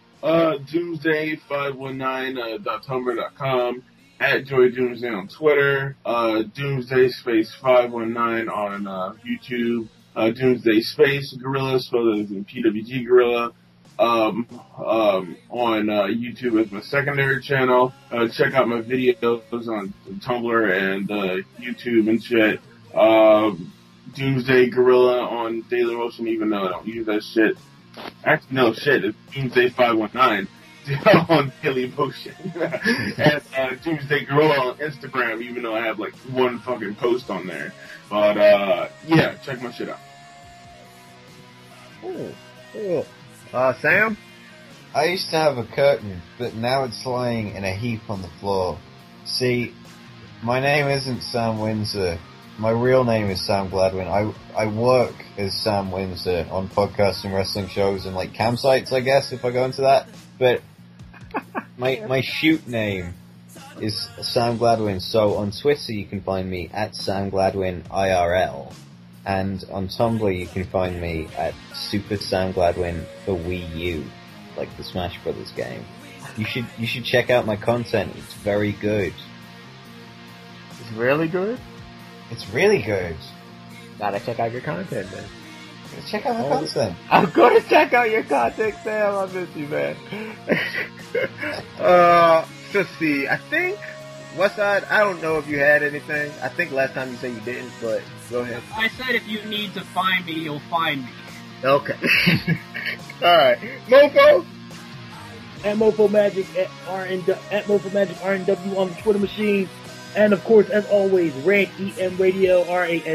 Doomsday519.tumblr.com, at Joy Doomsday on Twitter, Doomsday Space 519 on YouTube, Doomsday Space Gorilla, spelled as in PWG Gorilla, on YouTube as my secondary channel. Check out my videos on Tumblr and YouTube and shit. Doomsday Gorilla on Dailymotion, even though I don't use that shit. Actually, no, shit, it's Doomsday 519 on Dailymotion. And Doomsday Gorilla on Instagram, even though I have like one fucking post on there. But, yeah, check my shit out. Cool. Sam? I used to have a curtain, but now it's lying in a heap on the floor. See, my name isn't Sam Windsor. My real name is Sam Gladwin. I work as Sam Windsor on podcasts and wrestling shows and like campsites, I guess, if I go into that. But my shoot name is Sam Gladwin. So on Twitter you can find me at Sam Gladwin IRL, and on Tumblr you can find me at Super Sam Gladwin for Wii U, like the Smash Brothers game. You should check out my content. It's very good. It's really good? It's really good. Gotta check out your content, then. Check out my content. I'm gonna check out your content, Sam. I miss you, man. Let's see. I think, Westside, I don't know if you had anything. I think last time you said you didn't, but go ahead. I said if you need to find me, you'll find me. Okay. Alright. Mofo? At Mofo Magic, at Mofo Magic RNW on the Twitter machine. And of course, as always, Rant EM Radio,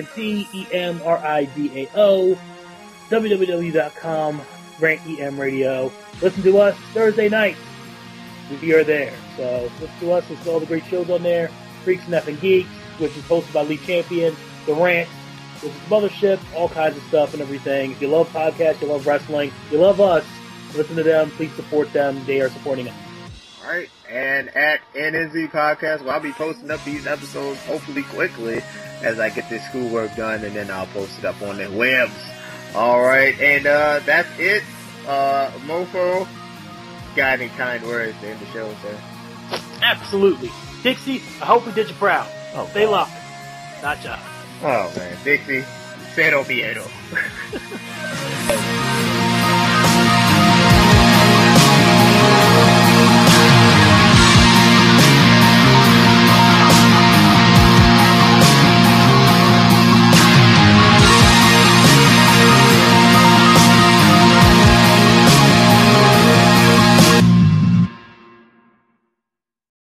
RANTEMRIDAO, www.com, Rant EM Radio. Listen to us Thursday nights. We are there. So listen to us. Listen to all the great shows on there. Freaks and Effing Geeks, which is hosted by Lee Champion. The Rant, which is Mothership, all kinds of stuff and everything. If you love podcasts, you love wrestling, you love us, listen to them. Please support them. They are supporting us. Alright, and at NNZ Podcast, well, I'll be posting up these episodes hopefully quickly as I get this schoolwork done, and then I'll post it up on the webs. Alright, and that's it. Mofo, got any kind words to end the show, sir? Absolutely. Dixie, I hope we did you proud. Oh, Stay God. locked. Not Josh. Oh man, Dixie, cero miedo.